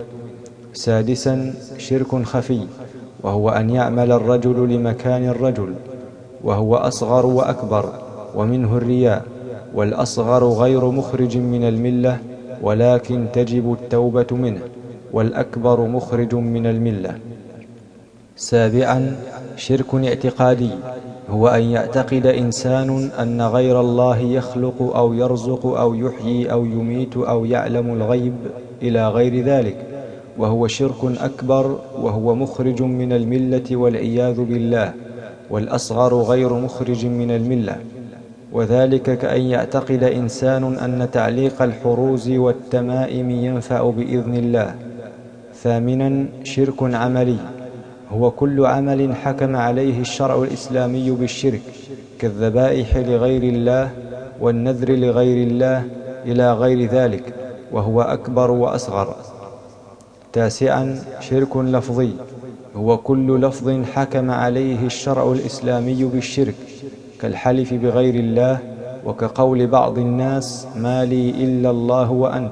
سادسا، شرك خفي، وهو أن يعمل الرجل لمكان الرجل، وهو أصغر وأكبر، ومنه الرياء، والأصغر غير مخرج من الملة، ولكن تجب التوبة منه، والأكبر مخرج من الملة. سابعا، شرك اعتقادي، هو أن يعتقد إنسان أن غير الله يخلق أو يرزق أو يحيي أو يميت أو يعلم الغيب إلى غير ذلك، وهو شرك أكبر، وهو مخرج من الملة والعياذ بالله، والأصغر غير مخرج من الملة. وذلك كأن يعتقد إنسان أن تعليق الحروز والتمائم ينفع بإذن الله. ثامنا، شرك عملي، هو كل عمل حكم عليه الشرع الإسلامي بالشرك، كالذبائح لغير الله، والنذر لغير الله، إلى غير ذلك، وهو أكبر وأصغر. تاسعا شرك لفظي، هو كل لفظ حكم عليه الشرع الإسلامي بالشرك، كالحلف بغير الله، وكقول بعض الناس ما لي إلا الله وأنت،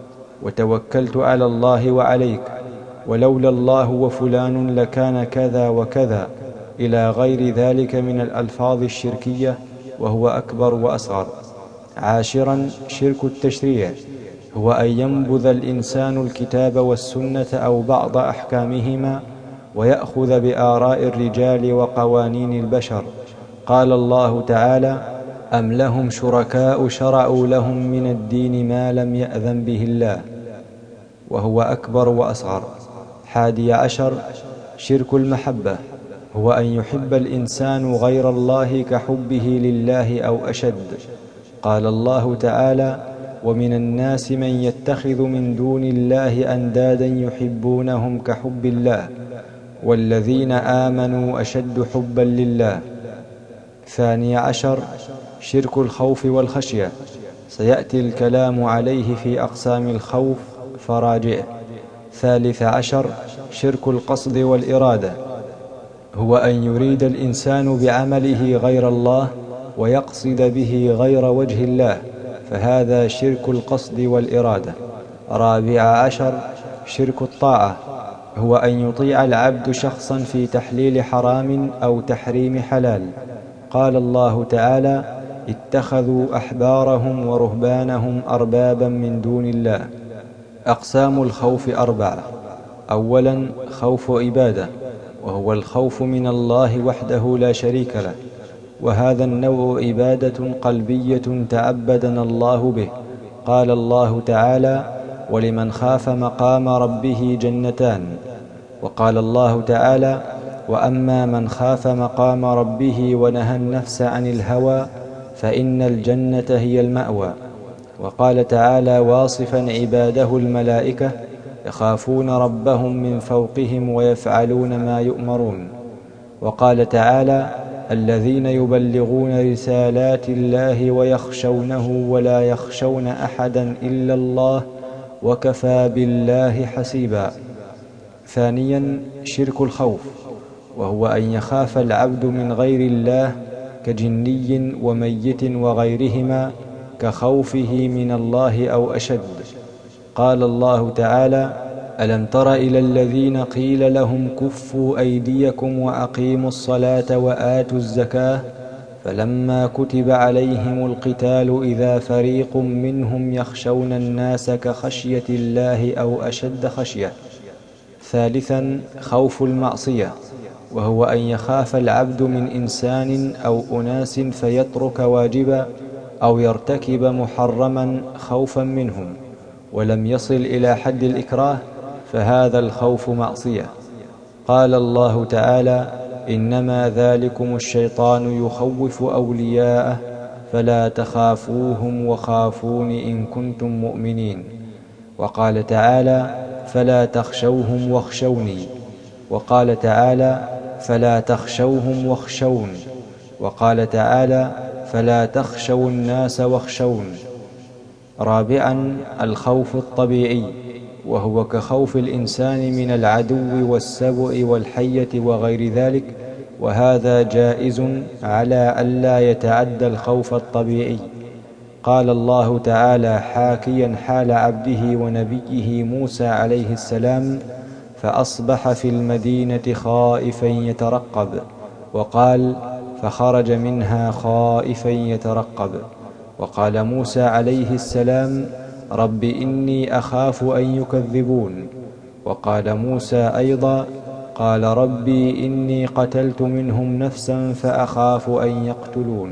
وتوكلت على الله وعليك، ولولا الله وفلان لكان كذا وكذا، إلى غير ذلك من الألفاظ الشركية، وهو أكبر وأصغر. عاشرا شرك التشريع، هو أن ينبذ الإنسان الكتاب والسنة أو بعض أحكامهما ويأخذ بآراء الرجال وقوانين البشر. قال الله تعالى: أم لهم شركاء شرعوا لهم من الدين ما لم يأذن به الله، وهو أكبر وأصغر. حادي عشر شرك المحبة، هو أن يحب الإنسان غير الله كحبه لله أو أشد. قال الله تعالى: ومن الناس من يتخذ من دون الله أندادا يحبونهم كحب الله والذين آمنوا أشد حبا لله. ثاني عشر شرك الخوف والخشية، سيأتي الكلام عليه في أقسام الخوف فراجعه. ثالث عشر شرك القصد والإرادة، هو أن يريد الإنسان بعمله غير الله ويقصد به غير وجه الله، فهذا شرك القصد والإرادة. رابع عشر شرك الطاعة، هو أن يطيع العبد شخصا في تحليل حرام أو تحريم حلال. قال الله تعالى: اتخذوا أحبارهم ورهبانهم أربابا من دون الله. أقسام الخوف أربعة. أولا خوف عبادة، وهو الخوف من الله وحده لا شريك له، وهذا النوع عبادة قلبية تعبدنا الله به. قال الله تعالى: ولمن خاف مقام ربه جنتان. وقال الله تعالى: وأما من خاف مقام ربه ونهى النفس عن الهوى فإن الجنة هي المأوى. وقال تعالى واصفا عباده الملائكة: يخافون ربهم من فوقهم ويفعلون ما يؤمرون. وقال تعالى: الذين يبلغون رسالات الله ويخشونه ولا يخشون أحدا إلا الله وكفى بالله حسيبا. ثانيا شرك الخوف، وهو أن يخاف العبد من غير الله كجني وميت وغيرهما، كخوفه من الله أو أشد. قال الله تعالى: ألم تر إلى الذين قيل لهم كفوا أيديكم وأقيموا الصلاة وآتوا الزكاة فلما كتب عليهم القتال إذا فريق منهم يخشون الناس كخشية الله أو أشد خشية. ثالثا خوف المعصية، وهو أن يخاف العبد من إنسان أو أناس فيترك واجبا أو يرتكب محرما خوفا منهم ولم يصل إلى حد الإكراه، فهذا الخوف معصية. قال الله تعالى: إنما ذلكم الشيطان يخوف أولياءه فلا تخافوهم وخافون إن كنتم مؤمنين. وقال تعالى: فلا تخشوهم واخشوني. وقال تعالى: فلا تخشوهم واخشون. وقال تعالى: فلا تخشوا الناس واخشون. رابعا الخوف الطبيعي، وهو كخوف الإنسان من العدو والسبع والحية وغير ذلك، وهذا جائز على ألا يتعدى الخوف الطبيعي. قال الله تعالى حاكيا حال عبده ونبيه موسى عليه السلام: فأصبح في المدينة خائفا يترقب. وقال: فخرج منها خائفا يترقب. وقال موسى عليه السلام: رب إني أخاف أن يكذبون. وقال موسى أيضا: قال ربي إني قتلت منهم نفسا فأخاف أن يقتلون.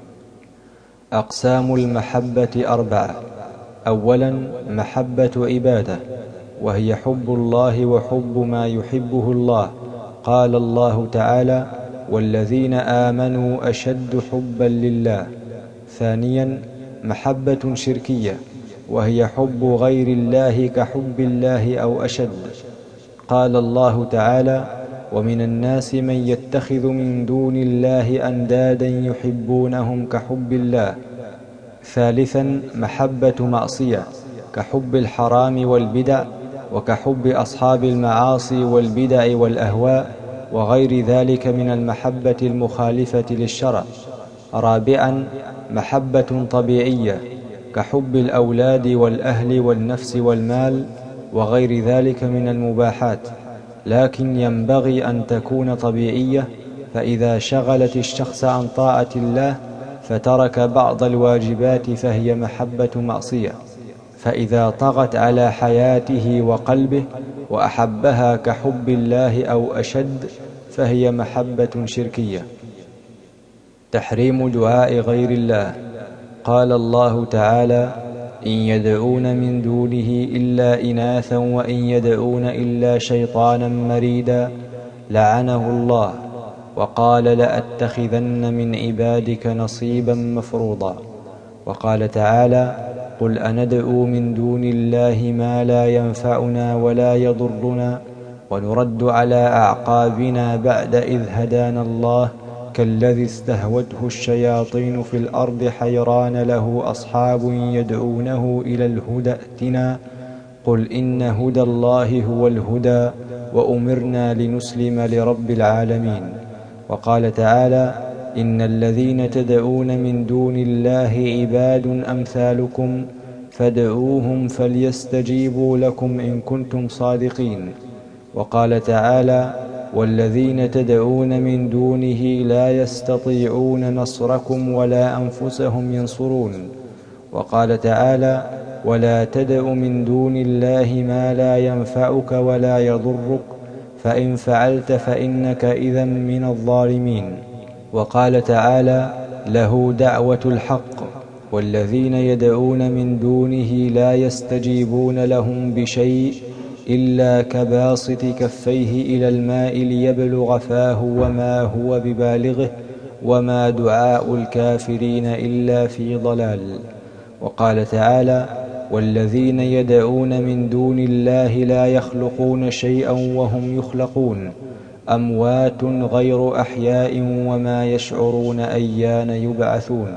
أقسام المحبة أربعة. أولا محبة عبادة، وهي حب الله وحب ما يحبه الله. قال الله تعالى: والذين آمنوا أشد حبا لله. ثانيا محبة شركية، وهي حب غير الله كحب الله أو أشد. قال الله تعالى: ومن الناس من يتخذ من دون الله أندادا يحبونهم كحب الله. ثالثا محبة معصية كحب الحرام والبدع، وكحب أصحاب المعاصي والبدع والأهواء وغير ذلك من المحبة المخالفة للشرع. رابعا محبة طبيعية كحب الأولاد والأهل والنفس والمال وغير ذلك من المباحات، لكن ينبغي أن تكون طبيعية، فإذا شغلت الشخص عن طاعة الله فترك بعض الواجبات فهي محبة معصية، فإذا طغت على حياته وقلبه وأحبها كحب الله أو أشد فهي محبة شركية. تحريم دعاء غير الله. قال الله تعالى: إن يدعون من دونه إلا إناثا وإن يدعون إلا شيطانا مريدا لعنه الله، وقال: لأتخذن من عبادك نصيبا مفروضا. وقال تعالى: قل أندعو من دون الله ما لا ينفعنا ولا يضرنا ونرد على أعقابنا بعد إذ هدانا الله كالذي استهوته الشياطين في الأرض حيران له أصحاب يدعونه إلى الهدى ائتنا قل إن هدى الله هو الهدى وأمرنا لنسلم لرب العالمين. وقال تعالى: إن الذين تدعون من دون الله عباد أمثالكم فادعوهم فليستجيبوا لكم إن كنتم صادقين. وقال تعالى: والذين تدعون من دونه لا يستطيعون نصركم ولا أنفسهم ينصرون. وقال تعالى: ولا تدع من دون الله ما لا ينفعك ولا يضرك فإن فعلت فإنك إذا من الظالمين. وقال تعالى: له دعوة الحق والذين يدعون من دونه لا يستجيبون لهم بشيء إلا كباسط كفيه إلى الماء ليبلغ فاه وما هو ببالغه وما دعاء الكافرين إلا في ضلال. وقال تعالى: والذين يدعون من دون الله لا يخلقون شيئا وهم يخلقون أموات غير أحياء وما يشعرون أيان يبعثون.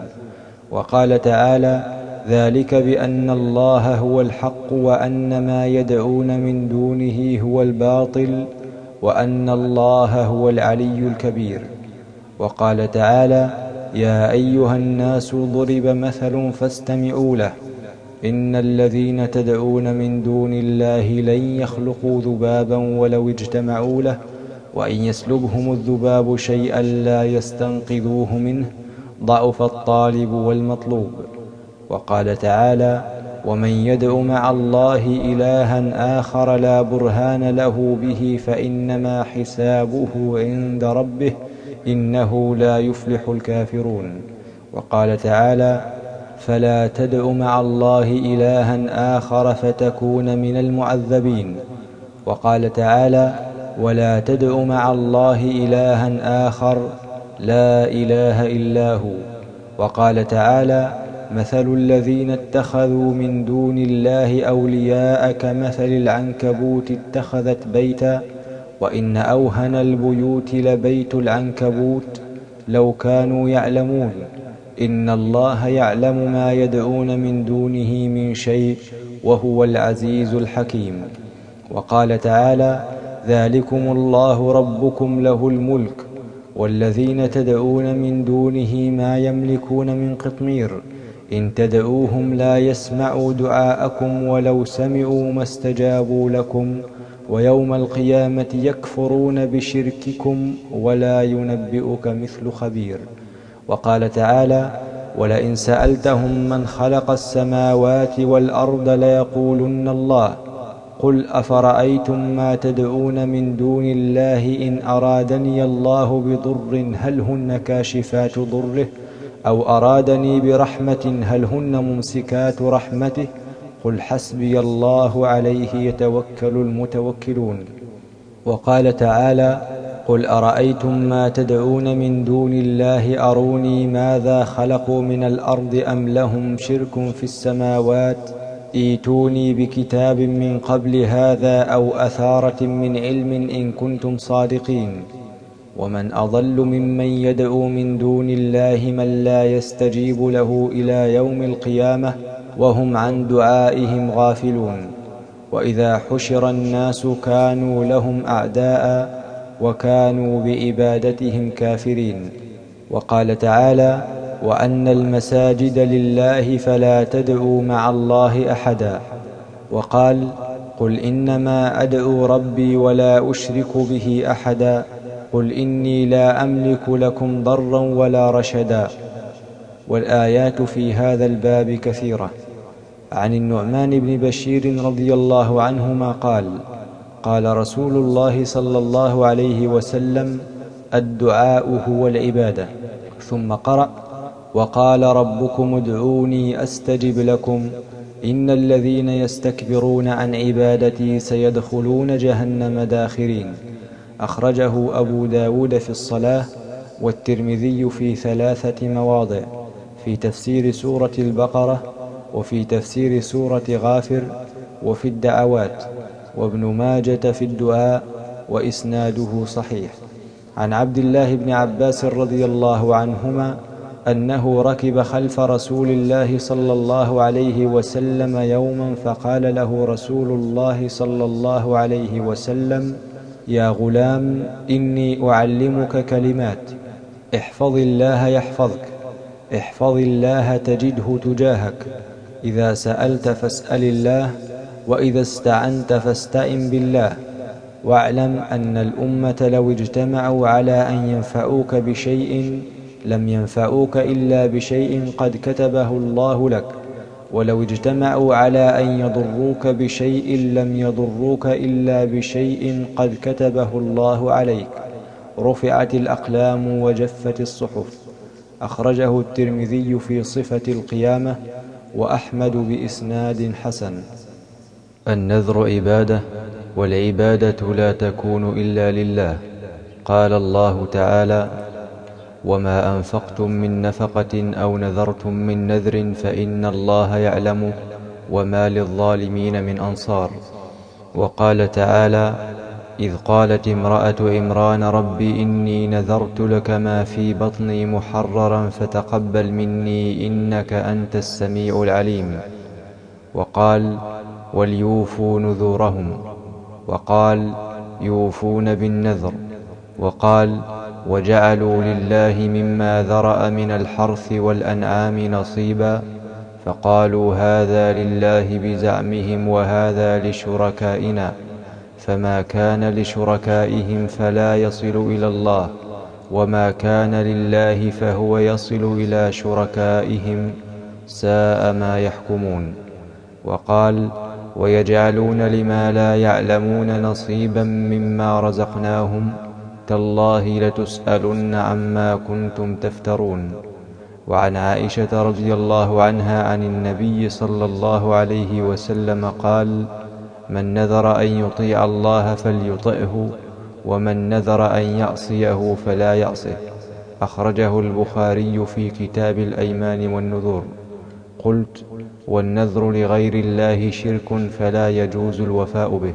وقال تعالى: ذلك بأن الله هو الحق وأن ما يدعون من دونه هو الباطل وأن الله هو العلي الكبير. وقال تعالى: يا أيها الناس ضرب مثل فاستمعوا له إن الذين تدعون من دون الله لن يخلقوا ذبابا ولو اجتمعوا له وإن يسلبهم الذباب شيئا لا يستنقذوه منه ضعف الطالب والمطلوب. وقال تعالى: ومن يدع مع الله إلها آخر لا برهان له به فإنما حسابه عند ربه إنه لا يفلح الكافرون. وقال تعالى: فلا تدع مع الله إلها آخر فتكون من المعذبين. وقال تعالى: ولا تدع مع الله إلها آخر لا إله إلا هو. وقال تعالى: مثل الذين اتخذوا من دون الله أولياء كمثل العنكبوت اتخذت بيتا وإن أوهن البيوت لبيت العنكبوت لو كانوا يعلمون إن الله يعلم ما يدعون من دونه من شيء وهو العزيز الحكيم. وقال تعالى: ذلكم الله ربكم له الملك والذين تدعون من دونه ما يملكون من قطمير إن تدعوهم لا يسمعوا دعاءكم ولو سمعوا ما استجابوا لكم ويوم القيامة يكفرون بشرككم ولا ينبئك مثل خبير. وقال تعالى: ولئن سألتهم من خلق السماوات والأرض ليقولن الله قل أفرأيتم ما تدعون من دون الله إن أرادني الله بضر هل هن كاشفات ضره أو أرادني برحمة هل هن ممسكات رحمته قل حسبي الله عليه يتوكل المتوكلون. وقال تعالى: قل أرأيتم ما تدعون من دون الله أروني ماذا خلقوا من الأرض أم لهم شرك في السماوات ائتوني بكتاب من قبل هذا أو أثارة من علم إن كنتم صادقين. ومن أضل ممن يدعو من دون الله من لا يستجيب له إلى يوم القيامة وهم عن دعائهم غافلون. وإذا حشر الناس كانوا لهم أعداء وكانوا بعبادتهم كافرين. وقال تعالى: وأن المساجد لله فلا تدعوا مع الله أحدا. وقال: قل إنما أدعو ربي ولا أشرك به أحدا، قل إني لا أملك لكم ضرا ولا رشدا. والآيات في هذا الباب كثيرة. عن النعمان بن بشير رضي الله عنهما قال: قال رسول الله صلى الله عليه وسلم: الدعاء هو العبادة. ثم قرأ: وقال ربكم ادعوني أستجب لكم إن الذين يستكبرون عن عبادتي سيدخلون جهنم داخرين. أخرجه أبو داود في الصلاة، والترمذي في ثلاثة مواضع: في تفسير سورة البقرة، وفي تفسير سورة غافر، وفي الدعوات، وابن ماجة في الدعاء، وإسناده صحيح. عن عبد الله بن عباس رضي الله عنهما أنه ركب خلف رسول الله صلى الله عليه وسلم يوما، فقال له رسول الله صلى الله عليه وسلم: يا غلام، إني أعلمك كلمات، احفظ الله يحفظك، احفظ الله تجده تجاهك، إذا سألت فاسأل الله، وإذا استعنت فاستعن بالله، واعلم أن الأمة لو اجتمعوا على أن ينفعوك بشيء لم ينفعوك إلا بشيء قد كتبه الله لك، ولو اجتمعوا على أن يضروك بشيء لم يضروك إلا بشيء قد كتبه الله عليك. رفعت الأقلام وجفت الصحف. أخرجه الترمذي في صفة القيامة، وأحمد بإسناد حسن. النذر عبادة، والعبادة لا تكون إلا لله. قال الله تعالى: وما أنفقتم من نفقة أو نذرتم من نذر فإن الله يعلم وما للظالمين من أنصار. وقال تعالى: إذ قالت امرأة عمران رب إني نذرت لك ما في بطني محررا فتقبل مني إنك أنت السميع العليم. وقال: وليوفوا نذورهم. وقال: يوفون بالنذر. وقال: وجعلوا لله مما ذرأ من الحرث والأنعام نصيبا، فقالوا هذا لله بزعمهم وهذا لشركائنا، فما كان لشركائهم فلا يصل إلى الله، وما كان لله فهو يصل إلى شركائهم، ساء ما يحكمون. وقال: ويجعلون لما لا يعلمون نصيبا مما رزقناهم، تالله لتسألن عما كنتم تفترون. وعن عائشة رضي الله عنها عن النبي صلى الله عليه وسلم قال: من نذر أن يطيع الله فليطئه، ومن نذر أن يعصيه فلا يعصه. أخرجه البخاري في كتاب الأيمان والنذور. قلت: والنذر لغير الله شرك فلا يجوز الوفاء به.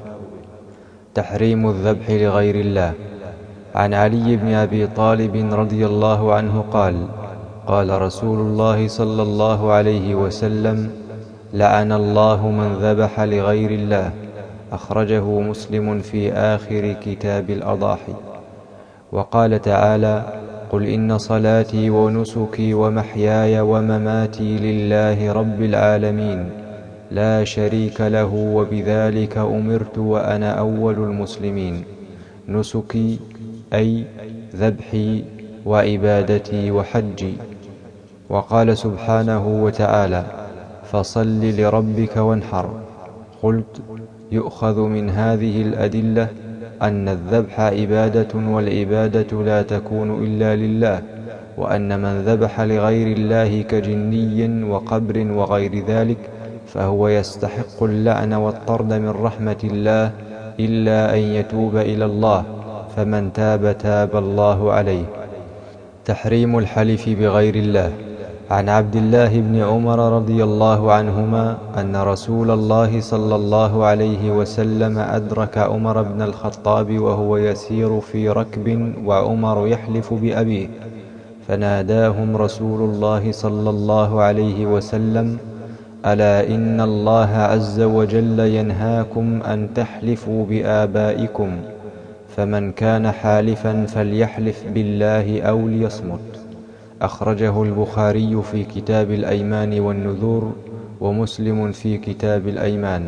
تحريم الذبح لغير الله. عن علي بن أبي طالب رضي الله عنه قال: قال رسول الله صلى الله عليه وسلم: لعن الله من ذبح لغير الله. أخرجه مسلم في آخر كتاب الأضاحي. وقال تعالى: قل إن صلاتي ونسكي ومحياي ومماتي لله رب العالمين لا شريك له وبذلك أمرت وأنا أول المسلمين. نسكي أي ذبحي وعبادتي وحجي. وقال سبحانه وتعالى: فصل لربك وانحر. قلت: يؤخذ من هذه الأدلة أن الذبح عبادة، والعبادة لا تكون إلا لله، وأن من ذبح لغير الله كجني وقبر وغير ذلك فهو يستحق اللعن والطرد من رحمة الله، إلا أن يتوب إلى الله، فمن تاب تاب الله عليه. تحريم الحلف بغير الله. عن عبد الله بن عمر رضي الله عنهما أن رسول الله صلى الله عليه وسلم أدرك عمر بن الخطاب وهو يسير في ركب وعمر يحلف بأبيه، فناداهم رسول الله صلى الله عليه وسلم: ألا إن الله عز وجل ينهاكم أن تحلفوا بآبائكم، فمن كان حالفا فليحلف بالله أو ليصمت. أخرجه البخاري في كتاب الأيمان والنذور، ومسلم في كتاب الأيمان.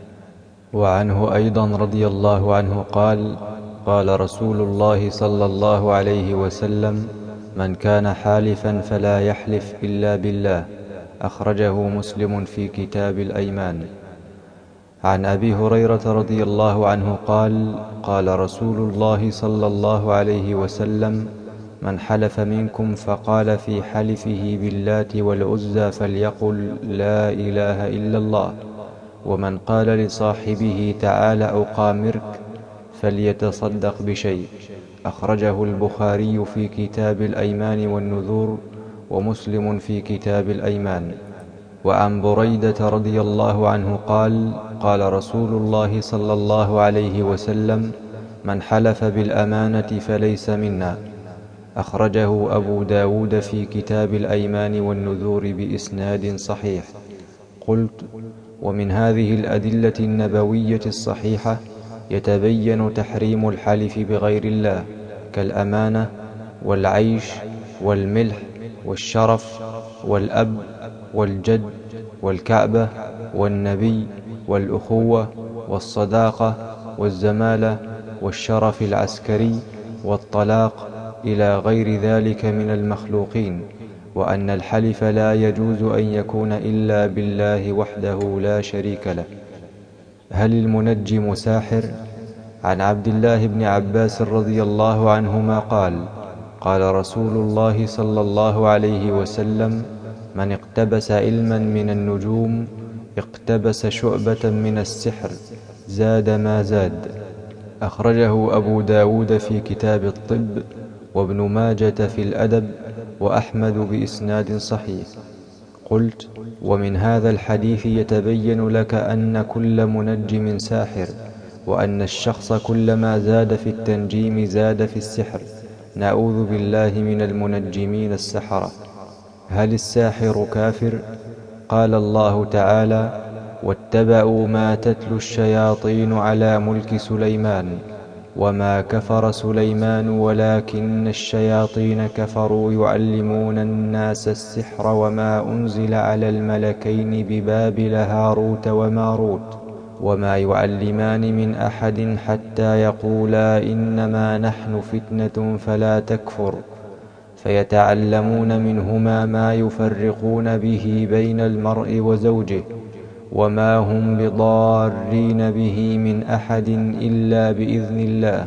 وعنه أيضا رضي الله عنه قال: قال رسول الله صلى الله عليه وسلم: من كان حالفا فلا يحلف إلا بالله. أخرجه مسلم في كتاب الأيمان. عن أبي هريرة رضي الله عنه قال: قال رسول الله صلى الله عليه وسلم: من حلف منكم فقال في حلفه باللات والعزى فليقل لا إله إلا الله، ومن قال لصاحبه تعال أقامرك فليتصدق بشيء. أخرجه البخاري في كتاب الأيمان والنذور، ومسلم في كتاب الأيمان. وعن بريدة رضي الله عنه قال: قال رسول الله صلى الله عليه وسلم: من حلف بالأمانة فليس منا. أخرجه أبو داود في كتاب الأيمان والنذور بإسناد صحيح. قلت: ومن هذه الأدلة النبوية الصحيحة يتبين تحريم الحلف بغير الله، كالأمانة والعيش والملح والشرف والأب والجد والكعبة والنبي والأخوة والصداقة والزمالة والشرف العسكري والطلاق إلى غير ذلك من المخلوقين، وأن الحلف لا يجوز أن يكون إلا بالله وحده لا شريك له. هل المنجم ساحر؟ عن عبد الله بن عباس رضي الله عنهما قال: قال رسول الله صلى الله عليه وسلم: من اقتبس علما من النجوم اقتبس شعبة من السحر، زاد ما زاد. أخرجه أبو داود في كتاب الطب، وابن ماجة في الأدب، وأحمد بإسناد صحيح. قلت: ومن هذا الحديث يتبين لك أن كل منجم ساحر، وأن الشخص كلما زاد في التنجيم زاد في السحر. نعوذ بالله من المنجمين السحرة. هل الساحر كافر؟ قال الله تعالى: واتبعوا ما تتلو الشياطين على ملك سليمان وما كفر سليمان ولكن الشياطين كفروا يعلمون الناس السحر وما أنزل على الملكين ببابل هاروت وماروت وما يعلمان من أحد حتى يقولا إنما نحن فتنة فلا تكفر، فيتعلمون منهما ما يفرقون به بين المرء وزوجه، وما هم بضارين به من أحد إلا بإذن الله،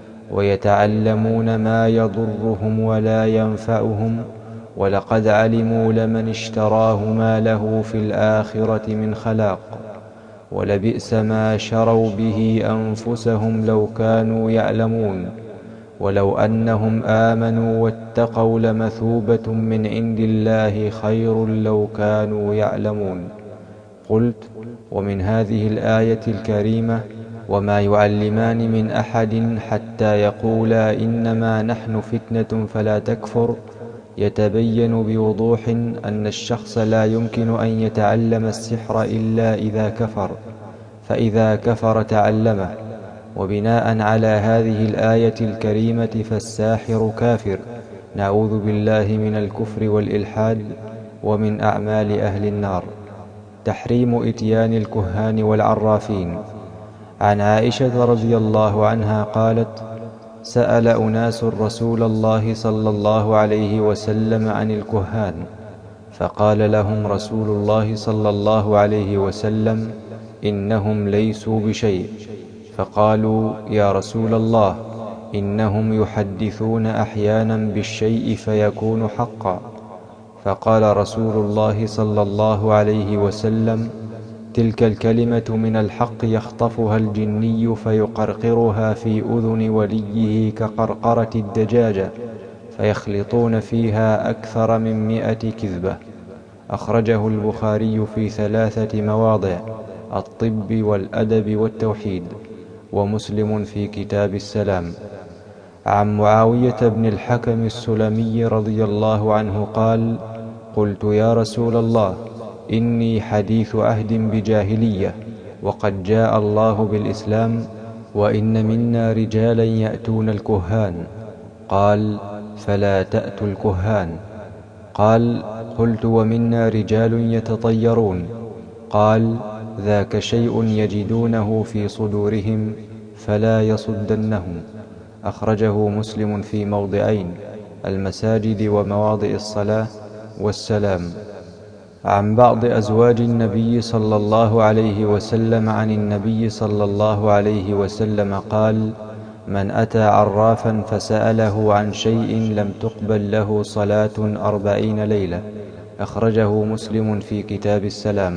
ويتعلمون ما يضرهم ولا ينفعهم، ولقد علموا لمن اشتراه ما له في الآخرة من خلاق، ولبئس ما شروا به أنفسهم لو كانوا يعلمون، ولو أنهم آمنوا واتقوا لمثوبة من عند الله خير لو كانوا يعلمون. قلت: ومن هذه الآية الكريمة: وما يعلمان من أحد حتى يقولا إنما نحن فتنة فلا تكفر، يتبين بوضوح أن الشخص لا يمكن أن يتعلم السحر إلا إذا كفر، فإذا كفر تعلمه. وبناء على هذه الآية الكريمة فالساحر كافر، نعوذ بالله من الكفر والإلحاد ومن أعمال أهل النار. تحريم إتيان الكهان والعرافين. عن عائشة رضي الله عنها قالت: سأل أناس رسول الله صلى الله عليه وسلم عن الكهان، فقال لهم رسول الله صلى الله عليه وسلم: إنهم ليسوا بشيء. فقالوا: يا رسول الله، إنهم يحدثون أحيانا بالشيء فيكون حقا. فقال رسول الله صلى الله عليه وسلم: تلك الكلمة من الحق يخطفها الجني فيقرقرها في أذن وليه كقرقرة الدجاجة، فيخلطون فيها أكثر من مئة كذبة. أخرجه البخاري في ثلاثة مواضع: الطب والأدب والتوحيد، ومسلم في كتاب السلام. عن معاوية بن الحكم السلمي رضي الله عنه قال: قلت يا رسول الله، إني حديث عهد بجاهلية، وقد جاء الله بالإسلام، وإن منا رجالا يأتون الكهان. قال: فلا تأتوا الكهان. قال: قلت ومنا رجال يتطيرون. قال: ذاك شيء يجدونه في صدورهم فلا يصدنهم. أخرجه مسلم في موضعين: المساجد ومواضع الصلاة والسلام. عن بعض أزواج النبي صلى الله عليه وسلم عن النبي صلى الله عليه وسلم قال: من أتى عرافا فسأله عن شيء لم تقبل له صلاة أربعين ليلة. أخرجه مسلم في كتاب السلام.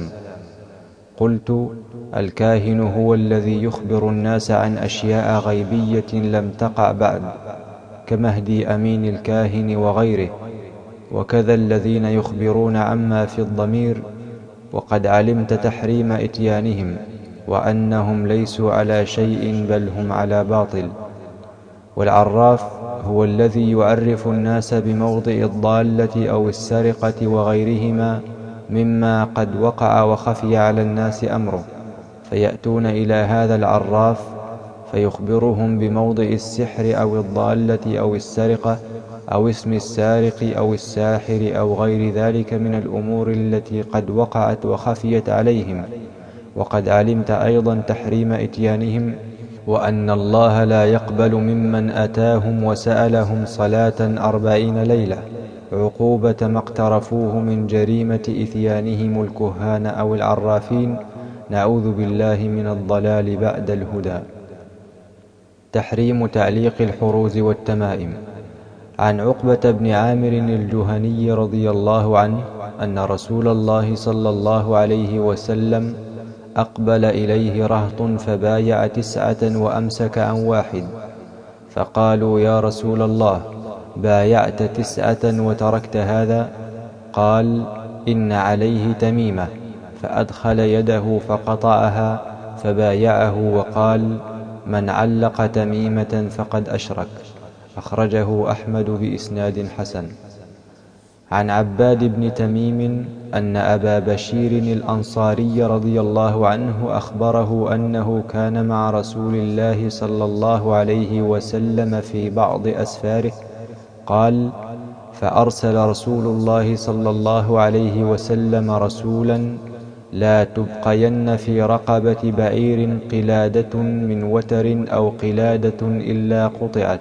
قلت: الكاهن هو الذي يخبر الناس عن أشياء غيبية لم تقع بعد، كمهدي أمين الكاهن وغيره، وكذا الذين يخبرون عما في الضمير، وقد علمت تحريم إتيانهم، وأنهم ليسوا على شيء بل هم على باطل. والعراف هو الذي يعرف الناس بموضع الضالة أو السرقة وغيرهما مما قد وقع وخفي على الناس أمره، فيأتون إلى هذا العراف فيخبرهم بموضع السحر أو الضالة أو السرقة أو اسم السارق أو الساحر أو غير ذلك من الأمور التي قد وقعت وخفيت عليهم، وقد علمت أيضا تحريم إتيانهم، وأن الله لا يقبل ممن أتاهم وسألهم صلاة أربعين ليلة، عقوبة ما اقترفوه من جريمة إتيانهم الكهان أو العرافين، نعوذ بالله من الضلال بعد الهدى. تحريم تعليق الحروز والتمائم. عن عقبة بن عامر الجهني رضي الله عنه أن رسول الله صلى الله عليه وسلم أقبل إليه رهط فبايع تسعة وأمسك عن واحد، فقالوا: يا رسول الله، بايعت تسعة وتركت هذا؟ قال: إن عليه تميمة، فأدخل يده فقطعها، فبايعه وقال: من علق تميمة فقد أشرك. أخرجه أحمد بإسناد حسن. عن عباد بن تميم أن أبا بشير الأنصاري رضي الله عنه أخبره أنه كان مع رسول الله صلى الله عليه وسلم في بعض أسفاره. قال: فأرسل رسول الله صلى الله عليه وسلم رسولا: لا تبقين في رقبة بعير قلادة من وتر أو قلادة إلا قطعت.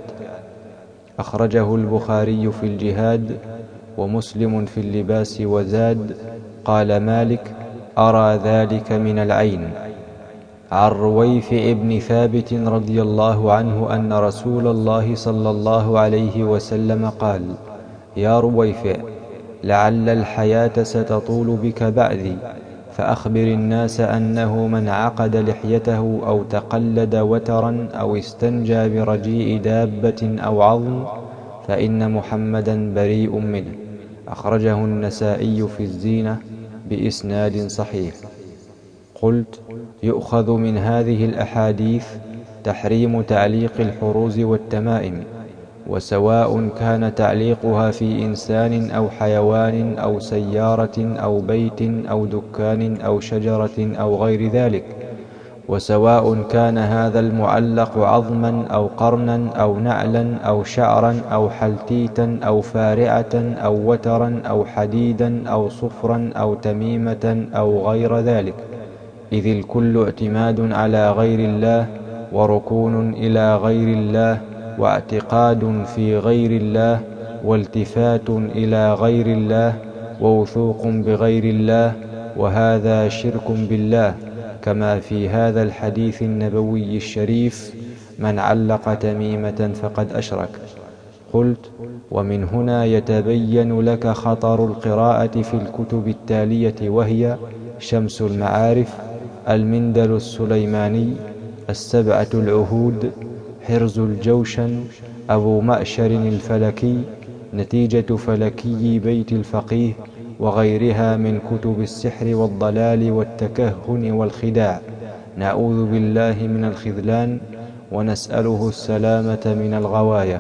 أخرجه البخاري في الجهاد، ومسلم في اللباس وزاد: قال مالك: أرى ذلك من العين. عن رويفع بن ثابت رضي الله عنه أن رسول الله صلى الله عليه وسلم قال: يا رويفع، لعل الحياة ستطول بك بعدي، فأخبر الناس أنه من عقد لحيته أو تقلد وترا أو استنجى برجيء دابة أو عظم فإن محمدا بريء منه. أخرجه النسائي في الزينة بإسناد صحيح. قلت: يؤخذ من هذه الأحاديث تحريم تعليق الحروز والتمائم، وسواء كان تعليقها في إنسان أو حيوان أو سيارة أو بيت أو دكان أو شجرة أو غير ذلك، وسواء كان هذا المعلق عظما أو قرنا أو نعلا أو شعرا أو حلتيتا أو فارعة أو وترا أو حديدا أو صفرا أو تميمة أو غير ذلك، إذ الكل اعتماد على غير الله، وركون إلى غير الله، واعتقاد في غير الله، والتفات إلى غير الله، ووثوق بغير الله، وهذا شرك بالله، كما في هذا الحديث النبوي الشريف: من علق تميمة فقد أشرك. قلت: ومن هنا يتبين لك خطر القراءة في الكتب التالية، وهي: شمس المعارف، المندل السليماني، السبعة العهود، حرز الجوشن، أبو مأشر الفلكي، نتيجة فلكي بيت الفقيه وغيرها من كتب السحر والضلال والتكهن والخداع، نعوذ بالله من الخذلان ونسأله السلامة من الغواية.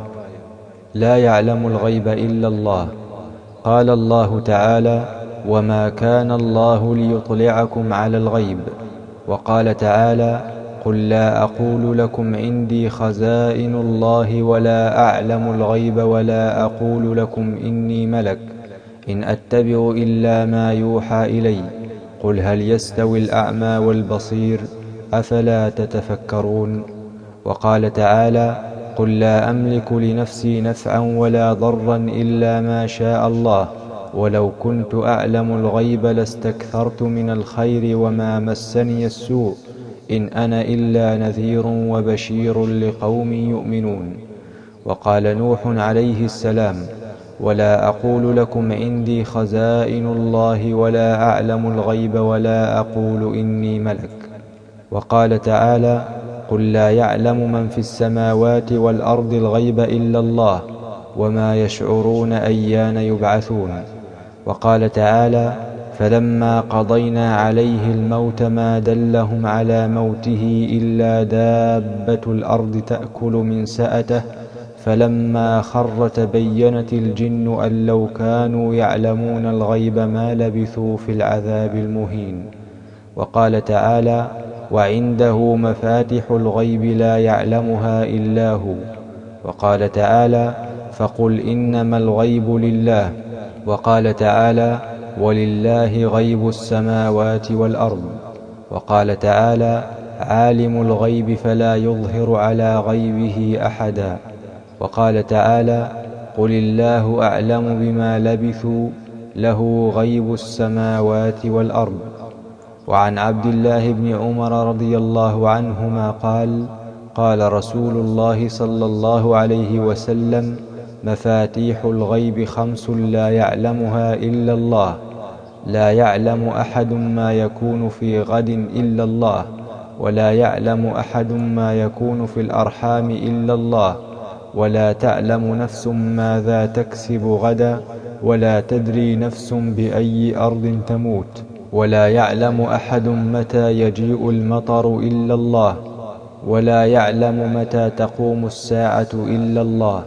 لا يعلم الغيب إلا الله. قال الله تعالى: وما كان الله ليطلعكم على الغيب. وقال تعالى: قل لا أقول لكم عندي خزائن الله ولا أعلم الغيب ولا أقول لكم إني ملك إن أتبع إلا ما يوحى إلي قل هل يستوي الأعمى والبصير أفلا تتفكرون. وقال تعالى: قل لا أملك لنفسي نفعا ولا ضرا إلا ما شاء الله ولو كنت أعلم الغيب لاستكثرت من الخير وما مسني السوء إن أنا إلا نذير وبشير لقوم يؤمنون. وقال نوح عليه السلام: ولا أقول لكم عندي خزائن الله ولا أعلم الغيب ولا أقول إني ملك. وقال تعالى: قل لا يعلم من في السماوات والأرض الغيب إلا الله وما يشعرون أيان يبعثون. وقال تعالى: فلما قضينا عليه الموت ما دلهم على موته إلا دابة الأرض تأكل من سأته فلما خر تبينت الجن أن لو كانوا يعلمون الغيب ما لبثوا في العذاب المهين. وقال تعالى: وعنده مفاتح الغيب لا يعلمها إلا هو. وقال تعالى: فقل إنما الغيب لله. وقال تعالى: ولله غيب السماوات والأرض. وقال تعالى: عالم الغيب فلا يظهر على غيبه أحدا. وقال تعالى: قل الله أعلم بما لبثوا له غيب السماوات والأرض. وعن عبد الله بن عمر رضي الله عنهما قال: قال رسول الله صلى الله عليه وسلم: مفاتيح الغيب خمس لا يعلمها إلا الله، لا يعلم أحد ما يكون في غد إلا الله، ولا يعلم أحد ما يكون في الأرحام إلا الله، ولا تعلم نفس ماذا تكسب غدا، ولا تدري نفس بأي أرض تموت، ولا يعلم أحد متى يجيء المطر إلا الله، ولا يعلم متى تقوم الساعة إلا الله.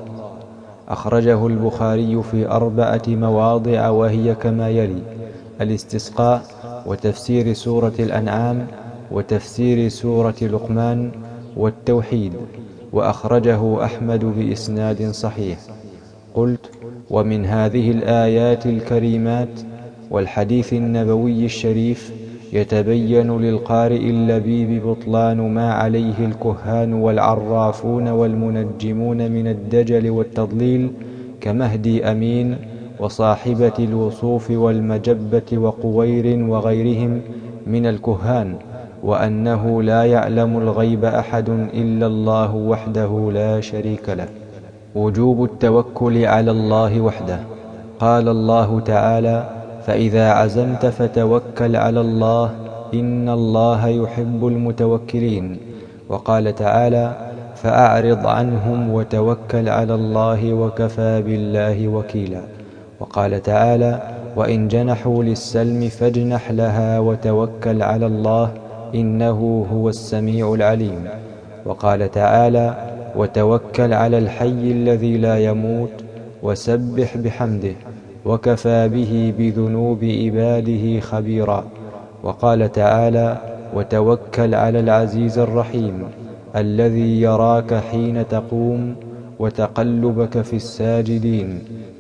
أخرجه البخاري في أربعة مواضع وهي كما يلي: الاستسقاء، وتفسير سورة الأنعام، وتفسير سورة لقمان، والتوحيد. وأخرجه أحمد بإسناد صحيح. قلت: ومن هذه الآيات الكريمات والحديث النبوي الشريف يتبين للقارئ اللبيب بطلان ما عليه الكهان والعرافون والمنجمون من الدجل والتضليل كمهدي أمين وصاحبة الوصوف والمجبة وقوير وغيرهم من الكهان، وأنه لا يعلم الغيب أحد إلا الله وحده لا شريك له. وجوب التوكل على الله وحده. قال الله تعالى: فإذا عزمت فتوكل على الله إن الله يحب المتوكلين. وقال تعالى: فأعرض عنهم وتوكل على الله وكفى بالله وكيلا. وقال تعالى: وإن جنحوا للسلم فاجنح لها وتوكل على الله إنه هو السميع العليم. وقال تعالى: وتوكل على الحي الذي لا يموت وسبح بحمده وكفى به بذنوب عباده خبيرا. وقال تعالى: وتوكل على العزيز الرحيم الذي يراك حين تقوم وتقلبك في الساجدين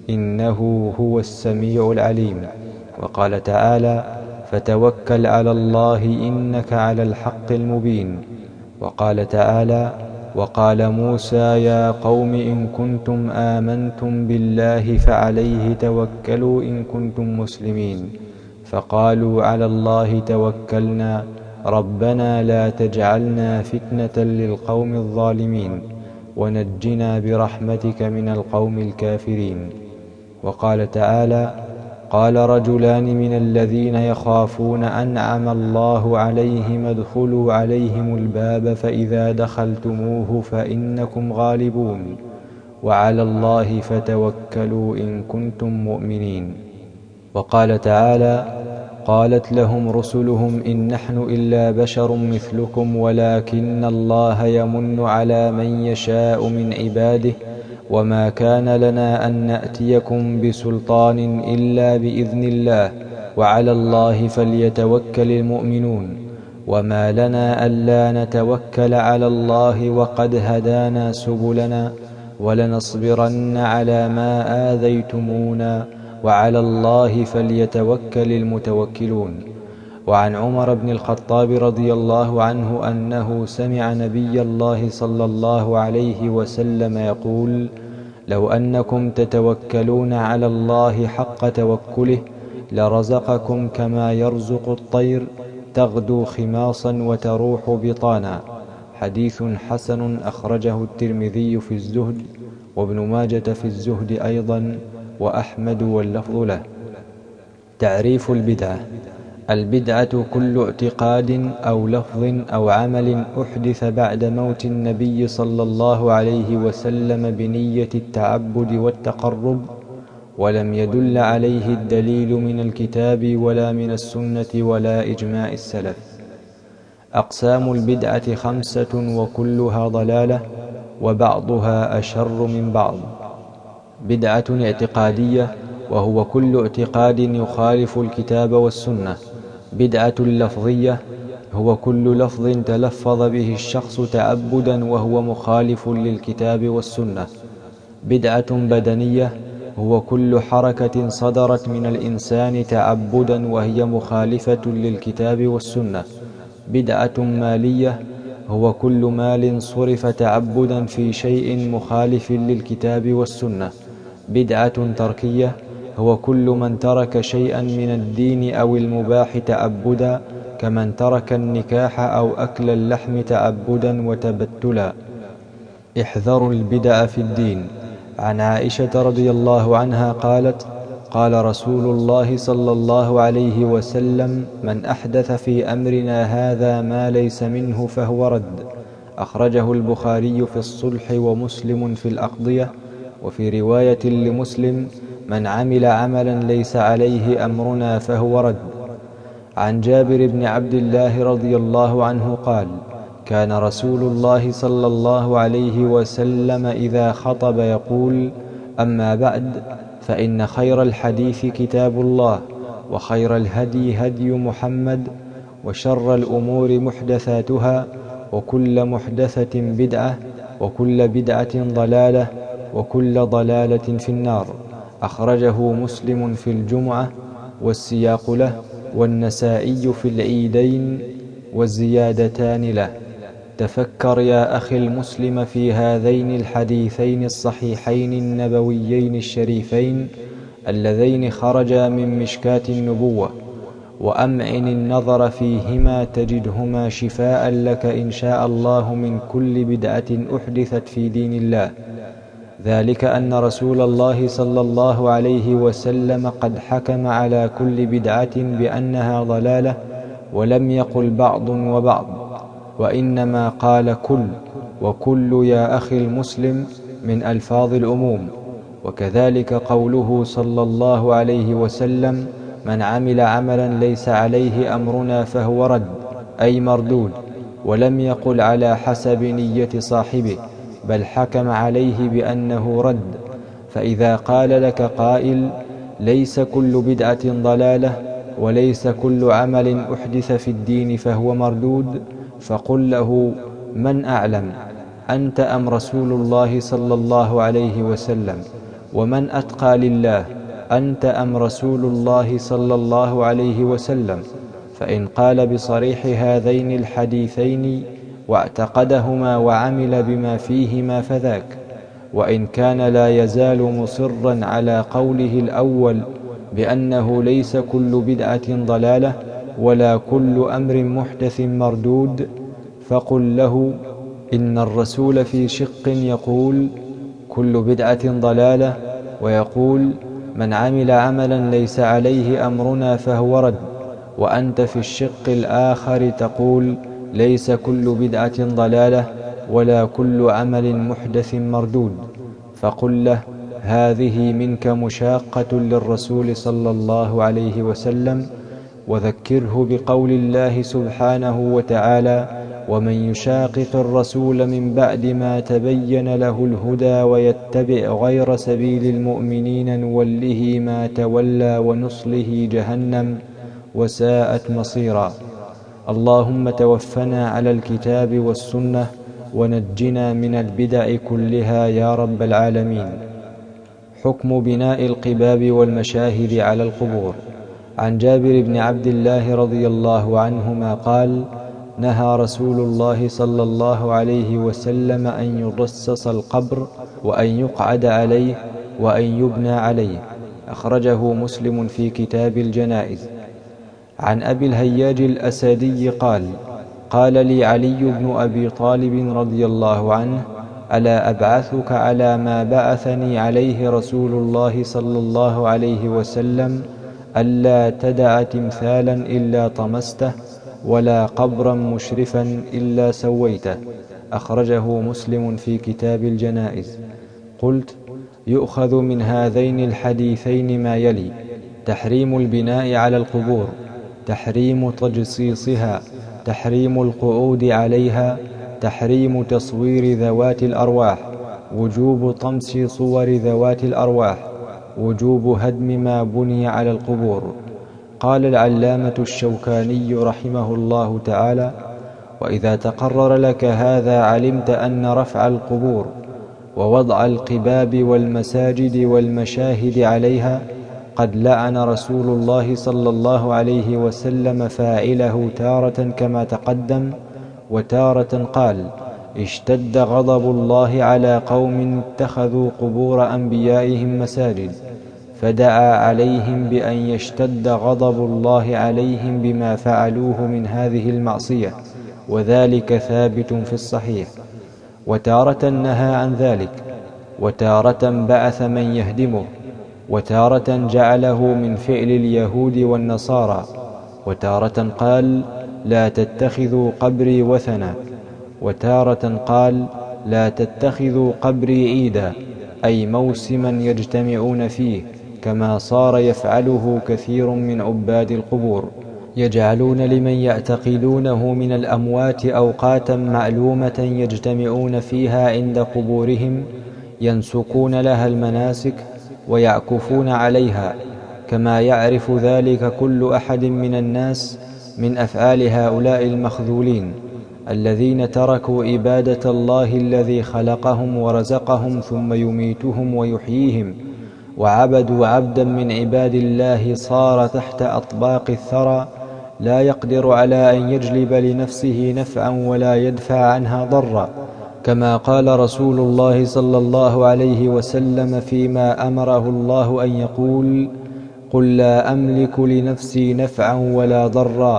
إنه هو السميع العليم. وقال تعالى: فتوكل على الله إنك على الحق المبين. وقال تعالى: وقال موسى يا قوم إن كنتم آمنتم بالله فعليه توكلوا إن كنتم مسلمين، فقالوا على الله توكلنا ربنا لا تجعلنا فتنة للقوم الظالمين ونجنا برحمتك من القوم الكافرين. وقال تعالى: قال رجلان من الذين يخافون أنعم الله عليهم ادخلوا عليهم الباب فإذا دخلتموه فإنكم غالبون. وعلى الله فتوكلوا إن كنتم مؤمنين. وقال تعالى: قالت لهم رسلهم إن نحن إلا بشر مثلكم ولكن الله يمن على من يشاء من عباده وما كان لنا أن نأتيكم بسلطان إلا بإذن الله وعلى الله فليتوكل المؤمنون. وما لنا ألا نتوكل على الله وقد هدانا سبلنا ولنصبرن على ما آذيتمونا وعلى الله فليتوكل المتوكلون. وعن عمر بن الخطاب رضي الله عنه أنه سمع نبي الله صلى الله عليه وسلم يقول: لو أنكم تتوكلون على الله حق توكله لرزقكم كما يرزق الطير تغدو خماصا وتروح بطانا. حديث حسن أخرجه الترمذي في الزهد وابن ماجة في الزهد أيضا وأحمد واللفظ له. تعريف البدعة: البدعة كل اعتقاد أو لفظ أو عمل أحدث بعد موت النبي صلى الله عليه وسلم بنية التعبد والتقرب ولم يدل عليه الدليل من الكتاب ولا من السنة ولا إجماع السلف. أقسام البدعة خمسة وكلها ضلالة وبعضها أشر من بعض. بدعة اعتقادية وهو كل اعتقاد يخالف الكتاب والسنة. بدعة لفظية هو كل لفظ تلفظ به الشخص تعبدا وهو مخالف للكتاب والسنة. بدعة بدنية هو كل حركة صدرت من الإنسان تعبدا وهي مخالفة للكتاب والسنة. بدعة مالية هو كل مال صرف تعبدا في شيء مخالف للكتاب والسنة. بدعة تركية هو كل من ترك شيئا من الدين أو المباح تعبدا كمن ترك النكاح أو أكل اللحم تعبدا وتبتلا. احذروا البدع في الدين. عن عائشة رضي الله عنها قالت: قال رسول الله صلى الله عليه وسلم: من أحدث في أمرنا هذا ما ليس منه فهو رد. أخرجه البخاري في الصلح ومسلم في الأقضية. وفي رواية لمسلم: من عمل عملا ليس عليه أمرنا فهو رد. عن جابر بن عبد الله رضي الله عنه قال: كان رسول الله صلى الله عليه وسلم إذا خطب يقول: أما بعد فإن خير الحديث كتاب الله وخير الهدي هدي محمد وشر الأمور محدثاتها وكل محدثة بدعة وكل بدعة ضلالة وكل ضلالة في النار. أخرجه مسلم في الجمعة والسياق له والنسائي في العيدين والزيادتان له. تفكر يا أخي المسلم في هذين الحديثين الصحيحين النبويين الشريفين اللذين خرجا من مشكاة النبوة، وأمعن النظر فيهما تجدهما شفاء لك إن شاء الله من كل بدعة أحدثت في دين الله. ذلك أن رسول الله صلى الله عليه وسلم قد حكم على كل بدعة بأنها ضلالة، ولم يقل بعض وبعض، وإنما قال كل، وكل يا أخي المسلم من ألفاظ العموم. وكذلك قوله صلى الله عليه وسلم: من عمل عملا ليس عليه أمرنا فهو رد، أي مردود، ولم يقل على حسب نية صاحبه، بل حكم عليه بأنه رد. فإذا قال لك قائل: ليس كل بدعة ضلالة وليس كل عمل أحدث في الدين فهو مردود، فقل له: من أعلم، أنت أم رسول الله صلى الله عليه وسلم؟ ومن أتقى لله، أنت أم رسول الله صلى الله عليه وسلم؟ فإن قال بصريح هذين الحديثين واعتقدهما وعمل بما فيهما فذاك، وإن كان لا يزال مصرا على قوله الأول بأنه ليس كل بدعة ضلالة ولا كل أمر محدث مردود، فقل له: إن الرسول في شق يقول: كل بدعة ضلالة، ويقول: من عمل عملا ليس عليه أمرنا فهو رد، وأنت في الشق الآخر تقول: ليس كل بدعة ضلالة ولا كل عمل محدث مردود. فقل له: هذه منك مشاقة للرسول صلى الله عليه وسلم، وذكره بقول الله سبحانه وتعالى: ومن يشاقق الرسول من بعد ما تبين له الهدى ويتبع غير سبيل المؤمنين نوله ما تولى ونصله جهنم وساءت مصيرا. اللهم توفنا على الكتاب والسنة ونجنا من البدع كلها يا رب العالمين. حكم بناء القباب والمشاهد على القبور. عن جابر بن عبد الله رضي الله عنهما قال: نهى رسول الله صلى الله عليه وسلم أن يرصص القبر وأن يقعد عليه وأن يبنى عليه. أخرجه مسلم في كتاب الجنائز. عن أبي الهياج الأسدي قال: قال لي علي بن أبي طالب رضي الله عنه: ألا أبعثك على ما بعثني عليه رسول الله صلى الله عليه وسلم: ألا تدع تمثالا إلا طمسته، ولا قبرا مشرفا إلا سويته. أخرجه مسلم في كتاب الجنائز. قلت: يؤخذ من هذين الحديثين ما يلي: تحريم البناء على القبور، تحريم تجصيصها، تحريم القعود عليها، تحريم تصوير ذوات الأرواح، وجوب طمس صور ذوات الأرواح، وجوب هدم ما بني على القبور. قال العلامة الشوكاني رحمه الله تعالى: وإذا تقرر لك هذا علمت أن رفع القبور ووضع القباب والمساجد والمشاهد عليها قد لعن رسول الله صلى الله عليه وسلم فاعله تارة كما تقدم، وتارة قال: اشتد غضب الله على قوم اتخذوا قبور أنبيائهم مساجد، فدعا عليهم بأن يشتد غضب الله عليهم بما فعلوه من هذه المعصية، وذلك ثابت في الصحيح. وتارة نهى عن ذلك، وتارة بعث من يهدمه، وتارة جعله من فعل اليهود والنصارى، وتارة قال: لا تتخذوا قبري وثنا، وتارة قال: لا تتخذوا قبري عيدا، أي موسما يجتمعون فيه، كما صار يفعله كثير من عباد القبور، يجعلون لمن يعتقدونه من الأموات أوقاتا معلومة يجتمعون فيها عند قبورهم، ينسكون لها المناسك ويعكفون عليها، كما يعرف ذلك كل أحد من الناس من أفعال هؤلاء المخذولين الذين تركوا عبادة الله الذي خلقهم ورزقهم ثم يميتهم ويحييهم، وعبدوا عبدا من عباد الله صار تحت أطباق الثرى لا يقدر على أن يجلب لنفسه نفعا ولا يدفع عنها ضرا، كما قال رسول الله صلى الله عليه وسلم فيما أمره الله أن يقول: قل لا أملك لنفسي نفعا ولا ضرا.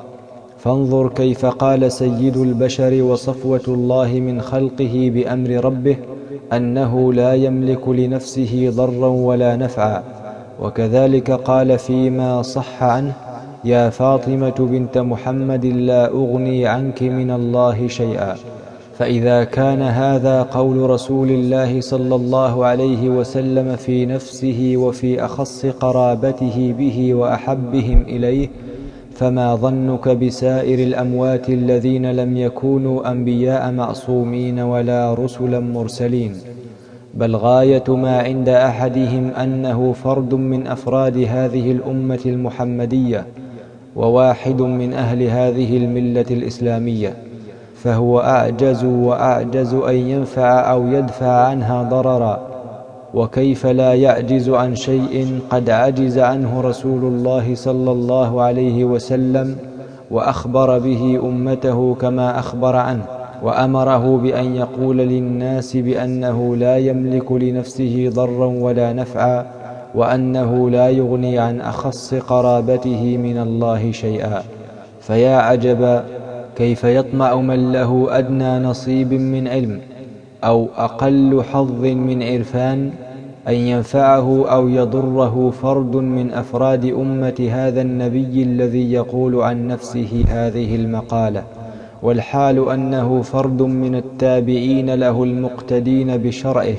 فانظر كيف قال سيد البشر وصفوة الله من خلقه بأمر ربه أنه لا يملك لنفسه ضرا ولا نفعا. وكذلك قال فيما صح عنه: يا فاطمة بنت محمد لا أغني عنك من الله شيئا. فإذا كان هذا قول رسول الله صلى الله عليه وسلم في نفسه وفي أخص قرابته به وأحبهم إليه، فما ظنك بسائر الأموات الذين لم يكونوا أنبياء معصومين ولا رسلا مرسلين، بل غاية ما عند أحدهم أنه فرد من أفراد هذه الأمة المحمدية، وواحد من أهل هذه الملة الإسلامية، فهو أعجز وأعجز أن ينفع أو يدفع عنها ضررا. وكيف لا يعجز عن شيء قد عجز عنه رسول الله صلى الله عليه وسلم وأخبر به أمته كما أخبر عنه، وأمره بأن يقول للناس بأنه لا يملك لنفسه ضرا ولا نفعا، وأنه لا يغني عن أخص قرابته من الله شيئا. فيا عجبا كيف يطمع من له أدنى نصيب من علم أو أقل حظ من عرفان أن ينفعه أو يضره فرد من أفراد أمة هذا النبي الذي يقول عن نفسه هذه المقالة، والحال أنه فرد من التابعين له المقتدين بشرعه،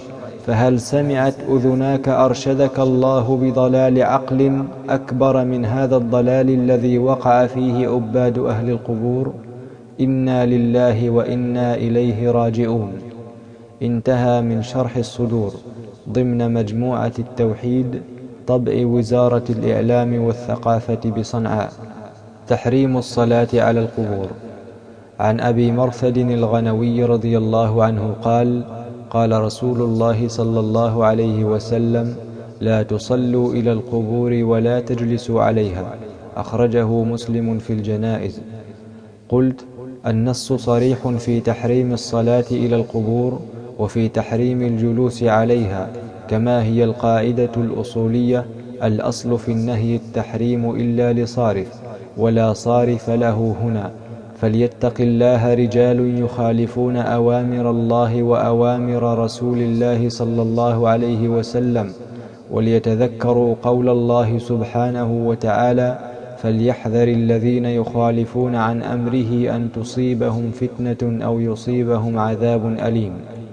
فهل سمعت أذناك أرشدك الله بضلال عقل أكبر من هذا الضلال الذي وقع فيه عباد أهل القبور؟ إنا لله وإنا إليه راجعون. انتهى من شرح الصدور ضمن مجموعة التوحيد، طبع وزارة الإعلام والثقافة بصنعاء. تحريم الصلاة على القبور. عن أبي مرثد الغنوي رضي الله عنه قال: قال رسول الله صلى الله عليه وسلم: لا تصلوا إلى القبور ولا تجلسوا عليها. أخرجه مسلم في الجنائز. قلت: النص صريح في تحريم الصلاة إلى القبور وفي تحريم الجلوس عليها، كما هي القاعدة الأصولية: الأصل في النهي التحريم إلا لصارف، ولا صارف له هنا. فليتق الله رجال يخالفون أوامر الله وأوامر رسول الله صلى الله عليه وسلم، وليتذكروا قول الله سبحانه وتعالى: فليحذر الذين يخالفون عن أمره أن تصيبهم فتنة أو يصيبهم عذاب أليم.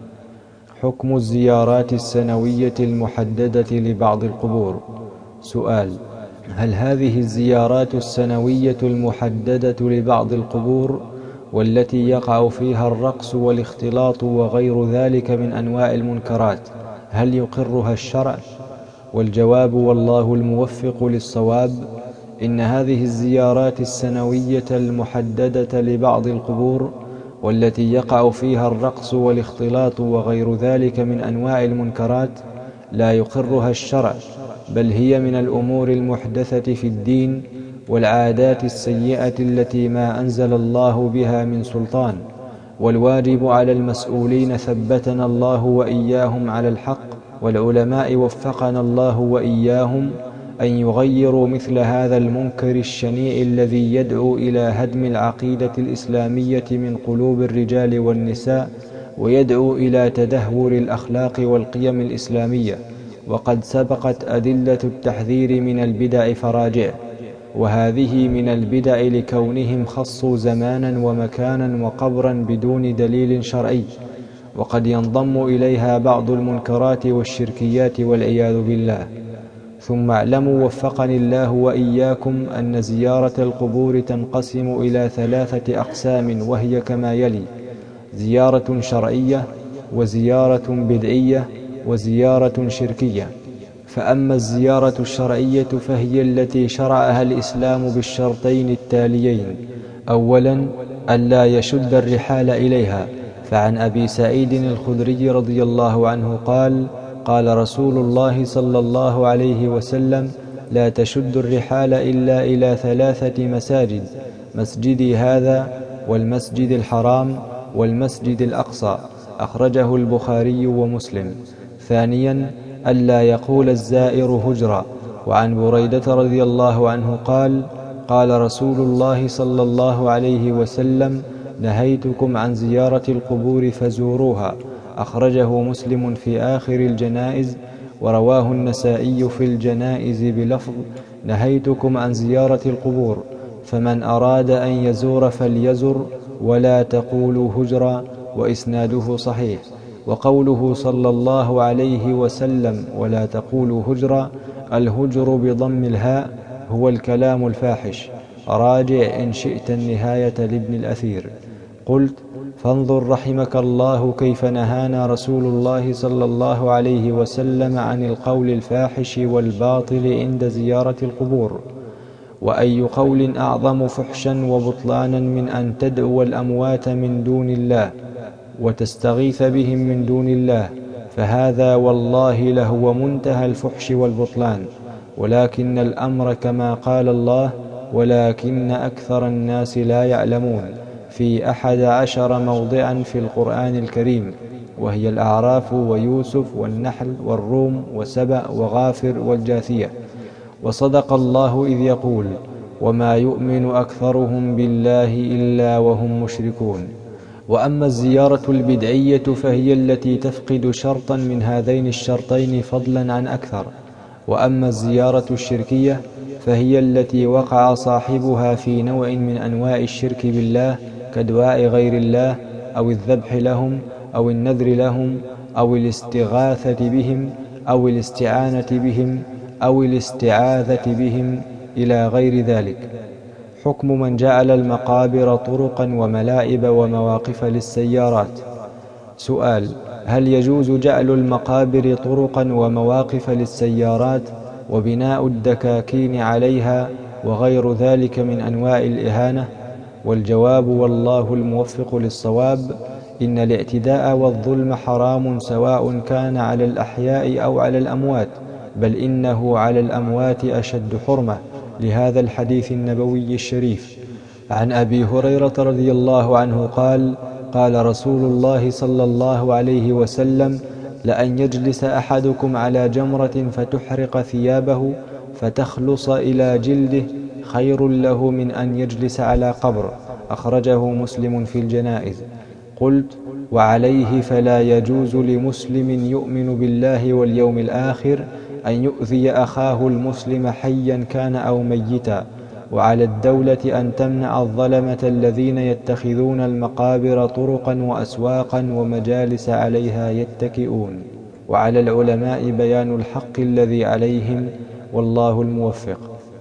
حكم الزيارات السنوية المحددة لبعض القبور. سؤال: هل هذه الزيارات السنوية المحددة لبعض القبور والتي يقع فيها الرقص والاختلاط وغير ذلك من أنواع المنكرات هل يقرها الشرع؟ والجواب والله الموفق للصواب: إن هذه الزيارات السنوية المحددة لبعض القبور والتي يقع فيها الرقص والاختلاط وغير ذلك من أنواع المنكرات لا يقرها الشرع، بل هي من الأمور المحدثة في الدين والعادات السيئة التي ما أنزل الله بها من سلطان. والواجب على المسؤولين ثبتنا الله وإياهم على الحق، والعلماء وفقنا الله وإياهم، أن يغيروا مثل هذا المنكر الشنيع الذي يدعو إلى هدم العقيدة الإسلامية من قلوب الرجال والنساء، ويدعو إلى تدهور الأخلاق والقيم الإسلامية. وقد سبقت أدلة التحذير من البدع فراجع، وهذه من البدع لكونهم خصوا زمانا ومكانا وقبرا بدون دليل شرعي، وقد ينضم إليها بعض المنكرات والشركيات والعياذ بالله. ثم اعلموا وفقني الله وإياكم أن زيارة القبور تنقسم إلى ثلاثة أقسام، وهي كما يلي: زيارة شرعية، وزيارة بدعية، وزيارة شركية. فأما الزيارة الشرعية فهي التي شرعها الإسلام بالشرطين التاليين: أولا، ألا يشد الرحال إليها. فعن أبي سعيد الخدري رضي الله عنه قال: قال رسول الله صلى الله عليه وسلم: لا تشد الرحال إلا إلى ثلاثة مساجد: مسجدي هذا، والمسجد الحرام، والمسجد الأقصى. أخرجه البخاري ومسلم. ثانيا، ألا يقول الزائر هجرا. وعن بريدة رضي الله عنه قال: قال رسول الله صلى الله عليه وسلم: نهيتكم عن زيارة القبور فزوروها. أخرجه مسلم في آخر الجنائز، ورواه النسائي في الجنائز بلفظ: نهيتكم عن زيارة القبور، فمن أراد أن يزور فليزر، ولا تقولوا هجرا. وإسناده صحيح. وقوله صلى الله عليه وسلم: ولا تقولوا هجرا، الهجر بضم الهاء هو الكلام الفاحش. راجع إن شئت النهاية لابن الأثير. قلت: فانظر رحمك الله كيف نهانا رسول الله صلى الله عليه وسلم عن القول الفاحش والباطل عند زيارة القبور. وأي قول أعظم فحشا وبطلانا من أن تدعو الأموات من دون الله وتستغيث بهم من دون الله؟ فهذا والله لهو منتهى الفحش والبطلان. ولكن الأمر كما قال الله: ولكن أكثر الناس لا يعلمون، في أحد عشر موضعا في القرآن الكريم، وهي الأعراف ويوسف والنحل والروم وسبأ وغافر والجاثية. وصدق الله إذ يقول: وما يؤمن أكثرهم بالله إلا وهم مشركون. وأما الزيارة البدعية فهي التي تفقد شرطا من هذين الشرطين فضلا عن أكثر. وأما الزيارة الشركية فهي التي وقع صاحبها في نوع من أنواع الشرك بالله، كدعاء غير الله، أو الذبح لهم، أو النذر لهم، أو الاستغاثة بهم أو الاستعانة بهم أو الاستعاذة بهم إلى غير ذلك. حكم من جعل المقابر طرقا وملاعب ومواقف للسيارات. سؤال: هل يجوز جعل المقابر طرقا ومواقف للسيارات وبناء الدكاكين عليها وغير ذلك من أنواع الإهانة؟ والجواب والله الموفق للصواب: إن الاعتداء والظلم حرام سواء كان على الأحياء أو على الأموات، بل إنه على الأموات أشد حرمة، لهذا الحديث النبوي الشريف. عن أبي هريرة رضي الله عنه قال: قال رسول الله صلى الله عليه وسلم: لأن يجلس أحدكم على جمرة فتحرق ثيابه فتخلص إلى جلده خير له من أن يجلس على قبر. أخرجه مسلم في الجنائز. قلت: وعليه فلا يجوز لمسلم يؤمن بالله واليوم الآخر أن يؤذي أخاه المسلم حيا كان أو ميتا. وعلى الدولة أن تمنع الظلمة الذين يتخذون المقابر طرقا وأسواقا ومجالس عليها يتكئون. وعلى العلماء بيان الحق الذي عليهم، والله الموفق.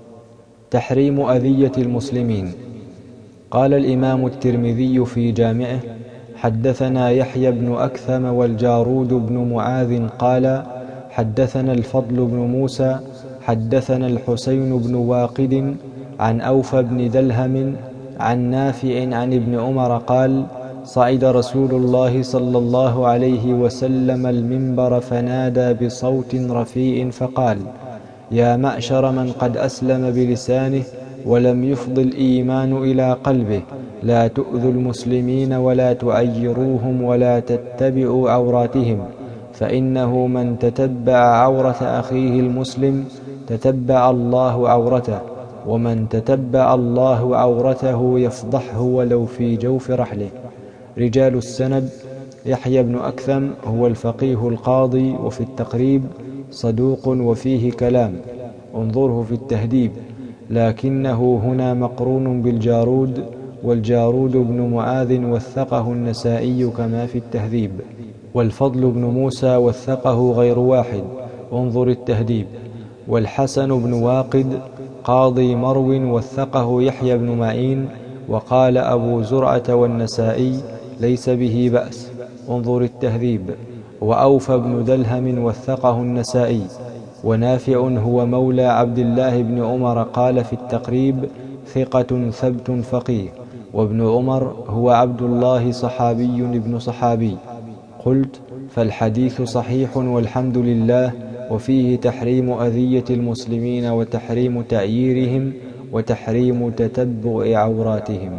تحريم أذية المسلمين. قال الإمام الترمذي في جامعه: حدثنا يحيى بن أكثم والجارود بن معاذ قال: حدثنا الفضل بن موسى حدثنا الحسين بن واقد عن أوفى بن دلهم عن نافع عن ابن عمر قال: صعد رسول الله صلى الله عليه وسلم المنبر فنادى بصوت رفيع فقال: يا معشر من قد أسلم بلسانه ولم يفض الإيمان إلى قلبه، لا تؤذوا المسلمين ولا تعيروهم ولا تتبعوا عوراتهم، فإنه من تتبع عورة أخيه المسلم تتبع الله عورته، ومن تتبع الله عورته يفضحه ولو في جوف رحله. رجال السند: يحيى بن أكثم هو الفقيه القاضي، وفي التقريب صدوق وفيه كلام، انظره في التهذيب، لكنه هنا مقرون بالجارود، والجارود بن معاذ وثقه النسائي كما في التهذيب. والفضل بن موسى وثقه غير واحد، انظر التهذيب. والحسن بن واقد قاضي مرو وثقه يحيى بن معين، وقال أبو زرعة والنسائي ليس به بأس، انظر التهذيب. وأوفى بن دلهم وثقه النسائي. ونافع هو مولى عبد الله بن عمر قال في التقريب: ثقة ثبت فقيه. وابن عمر هو عبد الله صحابي ابن صحابي. قلت: فالحديث صحيح والحمد لله، وفيه تحريم أذية المسلمين وتحريم تعييرهم وتحريم تتبع عوراتهم.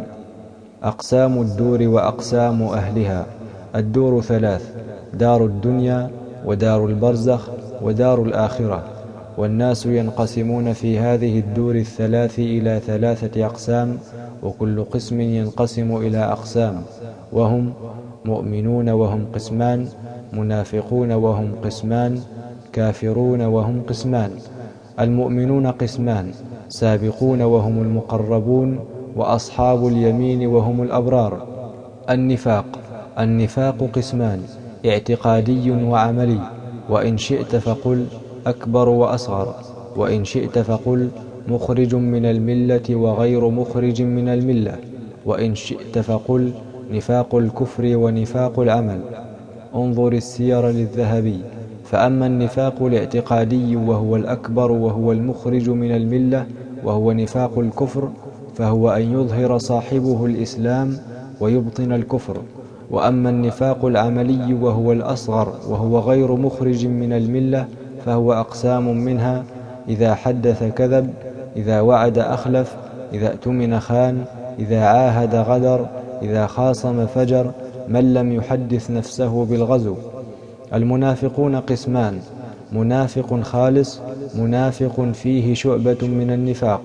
أقسام الدور وأقسام أهلها. الدور ثلاث: دار الدنيا ودار البرزخ ودار الآخرة. والناس ينقسمون في هذه الدور الثلاث إلى ثلاثة أقسام، وكل قسم ينقسم إلى أقسام، وهم: مؤمنون وهم قسمان، منافقون وهم قسمان، كافرون وهم قسمان. المؤمنون قسمان: سابقون وهم المقربون، وأصحاب اليمين وهم الأبرار. النفاق. النفاق قسمان: اعتقادي وعملي، وإن شئت فقل أكبر وأصغر، وإن شئت فقل مخرج من الملة وغير مخرج من الملة، وإن شئت فقل نفاق الكفر ونفاق العمل. انظر السير للذهبي. فأما النفاق الاعتقادي وهو الأكبر وهو المخرج من الملة وهو نفاق الكفر، فهو أن يظهر صاحبه الإسلام ويبطن الكفر. وأما النفاق العملي وهو الأصغر وهو غير مخرج من الملة، فهو أقسام منها: إذا حدث كذب، إذا وعد أخلف، إذا اؤتمن خان، إذا عاهد غدر، إذا خاصم فجر، من لم يحدث نفسه بالغزو. المنافقون قسمان: منافق خالص، منافق فيه شعبة من النفاق.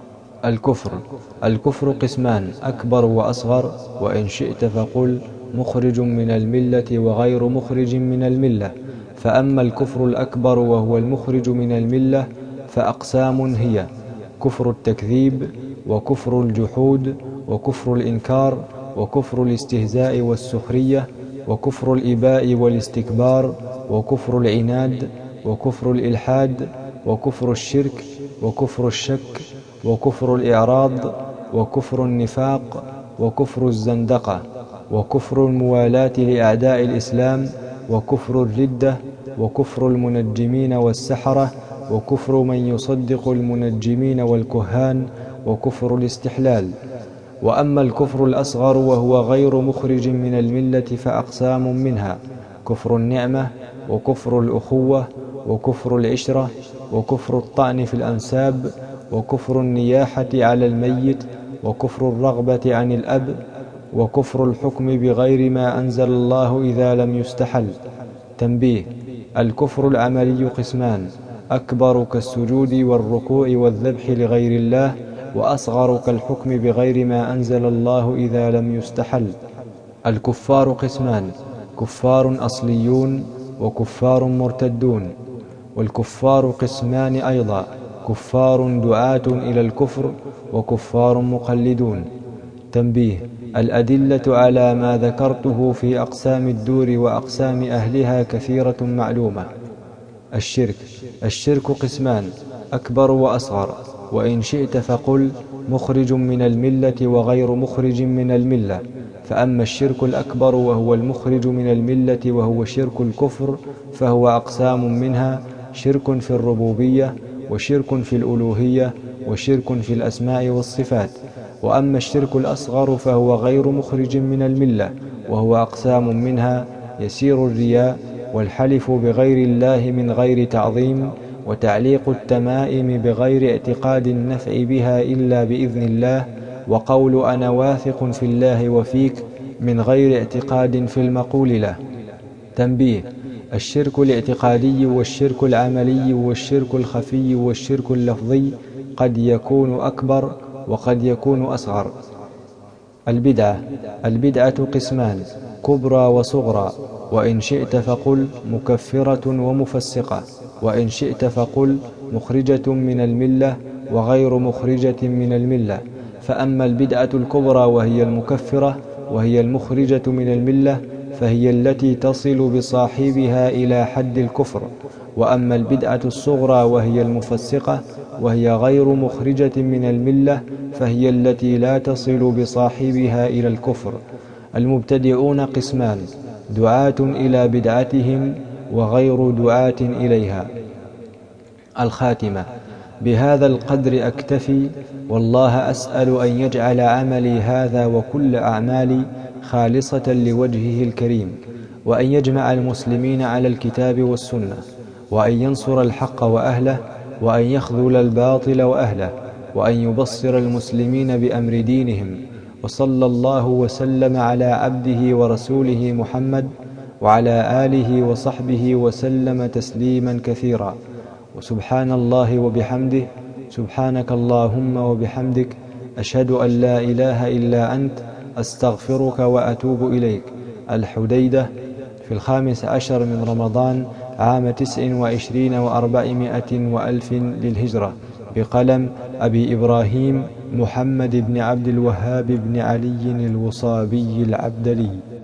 الكفر. الكفر قسمان: أكبر وأصغر، وإن شئت فقل مخرج من الملة وغير مخرج من الملة. فأما الكفر الأكبر وهو المخرج من الملة فأقسام هي: كفر التكذيب، وكفر الجحود، وكفر الإنكار، وكفر الاستهزاء والسخرية، وكفر الإباء والاستكبار، وكفر العناد، وكفر الإلحاد، وكفر الشرك، وكفر الشك، وكفر الإعراض، وكفر النفاق، وكفر الزندقة، وكفر الموالاة لأعداء الإسلام، وكفر الردة، وكفر المنجمين والسحرة، وكفر من يصدق المنجمين والكهان، وكفر الاستحلال. وأما الكفر الأصغر وهو غير مخرج من الملة فأقسام منها: كفر النعمة، وكفر الأخوة، وكفر العشرة، وكفر الطعن في الأنساب، وكفر النياحة على الميت، وكفر الرغبة عن الأب، وكفر الحكم بغير ما أنزل الله إذا لم يستحل. تنبيه: الكفر العملي قسمان: أكبر كالسجود والركوع والذبح لغير الله، وأصغر كالحكم بغير ما أنزل الله إذا لم يستحل. الكفار قسمان: كفار أصليون وكفار مرتدون. والكفار قسمان أيضا: كفار دعاة إلى الكفر وكفار مقلدون. تنبيه: الأدلة على ما ذكرته في أقسام الدور وأقسام أهلها كثيرة معلومة. الشرك الشرك قسمان: أكبر وأصغر، وإن شئت فقل مخرج من الملة وغير مخرج من الملة. فأما الشرك الأكبر وهو المخرج من الملة وهو شرك الكفر فهو أقسام منها: شرك في الربوبية، وشرك في الألوهية، وشرك في الأسماء والصفات. وأما الشرك الأصغر فهو غير مخرج من الملة وهو أقسام منها: يسير الرياء، والحلف بغير الله من غير تعظيم، وتعليق التمائم بغير اعتقاد النفع بها إلا بإذن الله، وقول أنا واثق في الله وفيك من غير اعتقاد في المقول له. تنبيه: الشرك الاعتقادي والشرك العملي والشرك الخفي والشرك اللفظي قد يكون أكبر وقد يكون أصغر. البدعة البدعة قسمان: كبرى وصغرى، وإن شئت فقل مكفرة ومفسقة، وإن شئت فقل مخرجة من الملة وغير مخرجة من الملة. فأما البدعة الكبرى وهي المكفرة وهي المخرجة من الملة فهي التي تصل بصاحبها إلى حد الكفر. وأما البدعة الصغرى وهي المفسقة وهي غير مخرجة من الملة فهي التي لا تصل بصاحبها إلى الكفر. المبتدعون قسمان: دعاة إلى بدعتهم وغير دعاة إليها. الخاتمة: بهذا القدر أكتفي، والله أسأل أن يجعل عملي هذا وكل أعمالي خالصة لوجهه الكريم، وأن يجمع المسلمين على الكتاب والسنة، وأن ينصر الحق وأهله، وأن يخذل الباطل وأهله، وأن يبصر المسلمين بأمر دينهم. وصلى الله وسلم على عبده ورسوله محمد وعلى آله وصحبه وسلم تسليما كثيرا. وسبحان الله وبحمده، سبحانك اللهم وبحمدك، أشهد أن لا إله إلا أنت، أستغفرك وأتوب إليك. الحديدة في الخامس عشر من رمضان عام تسع وعشرين وأربعمائة وألف للهجرة، بقلم أبي إبراهيم محمد بن عبد الوهاب بن علي الوصابي العبدلي.